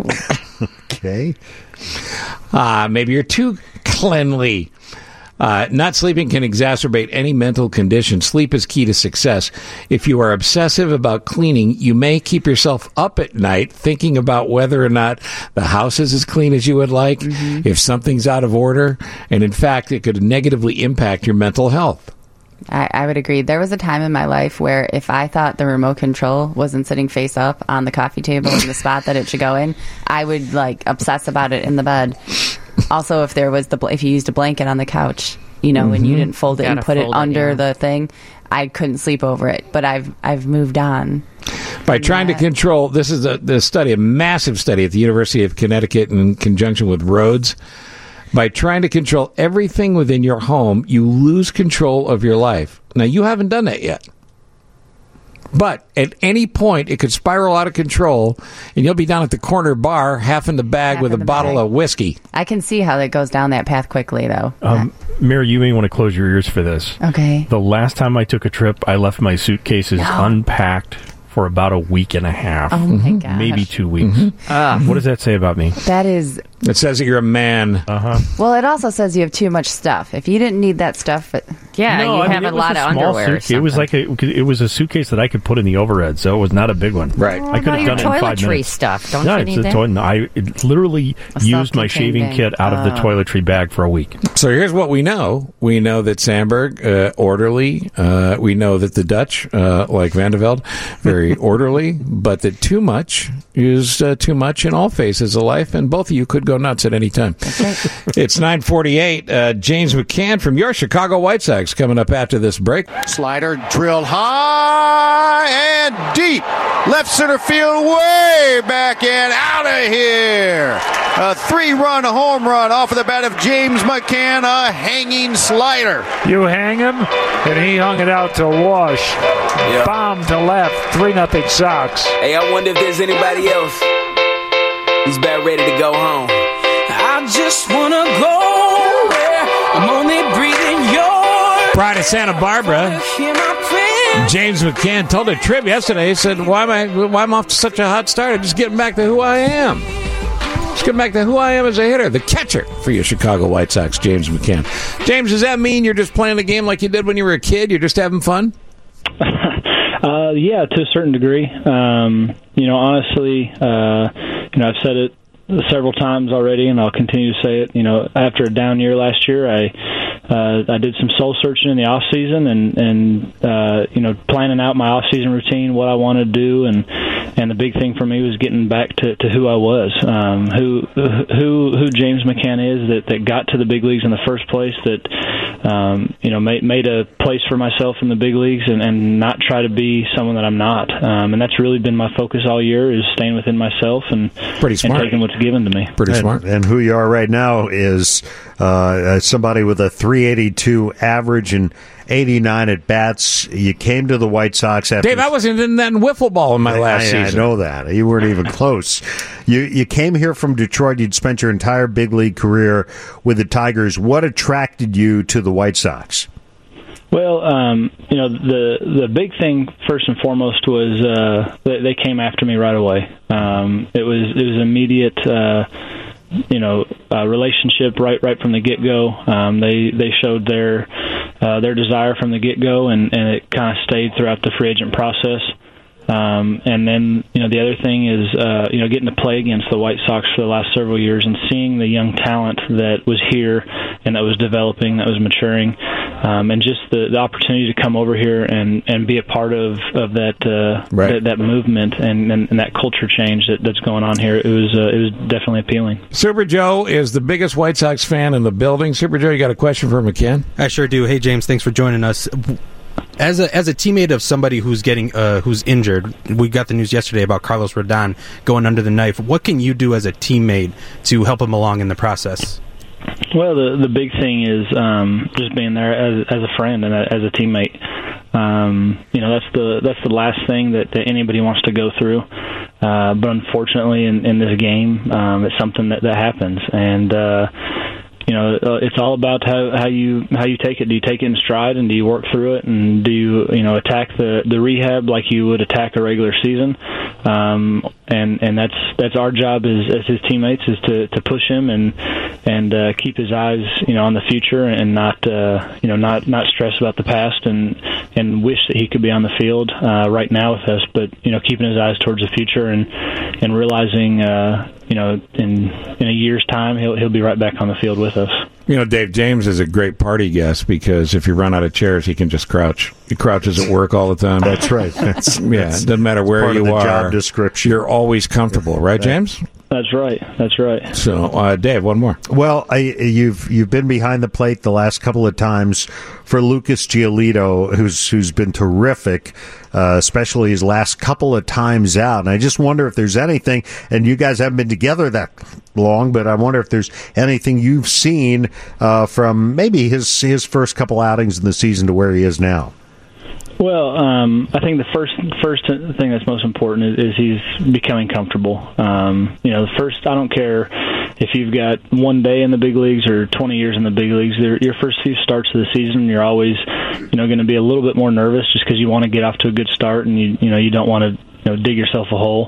Okay. Uh, maybe you're too cleanly. Uh, not sleeping can exacerbate any mental condition. Sleep is key to success. If you are obsessive about cleaning, you may keep yourself up at night thinking about whether or not the house is as clean as you would like, mm-hmm. if something's out of order, and in fact, it could negatively impact your mental health. I, I would agree. There was a time in my life where if I thought the remote control wasn't sitting face up on the coffee table in the spot that it should go in, I would like obsess about it in the bed. Also, if there was the bl- if you used a blanket on the couch, you know, mm-hmm. and you didn't fold it You and gotta put it fold it, under yeah. the thing, I couldn't sleep over it. But I've I've moved on. By trying to control, this is a the study, a massive study at the University of Connecticut in conjunction with Rhodes. By trying to control everything within your home, you lose control of your life. Now, you haven't done that yet. But at any point, it could spiral out of control, and you'll be down at the corner bar, half in the bag Half with a in the bottle bag. of whiskey. I can see how that goes down that path quickly, though. Um, Mary, you may want to close your ears for this. Okay. The last time I took a trip, I left my suitcases No. unpacked for about a week and a half. Oh, my gosh. Maybe two weeks. Mm-hmm. Uh, What does that say about me? That is. It says that you're a man. Uh-huh. Well, it also says you have too much stuff. If you didn't need that stuff, it, yeah, No, you I mean, have it a was lot of small underwear. Or suitcase. It was like a, it was a suitcase that I could put in the overhead, so it was not a big one. Right. Well, I could no, have your done it in five toiletry minutes. stuff. Don't no, you it's need a that? toilet. No, I it literally A used my self-contained shaving bag. kit out of the Oh. toiletry bag for a week. So here's what we know. We know that Sandberg, uh, orderly. Uh, we know that the Dutch, uh, like Van de Velde, very orderly, but that too much is uh, too much in all phases of life, and both of you could go nuts at any time. It's nine forty-eight. Uh, James McCann from your Chicago White Sox coming up after this break. Slider drilled high and deep. Left center field, way back and out of here. A three-run home run off of the bat of James McCann, a hanging slider. You hang him, and he hung it out to Wash. Yeah. Bomb to left, three nothing Sox. Hey, I wonder if there's anybody else who's about ready to go home. I just wanna go where I'm only breathing your Pride of Santa Barbara. James McCann told a trib yesterday. He said, "Why am I? Why am I off to such a hot start? I'm just getting back to who I am. Just getting back to who I am as a hitter, the catcher for your Chicago White Sox, James McCann." James, does that mean you're just playing the game like you did when you were a kid? You're just having fun? Uh, yeah, to a certain degree. Um, you know, honestly, uh, you know, I've said it several times already, and I'll continue to say it. You know, after a down year last year, I uh, I did some soul searching in the off season, and and uh, you know, planning out my off season routine, what I wanted to do, and and the big thing for me was getting back to, to who I was, um, who who who James McCann is that, that got to the big leagues in the first place, that um, you know made made a place for myself in the big leagues, and, and not try to be someone that I'm not. Um, and that's really been my focus all year, is staying within myself and pretty smart, and taking what's given to me. Pretty and, smart. And who you are right now is uh, somebody with a three eighty-two average and eighty-nine at bats. You came to the White Sox after. Dave, I wasn't in that wiffle ball in my last I, season. I know that. You weren't even close. You you came here from Detroit. You'd spent your entire big league career with the Tigers. What attracted you to the White Sox? Well, um, you know, the the big thing first and foremost was uh, they, they came after me right away. Um, it was it was immediate. Uh, you know, uh, relationship right right from the get go. Um, they they showed their uh, their desire from the get go, and, and it kind of stayed throughout the free agent process. Um, and then, you know, the other thing is, uh, you know, getting to play against the White Sox for the last several years and seeing the young talent that was here and that was developing, that was maturing, um, and just the, the opportunity to come over here and, and be a part of, of that, uh, right. that that movement and, and, and that culture change that, that's going on here. It was uh, it was definitely appealing. Super Joe is the biggest White Sox fan in the building. Super Joe, you got a question for McCann? I sure do. Hey, James, thanks for joining us. As a as a teammate of somebody who's getting uh, who's injured, we got the news yesterday about Carlos Rodon going under the knife. What can you do as a teammate to help him along in the process? Well, the the big thing is um, just being there as as a friend and a, as a teammate. Um, you know, that's the that's the last thing that, that anybody wants to go through. Uh, but unfortunately, in, in this game, um, it's something that, that happens, and uh, you know, it's all about how, how you how you take it. Do you take it in stride, and do you work through it, and do you you know attack the, the rehab like you would attack a regular season? Um, and and that's that's our job as, as his teammates, is to, to push him and and uh, keep his eyes you know on the future, and not uh, you know not, not stress about the past, and and wish that he could be on the field uh, right now with us, but you know keeping his eyes towards the future, and and realizing uh, you know in in a year's time he'll he'll be right back on the field with us. You know, Dave James is a great party guest because if you run out of chairs, he can just crouch. He crouches at work all the time. That's right. That's, yeah, that's it doesn't matter where part you of the are. Job description. You're always comfortable, right, James? That's right. That's right. So, uh, Dave, one more. Well, I, you've you've been behind the plate the last couple of times for Lucas Giolito, who's who's been terrific, uh, especially his last couple of times out. And I just wonder if there's anything, and you guys haven't been together that long, but I wonder if there's anything you've seen uh, from maybe his his first couple outings in the season to where he is now. Well, um, I think the first first thing that's most important is, is he's becoming comfortable. Um, you know, the first, I don't care if you've got one day in the big leagues or twenty years in the big leagues. Your first few starts of the season, you're always, you know, going to be a little bit more nervous just because you want to get off to a good start, and you you know you don't want to you know dig yourself a hole.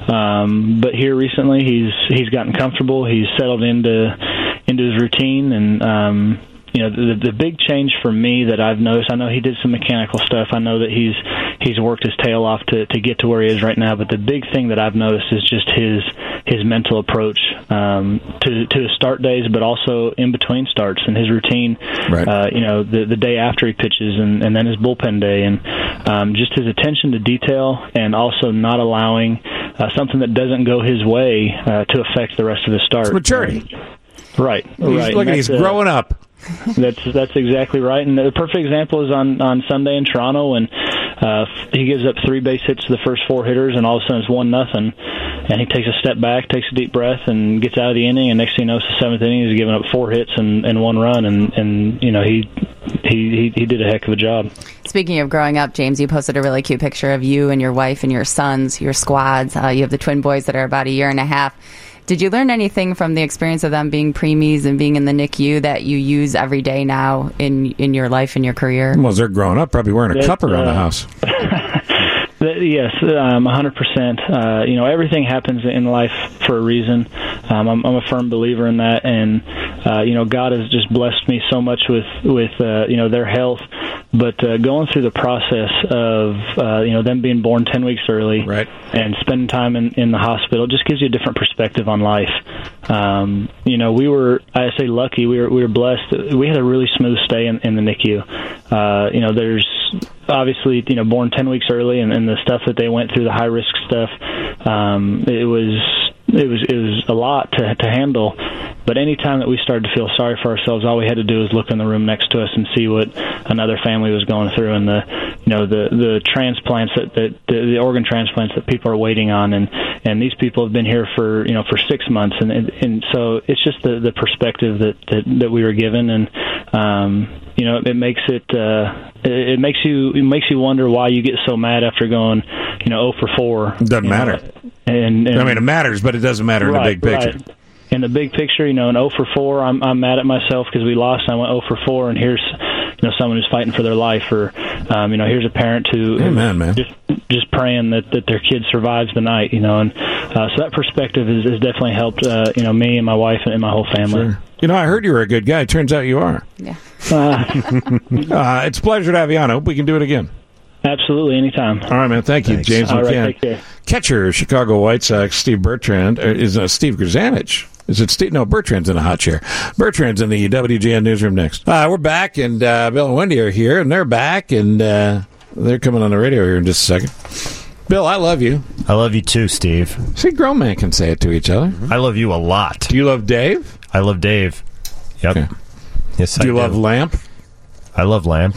Um, but here recently, he's he's gotten comfortable. He's settled into into his routine, and um, you know, the, the big change for me that I've noticed, I know he did some mechanical stuff. I know that he's he's worked his tail off to, to get to where he is right now. But the big thing that I've noticed is just his his mental approach um, to to his start days, but also in between starts and his routine. Right. Uh, you know, the the day after he pitches, and, and then his bullpen day, and um, just his attention to detail, and also not allowing uh, something that doesn't go his way uh, to affect the rest of the start. It's maturity. Right. He's, right. Look, he's uh, growing up. That's that's exactly right, and the perfect example is on, on Sunday in Toronto, when uh, he gives up three base hits to the first four hitters, and all of a sudden it's one nothing, and he takes a step back, takes a deep breath, and gets out of the inning, and next thing you know, it's the seventh inning, he's giving up four hits and, and one run, and, and you know he, he he he did a heck of a job. Speaking of growing up, James, you posted a really cute picture of you and your wife and your sons, your squads. Uh, you have the twin boys that are about a year and a half. Did you learn anything from the experience of them being preemies and being in the N I C U that you use every day now in in your life and your career? Well, as they're growing up, probably wearing a That's, cup around uh, the house. Yes, um, one hundred percent. Uh, you know, everything happens in life for a reason. Um, I'm, I'm a firm believer in that, and uh, you know, God has just blessed me so much with with uh, you know their health. but uh, going through the process of uh, you know them being born ten weeks early, right, and spending time in, in the hospital just gives you a different perspective on life. Um, you know, we were I say lucky. We were we were blessed. We had a really smooth stay in, in the N I C U. Uh, you know, there's obviously you know born ten weeks early, and, and the stuff that they went through, the high risk stuff. Um, it was. It was it was a lot to to handle, but any time that we started to feel sorry for ourselves, all we had to do was look in the room next to us and see what another family was going through, and the you know the the transplants that, that the, the organ transplants that people are waiting on, and and these people have been here for you know for six months, and and, and so it's just the the perspective that that, that we were given, and um, you know it makes it uh, it makes you it makes you wonder why you get so mad after going you know oh for four. Doesn't matter. Know, And, and I mean, it matters, but it doesn't matter in right, the big picture. Right. In the big picture, you know, an oh for four, I'm I'm mad at myself because we lost. And I went oh for four, and here's you know someone who's fighting for their life, or um, you know, here's a parent who Amen, man. just just praying that, that their kid survives the night, you know, and uh, so that perspective has, has definitely helped uh, you know me and my wife and my whole family. Sure. You know, I heard you were a good guy. Turns out you are. Yeah. Uh, uh, it's a pleasure to have you on. I hope we can do it again. Absolutely, anytime. All right, man. Thank you, Thanks. James All right, McCann. take care. Catcher, Chicago White Sox, Steve Bertrand, uh, is uh, Steve Grzanich. Is it Steve? No, Bertrand's in a hot chair. Bertrand's in the W G N newsroom next. Uh, we're back, and uh, Bill and Wendy are here, and they're back, and uh, they're coming on the radio here in just a second. Bill, I love you. I love you too, Steve. See, grown men can say it to each other. I love you a lot. Do you love Dave? I love Dave. Yep. Okay. Yes, do I you do. love Lamp? I love Lamp.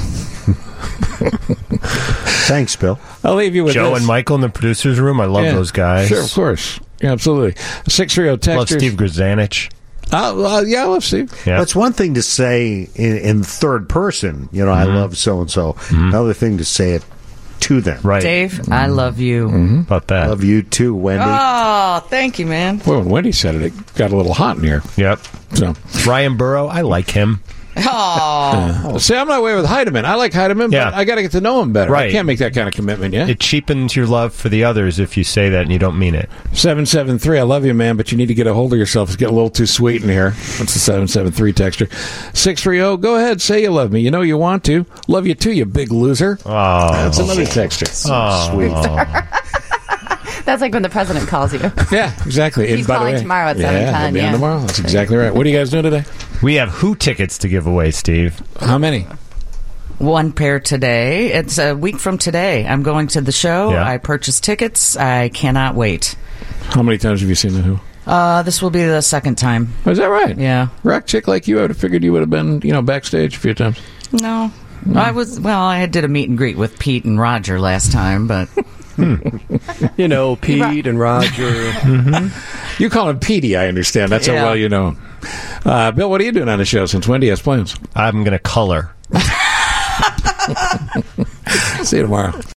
Thanks, Bill. I'll leave you with Joe this. and Michael in the producer's room. I love Yeah, those guys. Sure, of course. Yeah, absolutely. six three zero texters. Love Steve Grzanich. Uh, uh, yeah, I love Steve. Yeah. That's one thing to say in, in third person, you know, Mm-hmm. I love so-and-so. Another thing to say it to them. Right. Dave, I love you. Mm-hmm. About that. Love you too, Wendy. Oh, thank you, man. Well, when Wendy said it, it got a little hot in here. Yep. So Ryan Burrow, I like him. Oh. Uh, see, I'm not away with Heidemann. I like Heidemann, Yeah. but I got to get to know him better. Right. I can't make that kind of commitment yet. It cheapens your love for the others if you say that and you don't mean it. seven seven three, I love you, man, but you need to get a hold of yourself. It's getting a little too sweet in here. That's the seven seven three texture. six three zero, go ahead, say you love me. You know you want to. Love you too, you big loser. Oh. That's another texture. Oh. Sweet. That's like when the president calls you. Yeah, exactly. He's And by the calling way- tomorrow at yeah, seven ten, he'll be on yeah. tomorrow. That's exactly right. What are you guys doing today? We have Who tickets to give away, Steve. How many? One pair today. It's a week from today. I'm going to the show. Yeah. I purchased tickets. I cannot wait. How many times have you seen The Who? Uh, this will be the second time. Oh, is that right? Yeah. Rock chick like you, I would have figured you would have been, you know, backstage a few times. No. I was, well, I did a meet and greet with Pete and Roger last time, but. You know, Pete and Roger. Mm-hmm. You call him Petey, I understand. That's how Yeah. well you know him. Uh, Bill, what are you doing on the show since Wendy has plans? I'm going to color. See you tomorrow.